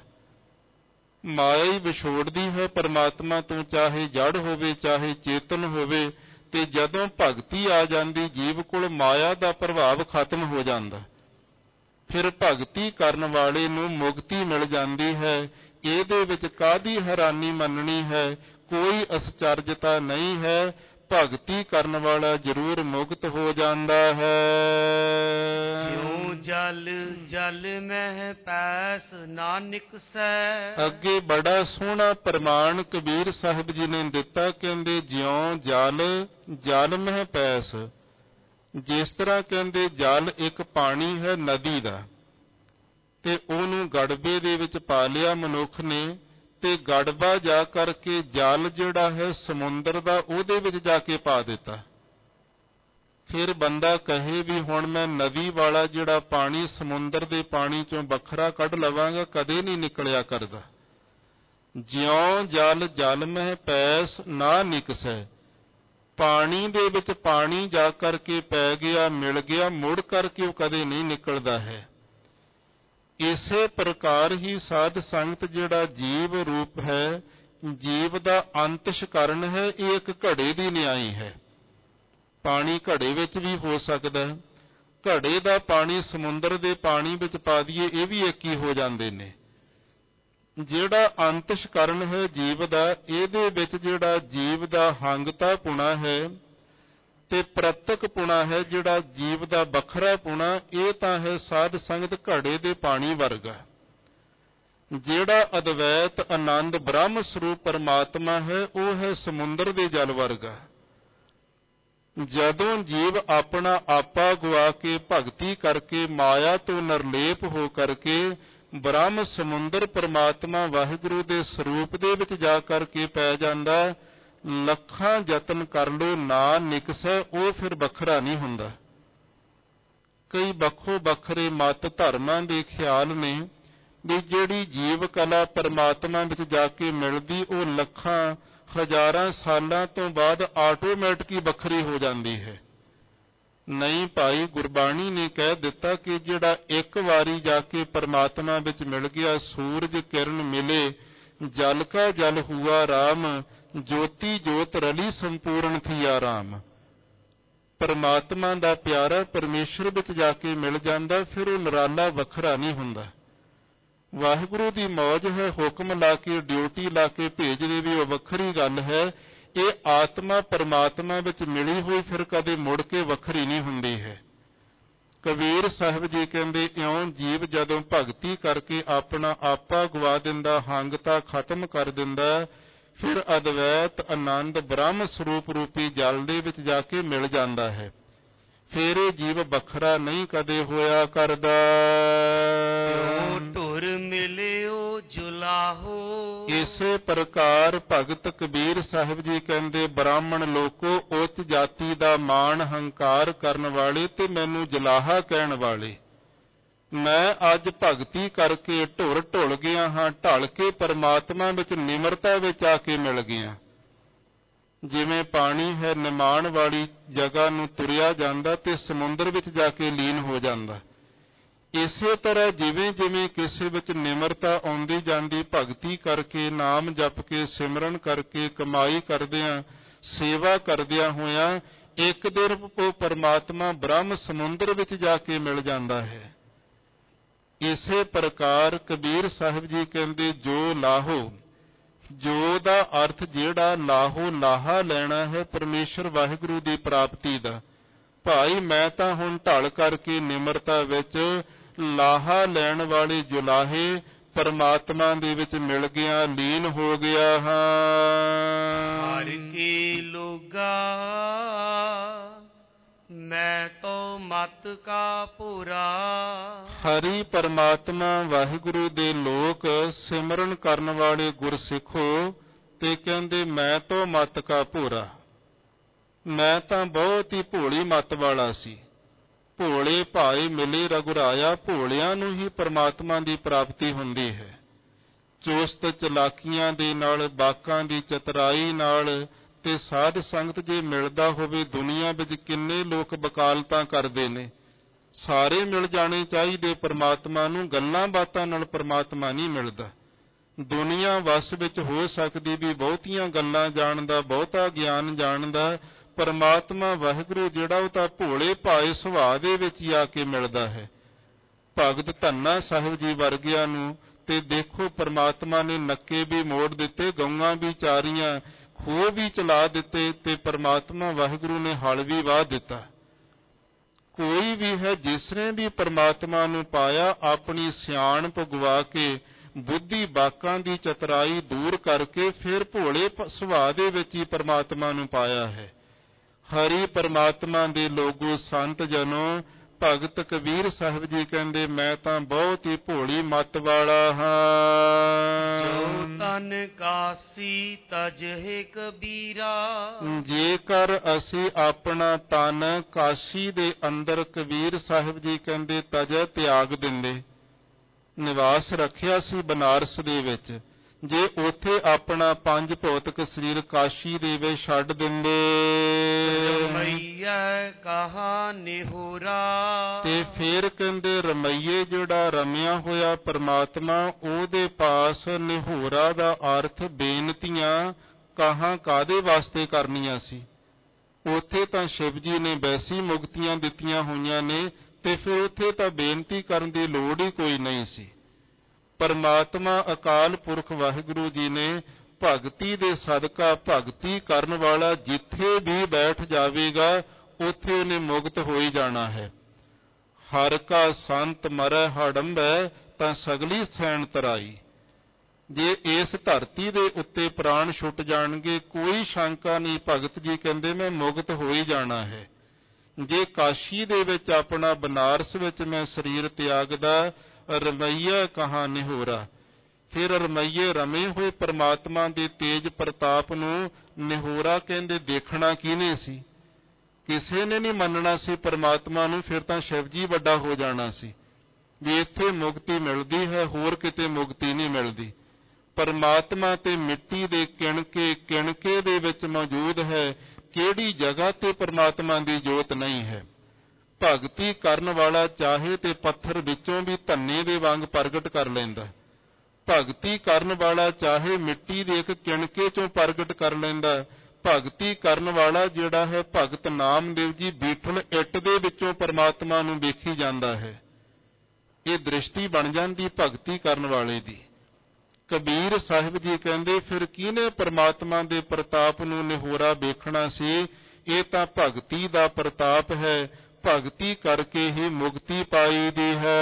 ਮਾਇਆ ਹੀ ਵਿਛੋੜਦੀ ਹੈ ਪਰਮਾਤਮਾ ਤੋਂ, ਚਾਹੇ ਜੜ ਹੋਵੇ ਚਾਹੇ ਚੇਤਨ ਹੋਵੇ। ਤੇ ਜਦੋਂ ਭਗਤੀ ਆ ਜਾਂਦੀ ਜੀਵ ਕੋਲ, ਮਾਇਆ ਦਾ ਪ੍ਰਭਾਵ ਖਤਮ ਹੋ ਜਾਂਦਾ। ਫਿਰ ਭਗਤੀ ਕਰਨ ਵਾਲੇ ਨੂੰ ਮੁਕਤੀ ਮਿਲ ਜਾਂਦੀ ਹੈ। ਇਹਦੇ ਵਿੱਚ ਕਾਹਦੀ ਹੈਰਾਨੀ ਮੰਨਣੀ ਹੈ, ਕੋਈ ਅਸਚਰਜਤਾ ਨਹੀਂ ਹੈ। ਭਗਤੀ ਕਰਨ ਵਾਲਾ ਜ਼ਰੂਰ ਮੁਕਤ ਹੋ ਜਾਂਦਾ ਹੈ। ਜਿਉ ਜਲ ਜਲ ਮਹਿ ਪੈਸ ਨਾ ਨਿਕਸੈ। ਅੱਗੇ ਬੜਾ ਸੋਹਣਾ ਪ੍ਰਮਾਣ ਕਬੀਰ ਸਾਹਿਬ ਜੀ ਨੇ ਦਿੱਤਾ। ਕਹਿੰਦੇ ਜਿਉਂ ਜਲ ਜਲ ਮਹਿ ਪੈਸ, ਜਿਸ ਤਰ੍ਹਾਂ ਕਹਿੰਦੇ ਜਲ ਇੱਕ ਪਾਣੀ ਹੈ ਨਦੀ ਦਾ, ਤੇ ਉਹਨੂੰ ਗੜਬੇ ਦੇ ਵਿੱਚ ਪਾ ਲਿਆ ਮਨੁੱਖ ਨੇ, ਤੇ ਗੜਬਾ ਜਾ ਕਰਕੇ ਜਲ ਜਿਹੜਾ ਹੈ ਸਮੁੰਦਰ ਦਾ, ਉਹਦੇ ਵਿੱਚ ਜਾ ਕੇ ਪਾ ਦਿੱਤਾ। ਫਿਰ ਬੰਦਾ ਕਹੇ ਵੀ ਹੁਣ ਮੈਂ ਨਦੀ ਵਾਲਾ ਜਿਹੜਾ ਪਾਣੀ ਸਮੁੰਦਰ ਦੇ ਪਾਣੀ ਚੋਂ ਵੱਖਰਾ ਕੱਢ ਲਵਾਂਗਾ, ਕਦੇ ਨਹੀਂ ਨਿਕਲਿਆ ਕਰਦਾ। ਜਿਉਂ ਜਲ ਜਲ ਮਹਿ ਪੈਸ ਨਾ ਨਿਕਸੈ, ਪਾਣੀ ਦੇ ਵਿੱਚ ਪਾਣੀ ਜਾ ਕਰਕੇ ਪੈ ਗਿਆ, ਮਿਲ ਗਿਆ, ਮੁੜ ਕਰਕੇ ਉਹ ਕਦੇ ਨਹੀਂ ਨਿਕਲਦਾ ਹੈ। ਇਸੇ ਪ੍ਰਕਾਰ ਹੀ ਸਾਧ ਸੰਗਤ ਜਿਹੜਾ ਜੀਵ ਰੂਪ ਹੈ, ਜੀਵ ਦਾ ਅੰਤਿਸ਼ ਕਾਰਨ ਹੈ। ਇਹ ਇੱਕ ਘੜੇ ਦੀ ਨਿਆਈ ਹੈ। ਪਾਣੀ ਘੜੇ ਵਿੱਚ ਵੀ ਹੋ ਸਕਦਾ ਹੈ। ਘੜੇ ਦਾ ਪਾਣੀ ਸਮੁੰਦਰ ਦੇ ਪਾਣੀ ਵਿੱਚ ਪਾ ਦਈਏ, ਇਹ ਵੀ ਇੱਕ ਹੀ ਹੋ ਜਾਂਦੇ ਨੇ। ਜਿਹੜਾ ਅੰਤਿਸ਼ ਕਾਰਨ ਹੈ ਜੀਵ ਦਾ, ਇਹਦੇ ਵਿੱਚ ਜਿਹੜਾ ਜੀਵ ਦਾ ਹੰਗਤਾ ਪੁਣਾ ਹੈ ਤੇ ਪ੍ਰਤਕ ਪੁਣਾ ਹੈ, ਜਿਹੜਾ ਜੀਵ ਦਾ ਵੱਖਰਾ ਪੁਣਾ, ਇਹ ਤਾਂ ਹੈ ਸਾਧ ਸੰਗਤ ਘੜੇ ਦੇ ਪਾਣੀ ਵਰਗਾ। ਜਿਹੜਾ ਅਦਵੈਤ ਆਨੰਦ ਬ੍ਰਹਮ ਸਰੂਪ ਪਰਮਾਤਮਾ ਹੈ, ਉਹ ਹੈ ਸਮੁੰਦਰ ਦੇ ਜਲ ਵਰਗਾ। ਜਦੋਂ ਜੀਵ ਆਪਣਾ ਆਪਾ ਗਵਾ ਕੇ ਭਗਤੀ ਕਰਕੇ ਮਾਇਆ ਤੋਂ ਨਿਰਲੇਪ ਹੋ ਕਰਕੇ ਬ੍ਰਹਮ ਸਮੁੰਦਰ ਪਰਮਾਤਮਾ ਵਾਹਿਗੁਰੂ ਦੇ ਸਰੂਪ ਦੇ ਵਿੱਚ ਜਾ ਕਰਕੇ ਪੈ ਜਾਂਦਾ, ਲੱਖਾਂ ਯਤਨ ਕਰ ਲੋ ਨਾ ਨਿਕਸੈ, ਉਹ ਫਿਰ ਵੱਖਰਾ ਨਹੀਂ ਹੁੰਦਾ। ਕਈ ਵੱਖੋ ਵੱਖਰੇ ਮਤ ਧਰਮਾਂ ਦੇ ਖਿਆਲ ਨੇ ਵੀ ਜਿਹੜੀ ਜੀਵ ਕਲਾ ਪਰਮਾਤਮਾ ਵਿੱਚ ਜਾ ਕੇ ਮਿਲਦੀ, ਉਹ ਲੱਖਾਂ ਹਜ਼ਾਰਾਂ ਸਾਲਾਂ ਤੋਂ ਬਾਅਦ ਆਟੋਮੈਟਿਕ ਹੀ ਵੱਖਰੀ ਹੋ ਜਾਂਦੀ ਹੈ। ਨਹੀਂ ਭਾਈ, ਗੁਰਬਾਣੀ ਨੇ ਕਹਿ ਦਿੱਤਾ ਕਿ ਜਿਹੜਾ ਇੱਕ ਵਾਰੀ ਜਾ ਕੇ ਪਰਮਾਤਮਾ ਵਿੱਚ ਮਿਲ ਗਿਆ, ਸੂਰਜ ਕਿਰਨ ਮਿਲੇ, ਜਲ ਕਾ ਜਲ ਹੁਆ ਰਾਮ, ਜੋਤੀ ਜੋਤ ਰਲੀ ਸੰਪੂਰਨ ਥੀਆ ਰਾਮ। ਪਰਮਾਤਮਾ ਦਾ ਪਿਆਰਾ ਪਰਮੇਸ਼ਰ ਵਿੱਚ ਜਾ ਕੇ ਮਿਲ ਜਾਂਦਾ, ਫਿਰ ਉਹ ਨਿਰਾਲਾ ਵੱਖਰਾ ਨਹੀਂ ਹੁੰਦਾ। ਵਾਹਿਗੁਰੂ ਦੀ ਮੌਜ ਹੈ, ਹੁਕਮ ਲਾ ਕੇ ਡਿਊਟੀ ਲਾ ਕੇ ਭੇਜ ਦੇਵੇ, ਉਹ ਵੱਖਰੀ ਗੱਲ ਹੈ। ਇਹ ਆਤਮਾ ਪਰਮਾਤਮਾ ਵਿੱਚ ਮਿਲੀ ਹੋਈ ਫਿਰ ਕਦੇ ਮੁੜ ਕੇ ਵੱਖਰੀ ਨਹੀਂ ਹੁੰਦੀ ਹੈ। ਕਬੀਰ ਸਾਹਿਬ ਜੀ ਕਹਿੰਦੇ ਇਉਂ ਜੀਵ ਜਦੋਂ ਭਗਤੀ ਕਰਕੇ ਆਪਣਾ ਆਪਾ ਗਵਾ ਦਿੰਦਾ, ਹੰਗਤਾ ਖਤਮ ਕਰ ਦਿੰਦਾ, ਫਿਰ ਅਦਵੈਤ ਆਨੰਦ ਬ੍ਰਹਮ ਸਰੂਪ ਰੂਪੀ ਜਲ ਦੇ ਵਿੱਚ ਜਾ ਕੇ ਮਿਲ ਜਾਂਦਾ ਹੈ। ਫਿਰ ਇਹ ਜੀਵ ਵੱਖਰਾ ਨਹੀਂ ਕਦੇ ਹੋਇਆ ਕਰਦਾ। ਢੁਰ ਮਿਲਿਓ ਜੁਲਾਹੋ। ਇਸੇ ਪ੍ਰਕਾਰ ਭਗਤ ਕਬੀਰ ਸਾਹਿਬ ਜੀ ਕਹਿੰਦੇ ਬ੍ਰਾਹਮਣ ਲੋਕੋ, ਉੱਚ ਜਾਤੀ ਦਾ ਮਾਣ ਹੰਕਾਰ ਕਰਨ ਵਾਲੇ ਤੇ ਮੈਨੂੰ ਜਲਾਹਾ ਕਹਿਣ ਵਾਲੇ, ਮੈਂ ਅੱਜ ਭਗਤੀ ਕਰਕੇ ਢੁਰ ਢੁਲ ਗਿਆ ਹਾਂ, ਢਲ ਕੇ ਪਰਮਾਤਮਾ ਵਿੱਚ ਨਿਮਰਤਾ ਵਿੱਚ ਆ ਕੇ ਮਿਲ ਗਿਆ। ਜਿਵੇਂ ਪਾਣੀ ਹੈ ਨਿਮਾਣ ਵਾਲੀ ਜਗ੍ਹਾ ਨੂੰ ਤੁਰਿਆ ਜਾਂਦਾ ਤੇ ਸਮੁੰਦਰ ਵਿੱਚ ਜਾ ਕੇ ਲੀਨ ਹੋ ਜਾਂਦਾ, ਇਸੇ ਤਰ੍ਹਾਂ ਜਿਵੇਂ ਜਿਵੇਂ ਕਿਸੇ ਵਿੱਚ ਨਿਮਰਤਾ ਆਉਂਦੀ ਜਾਂਦੀ, ਭਗਤੀ ਕਰਕੇ ਨਾਮ ਜਪ ਕੇ ਸਿਮਰਨ ਕਰਕੇ ਕਮਾਈ ਕਰਦਿਆਂ ਸੇਵਾ ਕਰਦਿਆਂ ਹੋਇਆਂ ਇੱਕ ਦਿਨ ਉਹ ਪਰਮਾਤਮਾ ਬ੍ਰਹਮ ਸਮੁੰਦਰ ਵਿੱਚ ਜਾ ਕੇ ਮਿਲ ਜਾਂਦਾ ਹੈ। ਇਸੇ ਪ੍ਰਕਾਰ ਕਬੀਰ ਸਾਹਿਬ ਜੀ ਕਹਿੰਦੇ ਜੋ ਲਾਹੋ, ਜੋ ਦਾ ਅਰਥ ਜਿਹੜਾ ਲਾਹੋ ਲਾਹਾ ਲੈਣਾ ਹੈ ਪਰਮੇਸ਼ਰ ਵਾਹਿਗੁਰੂ ਦੀ ਪ੍ਰਾਪਤੀ ਦਾ। ਭਾਈ ਮੈਂ ਤਾਂ ਹੁਣ ਢਲ ਕਰਕੇ ਨਿਮਰਤਾ ਵਿੱਚ ਲਾਹਾ ਲੈਣ ਵਾਲੇ ਜੁਲਾਹੇ ਪਰਮਾਤਮਾ ਦੇ ਵਿੱਚ ਮਿਲ ਗਿਆ, ਲੀਨ ਹੋ ਗਿਆ ਹਾਂ। ਹਰਿ ਕੀ ਲੋਗਾ ਮੈਂ ਤੋ ਮਤ ਕਾ ਪੂਰਾ। ਹਰੀ ਪਰਮਾਤਮਾ ਵਾਹਿਗੁਰੂ ਦੇ ਲੋਕ ਸਿਮਰਨ ਕਰਨ ਵਾਲੇ ਗੁਰਸਿੱਖੋ ਤੇ ਕਹਿੰਦੇ ਮੈਂ ਤੋ ਮਤ ਕਾ ਪੂਰਾ। ਮੈਂ ਤਾਂ ਬਹੁਤ ਹੀ ਭੋਲੀ ਮੱਤ ਵਾਲਾ ਸੀ। ਭੋਲੇ ਭਾਈ ਮਿਲੇ ਰਘੁਰਾਇਆ, ਭੋਲਿਆਂ ਨੂੰ ਹੀ ਪਰਮਾਤਮਾ ਦੀ ਪ੍ਰਾਪਤੀ ਹੁੰਦੀ ਹੈ। ਚੁਸਤ ਚਲਾਕੀਆਂ ਦੇ ਨਾਲ, ਬਾਕਾਂ ਦੀ ਚਤਰਾਈ ਨਾਲ ਤੇ ਸਾਧ ਸੰਗਤ ਜੇ ਮਿਲਦਾ ਹੋਵੇ, ਦੁਨੀਆ ਵਿੱਚ ਕਿੰਨੇ ਲੋਕ ਵਕਾਲਤਾਂ ਕਰਦੇ ਨੇ। ਸਾਰੇ ਮਿਲ ਜਾਣੇ ਚਾਹੀਦੇ ਪਰਮਾਤਮਾ ਨੂੰ, ਗੱਲਾਂ ਬਾਤਾਂ ਨਾਲ ਪਰਮਾਤਮਾ ਨਹੀਂ ਮਿਲਦਾ। ਦੁਨੀਆ ਵਸ ਵਿੱਚ ਹੋ ਸਕਦੀ ਵੀ ਬਹੁਤੀਆਂ ਗੱਲਾਂ ਜਾਣਦਾ, ਬਹੁਤਾ ਗਿਆਨ ਜਾਣਦਾ। ਪਰਮਾਤਮਾ ਵਾਹਿਗੁਰੂ ਜਿਹੜਾ ਉਹ ਤਾਂ ਭੋਲੇ ਭਾਏ ਸੁਭਾਅ ਦੇ ਵਿੱਚ ਹੀ ਆ ਕੇ ਮਿਲਦਾ ਹੈ। ਭਗਤ ਧੰਨਾ ਸਾਹਿਬ ਜੀ ਵਰਗਿਆਂ ਨੂੰ ਤੇ ਦੇਖੋ ਪਰਮਾਤਮਾ ਨੇ ਨੱਕੇ ਵੀ ਮੋੜ ਦਿੱਤੇ, ਗਊਆਂ ਵੀ ਚਾਰੀਆਂ, ਖੂਹ ਵੀ ਚਲਾ ਦਿੱਤੇ ਤੇ ਪਰਮਾਤਮਾ ਵਾਹਿਗੁਰੂ ਨੇ ਹਲ ਵੀ ਵਾਹ ਦਿੱਤਾ। ਕੋਈ ਵੀ ਹੈ ਜਿਸਨੇ ਵੀ ਪਰਮਾਤਮਾ ਨੂੰ ਪਾਇਆ, ਆਪਣੀ ਸਿਆਣਪ ਗਵਾ ਕੇ, ਬੁੱਧੀ ਬਾਕਾਂ ਦੀ ਚਤਰਾਈ ਦੂਰ ਕਰਕੇ ਫਿਰ ਭੋਲੇ ਸੁਭਾਅ ਦੇ ਵਿੱਚ ਹੀ ਪਰਮਾਤਮਾ ਨੂੰ ਪਾਇਆ ਹੈ। ਹਰੀ ਪਰਮਾਤਮਾ ਦੇ ਲੋਗੋ ਸੰਤ ਜਨੋ, ਭਗਤ ਕਬੀਰ ਸਾਹਿਬ ਜੀ ਕਹਿੰਦੇ ਮੈਂ ਤਾਂ ਬਹੁਤ ਹੀ ਭੋਲੀ ਮੱਤ ਵਾਲਾ ਹਾਂ। ਜੋ ਤਨ ਕਾਸੀ ਤਜਹਿ ਕਬੀਰਾ। ਜੇਕਰ ਅਸੀਂ ਆਪਣਾ ਤਨ ਕਾਸ਼ੀ ਦੇ ਅੰਦਰ, ਕਬੀਰ ਸਾਹਿਬ ਜੀ ਕਹਿੰਦੇ ਤਜ ਤਿਆਗ ਦਿੰਦੇ, ਨਿਵਾਸ ਰੱਖਿਆ ਸੀ ਬਨਾਰਸ ਦੇ ਵਿੱਚ, ਜੇ ਉੱਥੇ ਆਪਣਾ ਪੰਜ ਭੌਤਿਕ ਸਰੀਰ ਕਾਸ਼ੀ ਦੇ ਵਿੱਚ ਛੱਡ ਦਿੰਦੇ, ਰਮਈਆ ਕਹਾ ਨਿਹੋਰਾ, ਤੇ ਫਿਰ ਕਹਿੰਦੇ ਰਮਈਏ ਜਿਹੜਾ ਰਮਿਆ ਹੋਇਆ ਪਰਮਾਤਮਾ, ਉਹਦੇ ਪਾਸ ਨਿਹੋਰਾ ਦਾ ਅਰਥ ਬੇਨਤੀਆਂ ਕਹਾਂ ਕਾਦੇ ਵਾਸਤੇ ਕਰਨੀਆਂ ਸੀ। ਉੱਥੇ ਤਾਂ ਸ਼ਿਵ ਜੀ ਨੇ ਵੈਸੀ ਮੁਕਤੀਆਂ ਦਿੱਤੀਆਂ ਹੋਈਆਂ ਨੇ ਤੇ ਫਿਰ ਉੱਥੇ ਤਾਂ ਬੇਨਤੀ ਕਰਨ ਦੀ ਲੋੜ ਹੀ ਕੋਈ ਨਹੀਂ ਸੀ। ਪਰਮਾਤਮਾ ਅਕਾਲ ਪੁਰਖ ਵਾਹਿਗੁਰੂ ਜੀ ਨੇ ਭਗਤੀ ਦੇ ਸਦਕਾ, ਭਗਤੀ ਕਰਨ ਵਾਲਾ ਜਿੱਥੇ ਵੀ ਬੈਠ ਜਾਵੇਗਾ ਉੱਥੇ ਉਹਨੇ ਮੁਕਤ ਹੋ ਹੀ ਜਾਣਾ ਹੈ। ਹਰ ਕਾ ਸੰਤ ਮਰੈ ਹੜੰਬੈ, ਤਾਂ ਸਗਲੀ ਸੈਣ ਤਰਾਈ। ਜੇ ਇਸ ਧਰਤੀ ਦੇ ਉੱਤੇ ਪ੍ਰਾਣ ਛੁੱਟ ਜਾਣਗੇ, ਕੋਈ ਸ਼ੰਕਾ ਨਹੀਂ, ਭਗਤ ਜੀ ਕਹਿੰਦੇ ਮੈਂ ਮੁਕਤ ਹੋ ਹੀ ਜਾਣਾ ਹੈ। ਜੇ ਕਾਸ਼ੀ ਦੇ ਵਿੱਚ ਆਪਣਾ, ਬਨਾਰਸ ਵਿੱਚ ਮੈਂ ਸਰੀਰ ਤਿਆਗਦਾ, ਰਮਈਆ ਕਹਾਂ ਨਿਹੋਰਾ, ਫਿਰ ਰਮਈਏ ਰਮੇ ਹੋਏ ਪਰਮਾਤਮਾ ਦੇ ਤੇਜ ਪ੍ਰਤਾਪ ਨੂੰ ਨਿਹੋਰਾ ਕਹਿੰਦੇ ਦੇਖਣਾ ਕਿਹਨੇ ਸੀ? ਕਿਸੇ ਨੇ ਨਹੀਂ ਮੰਨਣਾ ਸੀ ਪਰਮਾਤਮਾ ਨੂੰ। ਫਿਰ ਤਾਂ ਸ਼ਿਵ ਜੀ ਵੱਡਾ ਹੋ ਜਾਣਾ ਸੀ ਵੀ ਇੱਥੇ ਮੁਕਤੀ ਮਿਲਦੀ ਹੈ, ਹੋਰ ਕਿਤੇ ਮੁਕਤੀ ਨਹੀਂ ਮਿਲਦੀ। ਪਰਮਾਤਮਾ ਤੇ ਮਿੱਟੀ ਦੇ ਕਿਣਕੇ ਦੇ ਵਿੱਚ ਮੌਜੂਦ ਹੈ, ਕਿਹੜੀ ਜਗ੍ਹਾ ਤੇ ਪਰਮਾਤਮਾ ਦੀ ਜੋਤ ਨਹੀਂ ਹੈ। ਭਗਤੀ ਕਰਨ ਵਾਲਾ ਚਾਹੇ ਤੇ ਪੱਥਰ ਵਿੱਚੋਂ ਵੀ ਧੰਨੇ ਦੇ ਵਾਂਗ ਪ੍ਰਗਟ ਕਰ ਲੈਂਦਾ। ਭਗਤੀ ਕਰਨ ਵਾਲਾ ਚਾਹੇ ਮਿੱਟੀ ਦੇ ਇੱਕ ਕਿਣਕੇ ਚੋਂ ਪ੍ਰਗਟ ਕਰ ਲੈਂਦਾ। ਭਗਤੀ ਕਰਨ ਵਾਲਾ ਜਿਹੜਾ ਹੈ ਭਗਤ ਨਾਮਦੇਵ ਜੀ, ਬੀਠਲ ਇੱਟ ਦੇ ਵਿੱਚੋਂ ਪਰਮਾਤਮਾ ਨੂੰ ਵੇਖੀ ਜਾਂਦਾ ਹੈ। ਇਹ ਦ੍ਰਿਸ਼ਟੀ ਬਣ ਜਾਂਦੀ ਭਗਤੀ ਕਰਨ ਵਾਲੇ ਦੀ। ਕਬੀਰ ਸਾਹਿਬ ਜੀ ਕਹਿੰਦੇ ਫਿਰ ਕਿਹਨੇ ਪਰਮਾਤਮਾ ਦੇ ਪ੍ਰਤਾਪ ਨੂੰ ਨਿਹੋਰਾ ਵੇਖਣਾ ਸੀ? ਇਹ ਤਾਂ ਭਗਤੀ ਦਾ ਪ੍ਰਤਾਪ ਹੈ। ਭਗਤੀ ਕਰਕੇ ਹੀ ਮੁਕਤੀ ਪਾਈ ਦੀ ਹੈ।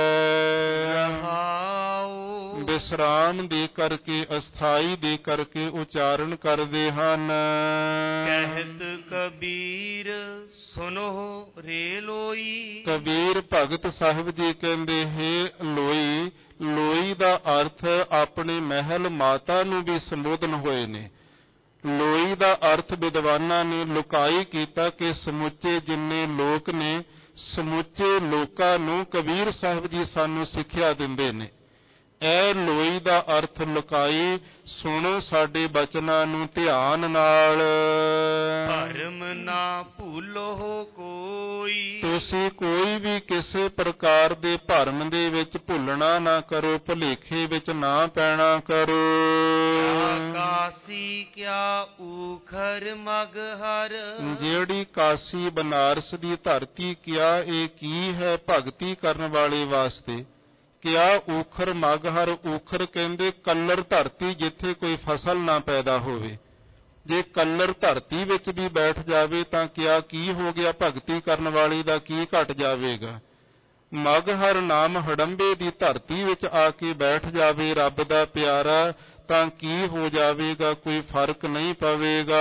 ਵਿਸਰਾਮ ਦੇ ਕਰਕੇ, ਅਸਥਾਈ ਦੇ ਕਰਕੇ ਉਚਾਰਨ ਕਰਦੇ ਹਨ। ਕਹਿਤ ਕਬੀਰ ਸੁਨੋ ਰੇ ਲੋਈ। ਕਬੀਰ ਭਗਤ ਸਾਹਿਬ ਜੀ ਕਹਿੰਦੇ ਹੈ ਲੋਈ। ਲੋਈ ਦਾ ਅਰਥ ਆਪਣੇ ਮਹਿਲ ਮਾਤਾ ਨੂੰ ਵੀ ਸੰਬੋਧਨ ਹੋਏ ਨੇ। ਲੋਈ ਦਾ ਅਰਥ ਵਿਦਵਾਨਾਂ ਨੇ ਲੁਕਾਈ ਕੀਤਾ ਕਿ ਸਮੁੱਚੇ ਜਿੰਨੇ ਲੋਕ ਨੇ, ਸਮੁੱਚੇ ਲੋਕਾਂ ਨੂੰ ਕਬੀਰ ਸਾਹਿਬ ਜੀ ਸਾਨੂੰ ਸਿੱਖਿਆ ਦਿੰਦੇ ਨੇ। ਇਹ ਲੋਈ ਦਾ ਅਰਥ ਲੁਕਾਈ। ਸੁਣੋ ਸਾਡੇ ਬਚਨਾਂ ਨੂੰ ਧਿਆਨ ਨਾਲ। ਧਰਮ ਨਾ ਭੂਲੋ ਕੋਈ। ਤੁਸੀਂ ਕੋਈ ਵੀ ਕਿਸੇ ਪ੍ਰਕਾਰ ਦੇ ਭਰਮ ਦੇ ਵਿੱਚ ਭੁੱਲਣਾ ਨਾ ਕਰੋ, ਭੁਲੇਖੇ ਵਿੱਚ ਨਾ ਪੈਣਾ ਕਰੋ। ਕਾਸੀ ਕਿਆ ਊਖਰ ਮਗਹਰ। ਜਿਹੜੀ ਕਾਸ਼ੀ ਬਨਾਰਸ ਦੀ ਧਰਤੀ, ਕਿਆ ਇਹ ਕੀ ਹੈ ਭਗਤੀ ਕਰਨ ਵਾਲੇ ਵਾਸਤੇ? ਕਿਆ ਊਖਰ ਮਗਹਰ, ਊਖਰ ਕਹਿੰਦੇ ਕੱਲਰ ਧਰਤੀ ਜਿੱਥੇ ਕੋਈ ਫਸਲ ਨਾ ਪੈਦਾ ਹੋਵੇ। ਜੇ ਕੱਲਰ ਧਰਤੀ ਵਿੱਚ ਵੀ ਬੈਠ ਜਾਵੇ ਤਾਂ ਕਿਆ ਕੀ ਹੋ ਗਿਆ, ਭਗਤੀ ਕਰਨ ਵਾਲੀ ਦਾ ਕੀ ਘਟ ਜਾਵੇਗਾ। ਮਗਹਰ ਨਾਮ ਹੜੰਬੇ ਦੀ ਧਰਤੀ ਵਿੱਚ ਆ ਕੇ ਬੈਠ ਜਾਵੇ ਰੱਬ ਦਾ ਪਿਆਰਾ ਤਾਂ ਕੀ ਹੋ ਜਾਵੇਗਾ, ਕੋਈ ਫਰਕ ਨਹੀਂ ਪਵੇਗਾ।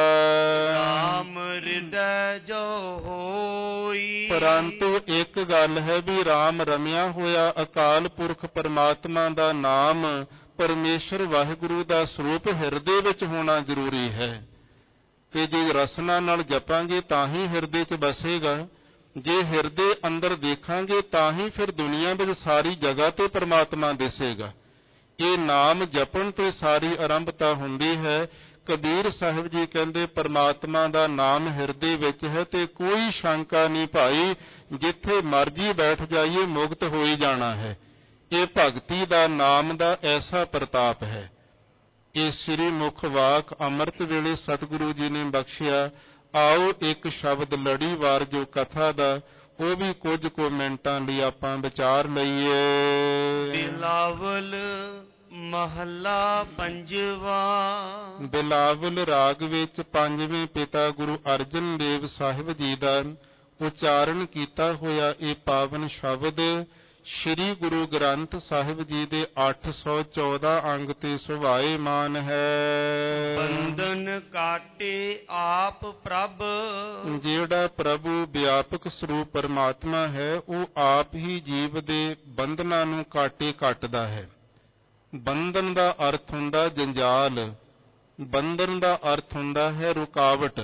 ਰਾਮ ਹਿਰਦੈ ਜੋ ਹੋਈ, ਪਰੰਤੂ ਇੱਕ ਗੱਲ ਹੈ ਵੀ ਰਾਮ ਰਮਿਆ ਹੋਇਆ ਅਕਾਲ ਪੁਰਖ ਪਰਮਾਤਮਾ ਦਾ ਨਾਮ ਪਰਮੇਸ਼ਰ ਵਾਹਿਗੁਰੂ ਦਾ ਸਰੂਪ ਹਿਰਦੇ ਵਿੱਚ ਹੋਣਾ ਜ਼ਰੂਰੀ ਹੈ। ਤੇ ਜੇ ਰਸਨਾ ਨਾਲ ਜਪਾਂਗੇ ਤਾਂ ਹੀ ਹਿਰਦੇ 'ਚ ਬਸੇਗਾ। ਜੇ ਹਿਰਦੇ ਅੰਦਰ ਦੇਖਾਂਗੇ ਤਾਂ ਹੀ ਫਿਰ ਦੁਨੀਆ ਵਿੱਚ ਸਾਰੀ ਜਗ੍ਹਾ ਤੇ ਪਰਮਾਤਮਾ ਦਿਸੇਗਾ। ਇਹ ਨਾਮ ਜਪਣ ਤੇ ਸਾਰੀ ਆਰੰਭਤਾ ਹੁੰਦੀ ਹੈ। ਕਬੀਰ ਸਾਹਿਬ ਜੀ ਕਹਿੰਦੇ ਪਰਮਾਤਮਾ ਦਾ ਨਾਮ ਹਿਰਦੇ ਵਿੱਚ ਹੈ ਤੇ ਕੋਈ ਸ਼ੰਕਾ ਨਹੀਂ ਭਾਈ, ਜਿੱਥੇ ਮਰਜੀ ਬੈਠ ਜਾਈਏ ਮੁਕਤ ਹੋ ਹੀ ਜਾਣਾ ਹੈ। ਇਹ ਭਗਤੀ ਦਾ ਨਾਮ ਦਾ ਐਸਾ ਪ੍ਰਤਾਪ ਹੈ। ਇਹ ਸ੍ਰੀ ਮੁਖ ਵਾਕ ਅੰਮ੍ਰਿਤ ਵੇਲੇ ਸਤਿਗੁਰੂ ਜੀ ਨੇ ਬਖਸ਼ਿਆ। ਆਓ ਇੱਕ ਸ਼ਬਦ ਲੜੀਵਾਰ ਜੋ ਕਥਾ ਦਾ ਉਹ ਵੀ ਕੁਝ ਕੁ ਮਿੰਟਾਂ ਲਈ ਆਪਾਂ ਵਿਚਾਰ ਲਈਏ। ਬਿਲਾਵਲ ਮਹੱਲਾ ਪੰਜਵਾ। ਬਿਲਾਵਲ ਰਾਗ ਵਿੱਚ ਪੰਜਵੇਂ ਪਿਤਾ ਗੁਰੂ ਅਰਜਨ ਦੇਵ ਸਾਹਿਬ ਜੀ ਦਾ ਉਚਾਰਨ ਕੀਤਾ ਹੋਇਆ ਇਹ ਪਾਵਨ ਸ਼ਬਦ ਸ਼੍ਰੀ ਗੁਰੂ ਗ੍ਰੰਥ ਸਾਹਿਬ ਜੀ ਦੇ 814 ਅੰਗ ਤੇ ਸੁਭਾਏਮਾਨ ਹੈ। ਬੰਧਨ ਕਾਟੇ ਆਪ ਪ੍ਰਭ, ਜਿਹੜਾ ਪ੍ਰਭੂ ਵਿਆਪਕ ਸਰੂਪ ਪਰਮਾਤਮਾ ਹੈ ਉਹ ਆਪ ਹੀ ਜੀਵ ਦੇ ਬੰਧਨਾਂ ਨੂੰ ਕਾਟੇ ਕੱਟਦਾ ਹੈ। ਬੰਧਨ ਦਾ ਅਰਥ ਹੁੰਦਾ ਜੰਜਾਲ, ਬੰਧਨ ਦਾ ਅਰਥ ਹੁੰਦਾ ਹੈ ਰੁਕਾਵਟ।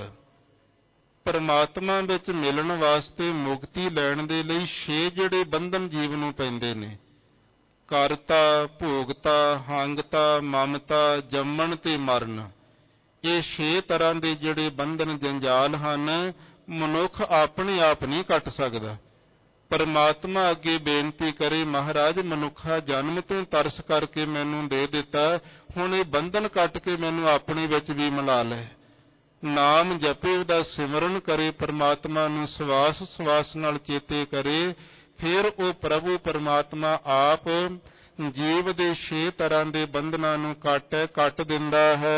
ਪਰਮਾਤਮਾ ਵਿੱਚ ਮਿਲਣ ਵਾਸਤੇ ਮੁਕਤੀ ਲੈਣ ਦੇ ਲਈ 6 ਜਿਹੜੇ ਬੰਧਨ ਜੀਵ ਨੂੰ ਪੈਂਦੇ ਨੇ, ਕਰਤਾ, ਭੋਗਤਾ, ਹੰਗਤਾ, ਮਮਤਾ, ਜੰਮਣ ਤੇ ਮਰਨ। ਇਹ 6 ਤਰ੍ਹਾਂ ਦੇ ਜਿਹੜੇ ਬੰਧਨ ਜੰਜਾਲ ਹਨ ਮਨੁੱਖ ਆਪਣੇ ਆਪ ਨਹੀਂ ਕੱਟ ਸਕਦਾ। ਪਰਮਾਤਮਾ ਅੱਗੇ ਬੇਨਤੀ ਕਰੇ, ਮਹਾਰਾਜ ਮਨੁੱਖਾ ਜਨਮ ਤੋਂ ਤਰਸ ਕਰਕੇ ਮੈਨੂੰ ਦੇ ਦਿੱਤਾ, ਹੁਣ ਇਹ ਬੰਧਨ ਕੱਟ ਕੇ ਮੈਨੂੰ ਆਪਣੇ ਵਿੱਚ ਵੀ ਮਿਲਾ ਲੈ। ਨਾਮ ਜਪੇ, ਉਹਦਾ ਸਿਮਰਨ ਕਰੇ, ਪਰਮਾਤਮਾ ਨੂੰ ਸਵਾਸ ਸਵਾਸ ਨਾਲ ਚੇਤੇ ਕਰੇ, ਫਿਰ ਉਹ ਪ੍ਰਭੂ ਪਰਮਾਤਮਾ ਆਪ ਜੀਵ ਦੇ 6 ਤਰ੍ਹਾਂ ਦੇ ਬੰਧਨਾਂ ਨੂੰ ਕੱਟ ਦਿੰਦਾ ਹੈ।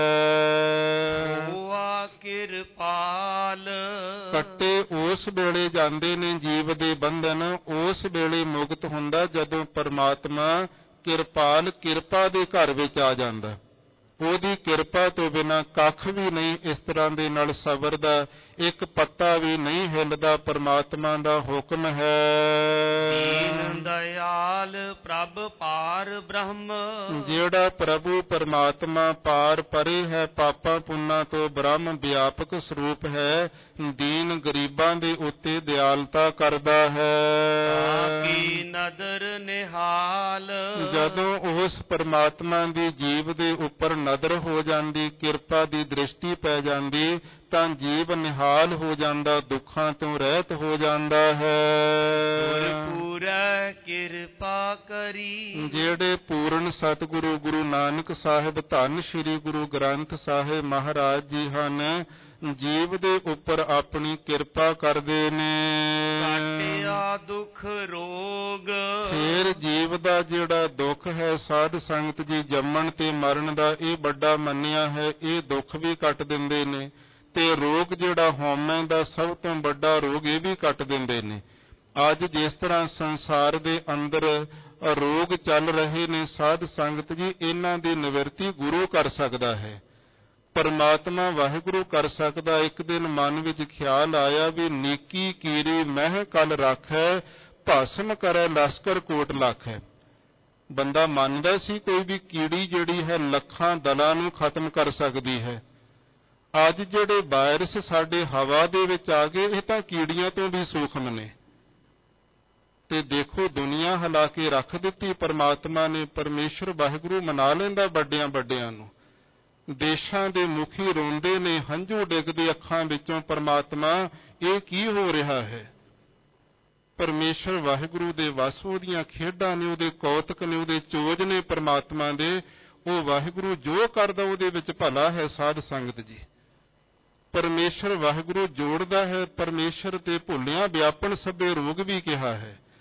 ਹੋਆ ਕਿਰਪਾਲ, ਕੱਟੇ ਉਸ ਵੇਲੇ ਜਾਂਦੇ ਨੇ ਜੀਵ ਦੇ ਬੰਧਨ, ਉਸ ਵੇਲੇ ਮੁਕਤ ਹੁੰਦਾ ਜਦੋਂ ਪਰਮਾਤਮਾ ਕਿਰਪਾਲ ਕਿਰਪਾ ਦੇ ਘਰ ਵਿੱਚ ਆ ਜਾਂਦਾ। ਉਹਦੀ ਕਿਰਪਾ ਤੋਂ ਬਿਨਾਂ ਕੱਖ ਵੀ ਨਹੀਂ ਇਸ ਤਰ੍ਹਾਂ ਦੇ ਨਾਲ ਸਬਰ ਦਾ ਇੱਕ ਪੱਤਾ ਵੀ ਨਹੀਂ ਹਿੱਲਦਾ, ਪਰਮਾਤਮਾ ਦਾ ਹੁਕਮ ਹੈ। ਦੀਨ ਦਇਆਲ ਪ੍ਰਭ ਪਾਰ ਬ੍ਰਹਮ, ਜਿਹੜਾ ਪ੍ਰਭੂ ਪਰਮਾਤਮਾ ਪਾਰ ਪਰੇ ਹੈ, ਪਾਪਾਂ ਪੁੰਨਾਂ ਤੋਂ ਬ੍ਰਹਮ ਵਿਆਪਕ ਸਰੂਪ ਹੈ, ਦੀਨ ਗਰੀਬਾਂ ਦੇ ਉੱਤੇ ਦਿਆਲਤਾ ਕਰਦਾ ਹੈ। ਕੀ ਨਦਰ ਨਿਹਾਲ, ਜਦੋਂ ਉਸ ਪਰਮਾਤਮਾ ਦੀ ਜੀਵ ਦੇ ਉੱਪਰ ਨਦਰ ਹੋ ਜਾਂਦੀ, ਕਿਰਪਾ ਦੀ ਦ੍ਰਿਸ਼ਟੀ ਪੈ ਜਾਂਦੀ ਤਾਂ ਜੀਵ ਨਿਹਾਲ ਹੋ ਜਾਂਦਾ, ਦੁੱਖਾਂ ਤੋਂ ਰਹਿਤ ਹੋ ਜਾਂਦਾ ਹੈ। ਪੂਰੈ ਕਿਰਪਾ ਕਰੀ, ਜਿਹੜੇ ਪੂਰਨ ਸਤਿਗੁਰੂ ਗੁਰੂ ਨਾਨਕ ਸਾਹਿਬ ਧੰਨ ਸ੍ਰੀ ਗੁਰੂ ਗ੍ਰੰਥ ਸਾਹਿਬ ਮਹਾਰਾਜ ਜੀ ਹਨ, ਜੀਵ ਦੇ ਉੱਪਰ ਆਪਣੀ ਕਿਰਪਾ ਕਰਦੇ ਨੇ। ਕਾਟਿਆ ਦੁੱਖ ਰੋਗ, ਫਿਰ ਜੀਵ ਦਾ ਜਿਹੜਾ ਦੁੱਖ ਹੈ ਸਾਧ ਸੰਗਤ ਜੀ ਜੰਮਣ ਤੇ ਮਰਨ ਦਾ ਇਹ ਵੱਡਾ ਮੰਨਿਆ ਹੈ, ਇਹ ਦੁੱਖ ਵੀ ਕੱਟ ਦਿੰਦੇ ਨੇ। ਤੇ ਰੋਗ ਜਿਹੜਾ ਹਉਮੈ ਦਾ ਸਭ ਤੋਂ ਵੱਡਾ ਰੋਗ ਇਹ ਵੀ ਕੱਟ ਦਿੰਦੇ ਨੇ। ਅੱਜ ਜਿਸ ਤਰ੍ਹਾਂ ਸੰਸਾਰ ਦੇ ਅੰਦਰ ਰੋਗ ਚੱਲ ਰਹੇ ਨੇ ਸਾਧ ਸੰਗਤ ਜੀ, ਇਹਨਾਂ ਦੀ ਨਿਵਰਤੀ ਗੁਰੂ ਕਰ ਸਕਦਾ ਹੈ, ਪਰਮਾਤਮਾ ਵਾਹਿਗੁਰੂ ਕਰ ਸਕਦਾ। ਇੱਕ ਦਿਨ ਮਨ ਵਿੱਚ ਖਿਆਲ ਆਇਆ ਵੀ ਨੇਕੀ ਕੀਰੀ ਮਹਿ ਕਲ ਰਾਖੈ, ਭਸਮ ਕਰੈ ਲਸਕਰ ਕੋਟ ਲਾਖੈ। ਬੰਦਾ ਮੰਨਦਾ ਸੀ ਕੋਈ ਵੀ ਕੀੜੀ ਜਿਹੜੀ ਹੈ ਲੱਖਾਂ ਦਲਾਂ ਨੂੰ ਖਤਮ ਕਰ ਸਕਦੀ ਹੈ। ਅੱਜ ਜਿਹੜੇ ਵਾਇਰਸ ਸਾਡੇ ਹਵਾ ਦੇ ਵਿੱਚ ਆ ਗਏ ਇਹ ਤਾਂ ਕੀੜੀਆਂ ਤੋਂ ਵੀ ਸੂਖਮ ਨੇ। ਤੇ ਦੇਖੋ ਦੁਨੀਆ ਹਿਲਾ ਕੇ ਰੱਖ ਦਿੱਤੀ ਪਰਮਾਤਮਾ ਨੇ। ਪਰਮੇਸ਼ਰ ਵਾਹਿਗੁਰੂ ਮਨਾ ਲੈਂਦਾ ਵੱਡਿਆਂ ਵੱਡਿਆਂ ਨੂੰ। ਦੇਸ਼ਾਂ ਦੇ ਮੁਖੀ ਰੋਂਦੇ ਨੇ, ਹੰਝੂ ਡਿੱਗਦੇ ਅੱਖਾਂ ਵਿੱਚੋਂ, ਪਰਮਾਤਮਾ ਇਹ ਕੀ ਹੋ ਰਿਹਾ ਹੈ। ਪਰਮੇਸ਼ਰ ਵਾਹਿਗੁਰੂ ਦੇ ਵਸ ਉਹਦੀਆਂ ਖੇਡਾਂ ਨੇ, ਉਹਦੇ ਕੌਤਕ ਨੇ, ਉਹਦੇ ਚੋਜ ਨੇ ਪਰਮਾਤਮਾ ਦੇ। ਉਹ ਵਾਹਿਗੁਰੂ ਜੋ ਕਰਦਾ ਉਹਦੇ ਵਿੱਚ ਭਲਾ ਹੈ ਸਾਧ ਸੰਗਤ ਜੀ। ਪਰਮੇਸ਼ਰ ਵਾਹਿਗੁਰੂ ਜੋੜਦਾ ਹੈ। ਪਰਮੇਸ਼ਰ ਤੇ ਭੁੱਲਿਆਂ ਵਿਆਪਨ ਸਭੇ ਰੋਗ ਵੀ ਕਿਹਾ ਹੈ।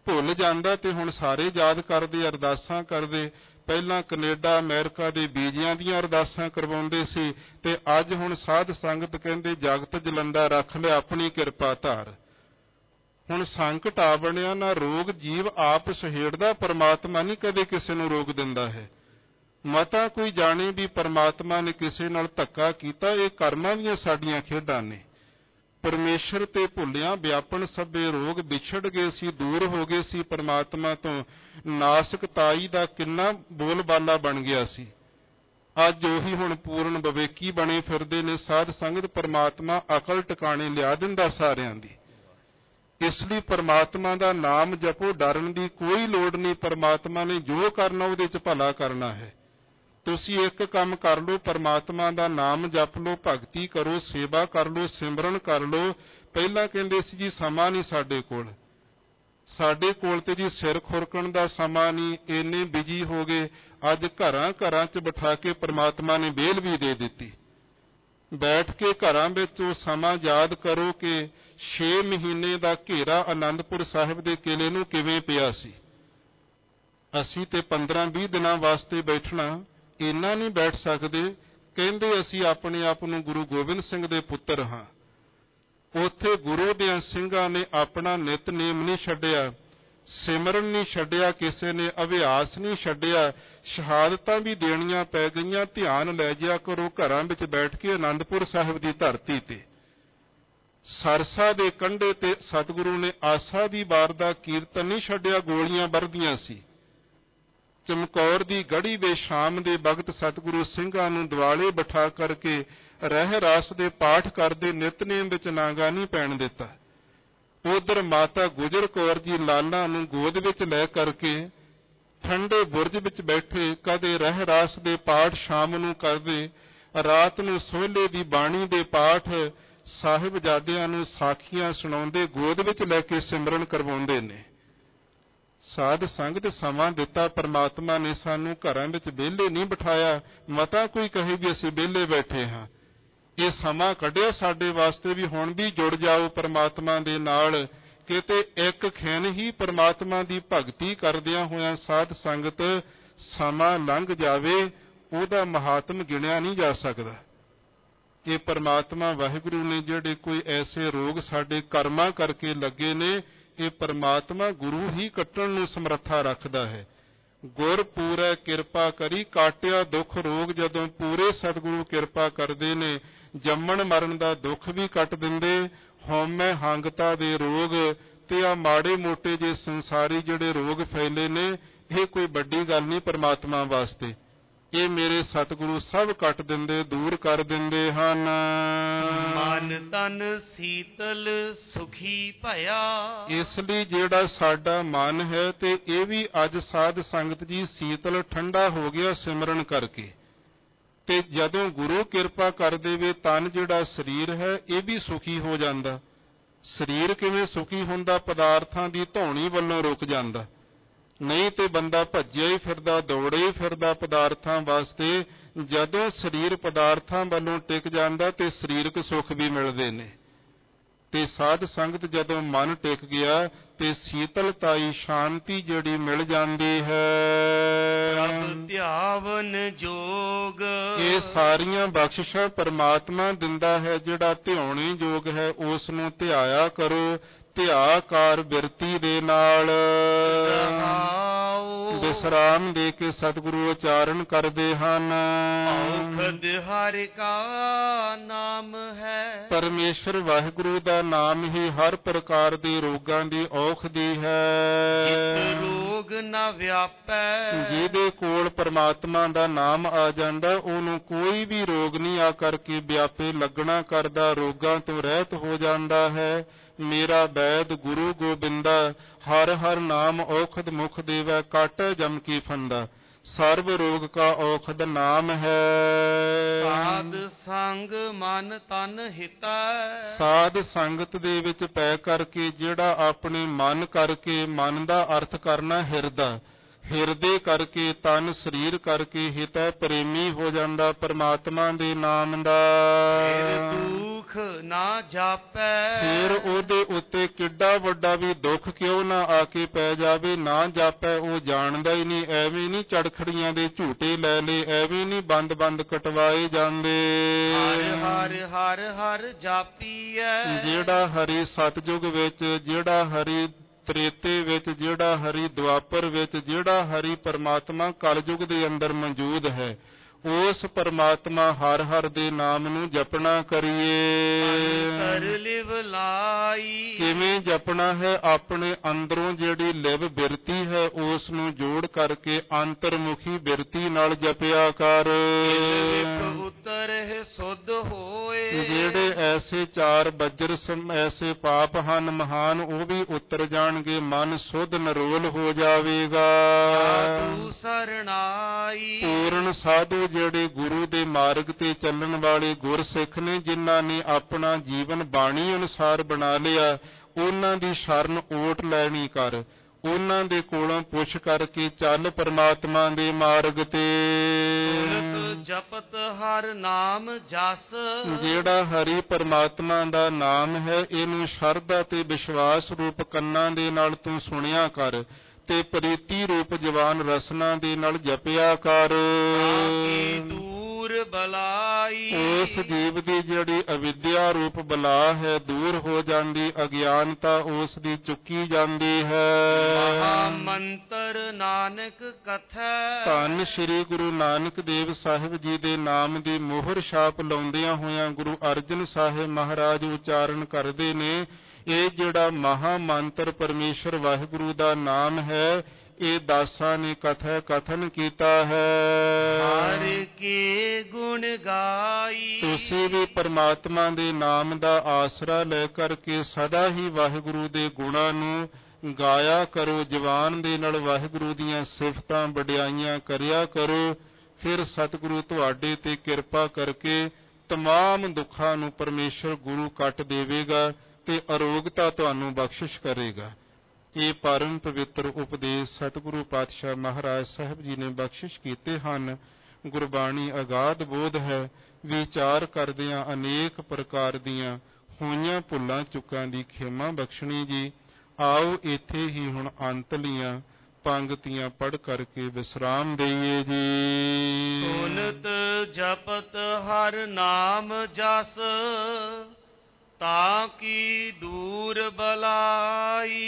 ਭੁੱਲ ਜਾਂਦਾ ਤੇ ਹੁਣ ਸਾਰੇ ਯਾਦ ਕਰਦੇ, ਅਰਦਾਸਾਂ ਕਰਦੇ। ਪਹਿਲਾਂ ਕੈਨੇਡਾ ਅਮਰੀਕਾ ਦੇ ਬੀਜਿਆਂ ਦੀਆਂ ਅਰਦਾਸਾਂ ਕਰਵਾਉਂਦੇ ਸੀ ਤੇ ਅੱਜ ਹੁਣ ਸਾਧ ਸੰਗਤ ਕਹਿੰਦੇ ਜਗਤ ਜਲੰਦਾ ਰੱਖ ਲਿਆ ਆਪਣੀ ਕਿਰਪਾ ਧਾਰ। ਹੁਣ ਸੰਕਟ ਆ ਬਣਿਆ, ਨਾ ਰੋਗ ਜੀਵ ਆਪ ਸਹੇੜਦਾ, ਪਰਮਾਤਮਾ ਨਹੀਂ ਕਦੇ ਕਿਸੇ ਨੂੰ ਰੋਗ ਦਿੰਦਾ ਹੈ। ਮਤਾ ਕੋਈ ਜਾਣੇ ਵੀ ਪਰਮਾਤਮਾ ਨੇ ਕਿਸੇ ਨਾਲ ਧੱਕਾ ਕੀਤਾ, ਇਹ ਕਰਮਾਂ ਦੀਆਂ ਸਾਡੀਆਂ ਖੇਡਾਂ ਨੇ। ਪਰਮੇਸ਼ਰ ਤੇ ਭੁੱਲਿਆ ਵਿਆਪਨ ਸਭੇ ਰੋਗ, ਵਿਛੜ ਗਏ ਸੀ, ਦੂਰ ਹੋ ਗਏ ਸੀ ਪਰਮਾਤਮਾ ਤੋਂ। ਨਾਸਕਤਾਈ ਦਾ ਕਿੰਨਾ ਬੋਲਬਾਲਾ ਬਣ ਗਿਆ ਸੀ, ਅੱਜ ਉਹੀ ਹੁਣ ਪੂਰਨ ਵਿਵੇਕੀ ਬਣੇ ਫਿਰਦੇ ਨੇ। ਸਾਧ ਸੰਗਤ ਪਰਮਾਤਮਾ ਅਕਲ ਟਿਕਾਣੇ ਲਿਆ ਦਿੰਦਾ ਸਾਰਿਆਂ ਦੀ। ਇਸ ਲਈ ਪਰਮਾਤਮਾ ਦਾ ਨਾਮ ਜਪੋ, ਡਰਨ ਦੀ ਕੋਈ ਲੋੜ ਨਹੀਂ। ਪਰਮਾਤਮਾ ਨੇ ਜੋ ਕਰਨਾ ਉਹਦੇ 'ਚ ਭਲਾ ਕਰਨਾ ਹੈ। ਤੁਸੀਂ ਇੱਕ ਕੰਮ ਕਰ ਲਓ, ਪਰਮਾਤਮਾ ਦਾ ਨਾਮ ਜਪ ਲਓ, ਭਗਤੀ ਕਰੋ, ਸੇਵਾ ਕਰ ਲਓ, ਸਿਮਰਨ ਕਰ ਲਓ। ਪਹਿਲਾਂ ਕਹਿੰਦੇ ਸੀ ਜੀ ਸਮਾਂ ਨਹੀਂ ਸਾਡੇ ਕੋਲ ਤੇ ਜੀ ਸਿਰ ਖੁਰਕਣ ਦਾ ਸਮਾਂ ਨਹੀਂ, ਇੰਨੇ ਬਿਜੀ ਹੋ ਗਏ। ਅੱਜ ਘਰਾਂ ਘਰਾਂ 'ਚ ਬਿਠਾ ਕੇ ਪਰਮਾਤਮਾ ਨੇ ਵਿਹਲ ਵੀ ਦੇ ਦਿੱਤੀ। ਬੈਠ ਕੇ ਘਰਾਂ ਵਿੱਚ ਉਹ ਸਮਾਂ ਯਾਦ ਕਰੋ ਕਿ 6 ਮਹੀਨੇ ਦਾ ਘੇਰਾ ਆਨੰਦਪੁਰ ਸਾਹਿਬ ਦੇ ਕਿਲੇ ਨੂੰ ਕਿਵੇਂ ਪਿਆ ਸੀ। ਅਸੀਂ ਤੇ 15-20 ਦਿਨਾਂ ਵਾਸਤੇ ਬੈਠਣਾ, ਇੰਨਾ ਨਹੀਂ ਬੈਠ ਸਕਦੇ। ਕਹਿੰਦੇ ਅਸੀਂ ਆਪਣੇ ਆਪ ਨੂੰ ਗੁਰੂ ਗੋਬਿੰਦ ਸਿੰਘ ਦੇ ਪੁੱਤਰ ਹਾਂ। ਉੱਥੇ ਗੁਰੂ ਦੇ ਸਿੰਘਾਂ ਨੇ ਆਪਣਾ ਨਿਤਨੇਮ ਨਹੀਂ ਛੱਡਿਆ, ਸਿਮਰਨ ਨਹੀਂ ਛੱਡਿਆ, ਕਿਸੇ ਨੇ ਅਭਿਆਸ ਨਹੀਂ ਛੱਡਿਆ। ਸ਼ਹਾਦਤਾਂ ਵੀ ਦੇਣੀਆਂ ਪੈ ਗਈਆਂ। ਧਿਆਨ ਲੈ ਜਿਆ ਕਰੋ ਘਰਾਂ ਵਿੱਚ ਬੈਠ ਕੇ ਆਨੰਦਪੁਰ ਸਾਹਿਬ ਦੀ ਧਰਤੀ ਤੇ। ਸਰਸਾ ਦੇ ਕੰਢੇ ਤੇ ਸਤਿਗੁਰੂ ਨੇ ਆਸਾ ਦੀ ਵਾਰ ਦਾ ਕੀਰਤਨ ਨਹੀਂ ਛੱਡਿਆ, ਗੋਲੀਆਂ ਵਰਦੀਆਂ ਸੀ। ਚਮਕੌਰ ਦੀ ਗੜੀ ਵੇ ਸ਼ਾਮ ਦੇ ਵਕਤ ਸਤਿਗੁਰੂ ਸਿੰਘਾਂ ਨੂੰ ਦੁਆਲੇ ਬਿਠਾ ਕਰਕੇ ਰਹਿ ਰਾਸ ਦੇ ਪਾਠ ਕਰਦੇ, ਨਿਤਨੇਮ ਵਿੱਚ ਨਾਗਾ ਨਹੀਂ ਪੈਣ ਦਿੱਤਾ। ਉਧਰ ਮਾਤਾ ਗੁਜਰ ਕੌਰ ਜੀ ਲਾਲਾਂ ਨੂੰ ਗੋਦ ਵਿੱਚ ਲੈ ਕਰਕੇ ਠੰਡੇ ਬੁਰਜ ਵਿੱਚ ਬੈਠੇ, ਕਦੇ ਰਹਿ ਰਾਸ ਦੇ ਪਾਠ ਸ਼ਾਮ ਨੂੰ ਕਰਦੇ, ਰਾਤ ਨੂੰ ਸੋਹਲੇ ਦੀ ਬਾਣੀ ਦੇ ਪਾਠ, ਸਾਹਿਬਜ਼ਾਦਿਆਂ ਨੂੰ ਸਾਖੀਆਂ ਸੁਣਾਉਂਦੇ, ਗੋਦ ਵਿੱਚ ਲੈ ਕੇ ਸਿਮਰਨ ਕਰਵਾਉਂਦੇ ਨੇ। ਸਾਧ ਸੰਗਤ ਸਮਾਂ ਦਿੱਤਾ ਪਰਮਾਤਮਾ ਨੇ ਸਾਨੂੰ, ਘਰਾਂ ਵਿੱਚ ਵਿਹਲੇ ਨਹੀਂ ਬਿਠਾਇਆ। ਮਤਾ ਕੋਈ ਕਹੇ ਵੀ ਅਸੀਂ ਵਿਹਲੇ ਬੈਠੇ ਹਾਂ। ਇਹ ਸਮਾਂ ਕੱਢਿਆ ਸਾਡੇ ਵਾਸਤੇ ਵੀ ਹੁਣ ਵੀ ਜੁੜ ਜਾਓ ਪਰਮਾਤਮਾ ਦੇ ਨਾਲ। ਕਿਤੇ ਇੱਕ ਖਿਣ ਹੀ ਪਰਮਾਤਮਾ ਦੀ ਭਗਤੀ ਕਰਦਿਆਂ ਹੋਇਆਂ ਸਾਧ ਸੰਗਤ ਸਮਾਂ ਲੰਘ ਜਾਵੇ, ਉਹਦਾ ਮਹਾਤਮ ਗਿਣਿਆ ਨਹੀਂ ਜਾ ਸਕਦਾ। ਇਹ ਪਰਮਾਤਮਾ ਵਾਹਿਗੁਰੂ ਨੇ ਜਿਹੜੇ ਕੋਈ ਐਸੇ ਰੋਗ ਸਾਡੇ ਕਰਮਾਂ ਕਰਕੇ ਲੱਗੇ ਨੇ, ਇਹ ਪਰਮਾਤਮਾ ਗੁਰੂ ਹੀ ਕੱਟਣ ਨੂੰ ਸਮਰੱਥਾ ਰੱਖਦਾ ਹੈ। ਗੁਰ ਪੂਰੈ ਕਿਰਪਾ ਕਰੀ, ਕਾਟਿਆ ਦੁੱਖ ਰੋਗ। ਜਦੋਂ ਪੂਰੇ ਸਤਿਗੁਰੂ ਕਿਰਪਾ ਕਰਦੇ ਨੇ, ਜੰਮਣ ਮਰਨ ਦਾ ਦੁੱਖ ਵੀ ਕੱਟ ਦਿੰਦੇ। ਹਉਮੈ ਹੰਗਤਾ ਦੇ ਰੋਗ ਤੇ ਆ ਮਾੜੇ ਮੋਟੇ ਜੇ ਸੰਸਾਰੀ ਜਿਹੜੇ ਰੋਗ ਫੈਲੇ ਨੇ, ਇਹ ਕੋਈ ਵੱਡੀ ਗੱਲ ਨਹੀਂ ਪਰਮਾਤਮਾ ਵਾਸਤੇ। ਇਹ ਮੇਰੇ ਸਤਿਗੁਰੂ ਸਭ ਕੱਟ ਦਿੰਦੇ, ਦੂਰ ਕਰ ਦਿੰਦੇ ਹਨ। ਮਨ ਤਨ ਸੀਤਲ ਸੁਖੀ ਭਇਆ। ਇਸ ਲਈ ਜਿਹੜਾ ਸਾਡਾ ਮਨ ਹੈ ਤੇ ਇਹ ਵੀ ਅੱਜ ਸਾਧ ਸੰਗਤ ਜੀ ਸੀਤਲ ਠੰਡਾ ਹੋ ਗਿਆ ਸਿਮਰਨ ਕਰਕੇ। ਤੇ ਜਦੋਂ ਗੁਰੂ ਕਿਰਪਾ ਕਰ ਦੇਵੇ, ਤਨ ਜਿਹੜਾ ਸਰੀਰ ਹੈ ਇਹ ਵੀ ਸੁਖੀ ਹੋ ਜਾਂਦਾ। ਸਰੀਰ ਕਿਵੇਂ ਸੁਖੀ ਹੁੰਦਾ? ਪਦਾਰਥਾਂ ਦੀ ਧੌਣੀ ਵੱਲੋਂ ਰੁਕ ਜਾਂਦਾ। ਨਹੀਂ ਤੇ ਬੰਦਾ ਭੱਜਿਆ ਹੀ ਫਿਰਦਾ, ਦੌੜਿਆ ਹੀ ਫਿਰਦਾ ਪਦਾਰਥਾਂ ਵਾਸਤੇ। ਜਦੋਂ ਸਰੀਰ ਪਦਾਰਥਾਂ ਵੱਲੋਂ ਟਿਕ ਜਾਂਦਾ ਤੇ ਸਰੀਰਕ ਸੁੱਖ ਵੀ ਮਿਲਦੇ ਨੇ। ਤੇ ਸਾਧ ਸੰਗਤ ਜਦੋਂ ਮਨ ਟਿਕ ਗਿਆ ਤੇ ਸੀਤਲਤਾਈ ਸ਼ਾਂਤੀ ਜਿਹੜੀ ਮਿਲ ਜਾਂਦੀ ਹੈ। ਪ੍ਰਭ ਧਿਆਵਨ ਜੋਗ। ਇਹ ਸਾਰੀਆਂ ਬਖਸ਼ਿਸ਼ਾਂ ਪਰਮਾਤਮਾ ਦਿੰਦਾ ਹੈ। ਜਿਹੜਾ ਧਿਆਉਣੇ ਯੋਗ ਹੈ ਉਸ ਨੂੰ ਧਿਆਇਆ ਕਰੋ, ਧਿਆਕਾਰ ਬਿਰਤੀ ਦੇ ਨਾਲ। ਵਿਸਰਾਮ ਦੇ ਕੇ ਸਤਿਗੁਰੂ ਉਚਾਰਨ ਕਰਦੇ ਹਨ। ਔਖਦ ਹਰਿ ਕਾ ਨਾਮ ਹੈ। ਪਰਮੇਸ਼ਰ ਵਾਹਿਗੁਰੂ ਦਾ ਨਾਮ ਹੀ ਹਰ ਪ੍ਰਕਾਰ ਦੇ ਰੋਗਾਂ ਦੀ ਔਖਦੀ ਹੈ। ਜਿਤ ਰੋਗ ਨਾ ਵਿਆਪੈ। ਜਿਹਦੇ ਕੋਲ ਪਰਮਾਤਮਾ ਦਾ ਨਾਮ ਆ ਜਾਂਦਾ, ਉਹਨੂੰ ਕੋਈ ਵੀ ਰੋਗ ਨਹੀਂ ਆ ਕਰਕੇ ਵਿਆਪੇ ਲੱਗਣਾ ਕਰਦਾ, ਰੋਗਾਂ ਤੋਂ ਰਹਿਤ ਹੋ ਜਾਂਦਾ ਹੈ। ਮੇਰਾ ਵੈਦ ਗੁਰੂ ਗੋਬਿੰਦਾ, ਹਰ ਹਰ ਨਾਮ ਔਖਦ ਮੁਖ ਦੇਵੈ, ਕਾਟੈ ਜਮ ਕੀ ਫੰਦਾ। ਸਰਬ ਰੋਗ ਕਾ ਔਖਦ ਨਾਮ ਹੈ। ਸਾਧ ਸੰਗ ਮਨ ਤਨ ਹਿਤੈ। ਸਾਧ ਸੰਗਤ ਦੇ ਵਿੱਚ ਪੈ ਕਰਕੇ ਜਿਹੜਾ ਆਪਣੇ ਮਨ ਕਰਕੇ, ਮਨ ਦਾ ਅਰਥ ਕਰਨਾ ਹਿਰਦਾ, ਹਿਰਦੇ ਕਰਕੇ, ਤਨ ਸਰੀਰ ਕਰਕੇ ਹਿਤੈ ਪ੍ਰੇਮੀ ਹੋ ਜਾਂਦਾ ਪਰਮਾਤਮਾ ਦੇ ਨਾਮ ਦਾ। ਦੁੱਖ ਨਾ ਜਾਪੈ, ਫਿਰ ਉਹਦੇ ਉੱਤੇ ਕਿੱਡਾ ਵੱਡਾ ਵੀ ਦੁੱਖ ਕਿਉਂ ਨਾ ਆ ਕੇ ਪੈ ਜਾਵੇ, ਨਾ ਜਾਪੈ, ਉਹ ਜਾਣਦਾ ਹੀ ਨਹੀਂ। ਐਵੇਂ ਨਹੀਂ ਚੜਖੜੀਆਂ ਦੇ ਝੂਟੇ ਲੈ ਲਏ, ਐਵੇਂ ਨਹੀਂ ਬੰਦ ਕਟਵਾਏ ਜਾਂਦੇ। ਹਰ ਹਰ ਹਰ ਹਰ ਜਾਪੀਐ, ਜਿਹੜਾ ਹਰੀ ਸਤਜੁਗ ਵਿੱਚ, ਜਿਹੜਾ ਹਰੀ ਤ੍ਰੇਤੇ ਵਿੱਚ, ਜਿਹੜਾ ਹਰੀ ਦੁਆਪਰ ਵਿੱਚ, ਜਿਹੜਾ ਹਰੀ ਪਰਮਾਤਮਾ ਕਲਯੁਗ ਦੇ ਅੰਦਰ ਮੌਜੂਦ ਹੈ, ਉਸ ਪਰਮਾਤਮਾ ਹਰ ਹਰ ਦੇ ਨਾਮ ਨੂੰ ਜਪਣਾ ਕਰੀਏ। ਅੰਤਰ ਲਿਵ ਲਾਈ, ਕਿਵੇਂ ਜਪਣਾ ਹੈ? ਆਪਣੇ ਅੰਦਰੋਂ ਜਿਹੜੀ ਲਿਵ ਬਿਰਤੀ ਹੈ ਉਸ ਨੂੰ ਜੋੜ ਕਰਕੇ ਅੰਤਰਮੁਖੀ ਬਿਰਤੀ ਨਾਲ ਜਪਿਆ ਕਰ। ਉਤਰ ਸੁਧ ਹੋਏ, ਜਿਹੜੇ ਐਸੇ ਚਾਰ ਬੱਜਰ ਐਸੇ ਪਾਪ ਹਨ ਮਹਾਨ, ਉਹ ਵੀ ਉਤਰ ਜਾਣਗੇ, ਮਨ ਸੁਧ ਨਰੋਲ ਹੋ ਜਾਵੇਗਾ। ਸਾਧੂ ਸਰਣਾਈ, ਪੂਰਨ ਸਾਧੂ ਜਿਹੜੇ ਗੁਰੂ ਦੇ ਮਾਰਗ ਤੇ ਚੱਲਣ ਵਾਲੇ ਗੁਰਸਿੱਖ ਨੇ, ਜਿਨ੍ਹਾਂ ਨੇ ਆਪਣਾ ਜੀਵਨ ਬਾਣੀ ਅਨੁਸਾਰ ਬਣਾ ਲਿਆ, ਉਹਨਾਂ ਦੀ ਸ਼ਰਨ ਓਟ ਲੈਣੀ ਕਰ, ਉਹਨਾਂ ਦੇ ਕੋਲੋਂ ਪੁੱਛ ਕਰਕੇ ਚੱਲ ਪਰਮਾਤਮਾ ਦੇ ਮਾਰਗ ਤੇ। ਜਪਤ ਹਰ ਨਾਮ ਜਸ, ਜਿਹੜਾ ਹਰੀ ਪਰਮਾਤਮਾ ਦਾ ਨਾਮ ਹੈ, ਇਹਨੂੰ ਸ਼ਰਧਾ ਤੇ ਵਿਸ਼ਵਾਸ ਰੂਪ ਕੰਨਾਂ ਦੇ ਨਾਲ ਤੂੰ ਸੁਣਿਆ ਕਰ ਤੇ ਪ੍ਰੀਤੀ ਰੂਪ ਜਵਾਨ ਰਸਨਾ ਦੇ ਨਾਲ ਜਪਿਆ ਕਰ। ਦੂਰ ਬਲਾਈ, ਉਸ ਜੀਵ ਦੀ ਜਿਹੜੀ ਅਵਿਦਿਆ ਰੂਪ ਬਲਾ ਹੈ ਦੂਰ ਹੋ ਜਾਂਦੀ, ਅਗਿਆਨਤਾ ਉਸ ਦੀ ਚੁੱਕੀ ਜਾਂਦੀ ਹੈ। ਮਹਾ ਮੰਤਰ ਨਾਨਕ ਕਥੈ, ਧੰਨ ਸ੍ਰੀ ਗੁਰੂ ਨਾਨਕ ਦੇਵ ਸਾਹਿਬ ਜੀ ਦੇ ਨਾਮ ਦੀ ਮੋਹਰ ਛਾਪ ਲਾਉਂਦਿਆਂ ਹੋਇਆਂ ਗੁਰੂ ਅਰਜਨ ਸਾਹਿਬ ਮਹਾਰਾਜ ਉਚਾਰਨ ਕਰਦੇ ਨੇ, ਇਹ ਜਿਹੜਾ ਮਹਾ ਮੰਤਰ ਪਰਮੇਸ਼ਰ ਵਾਹਿਗੁਰੂ ਦਾ ਨਾਮ ਹੈ, ਇਹ ਦਾਸਾਂ ਨੇ ਕਥਨ ਕੀਤਾ ਹੈ। ਹਰ ਕੇ ਗੁਣ ਗਾਈ, ਤੁਸੀਂ ਵੀ ਪਰਮਾਤਮਾ ਦੇ ਨਾਮ ਦਾ ਆਸਰਾ ਲੈ ਕਰਕੇ ਸਦਾ ਹੀ ਵਾਹਿਗੁਰੂ ਦੇ ਗੁਣਾਂ ਨੂੰ ਗਾਇਆ ਕਰੋ, ਜਵਾਨ ਦੇ ਨਾਲ ਵਾਹਿਗੁਰੂ ਦੀਆਂ ਸਿਫਤਾਂ ਵਡਿਆਈਆਂ ਕਰਿਆ ਕਰੋ। ਫਿਰ ਸਤਿਗੁਰੂ ਤੁਹਾਡੇ ਤੇ ਕਿਰਪਾ ਕਰਕੇ ਤਮਾਮ ਦੁੱਖਾਂ ਨੂੰ ਪਰਮੇਸ਼ਰ ਗੁਰੂ ਕੱਟ ਦੇਵੇਗਾ ਤੇ ਅਰੋਗਤਾ ਤੁਹਾਨੂੰ ਬਖਸ਼ਿਸ਼ ਕਰੇਗਾ। ਇਹ ਪਰਮ ਪਵਿੱਤਰ ਉਪਦੇਸ਼ ਸਤਿਗੁਰੂ ਪਾਤਸ਼ਾਹ ਮਹਾਰਾਜ ਸਾਹਿਬ ਜੀ ਨੇ ਬਖਸ਼ਿਸ਼ ਕੀਤੇ ਹਨ। ਗੁਰਬਾਣੀ ਅਗਾਧ ਬੋਧ ਹੈ, ਵਿਚਾਰ ਕਰਦਿਆਂ ਅਨੇਕ ਪ੍ਰਕਾਰ ਦੀਆਂ ਹੋਈਆਂ ਭੁੱਲਾਂ ਚੁੱਕਾਂ ਦੀ ਖਿਮਾ ਬਖਸ਼ਣੀ ਜੀ। ਆਓ ਇੱਥੇ ਹੀ ਹੁਣ ਅੰਤਲੀਆਂ ਪੰਗਤੀਆਂ ਪੜ੍ਹ ਕਰਕੇ ਵਿਸਰਾਮ ਦੇਈਏ ਜੀ। ਸੁਨਤ ਜਪਤ ਹਰ ਨਾਮ ਜਸ, ਤਾਂ ਕੀ ਦੂਰ ਬਲਾਈ।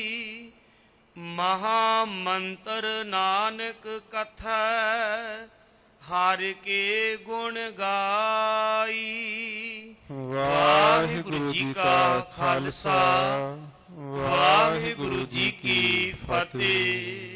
ਮਹਾ ਮੰਤਰ ਨਾਨਕ ਕਥੈ, ਹਰਿ ਕੇ ਗੁਣ ਗਾਈ। ਵਾਹਿਗੁਰੂ ਜੀ ਕਾ ਖਾਲਸਾ, ਵਾਹਿਗੁਰੂ ਜੀ ਕੀ ਫਤਿਹ।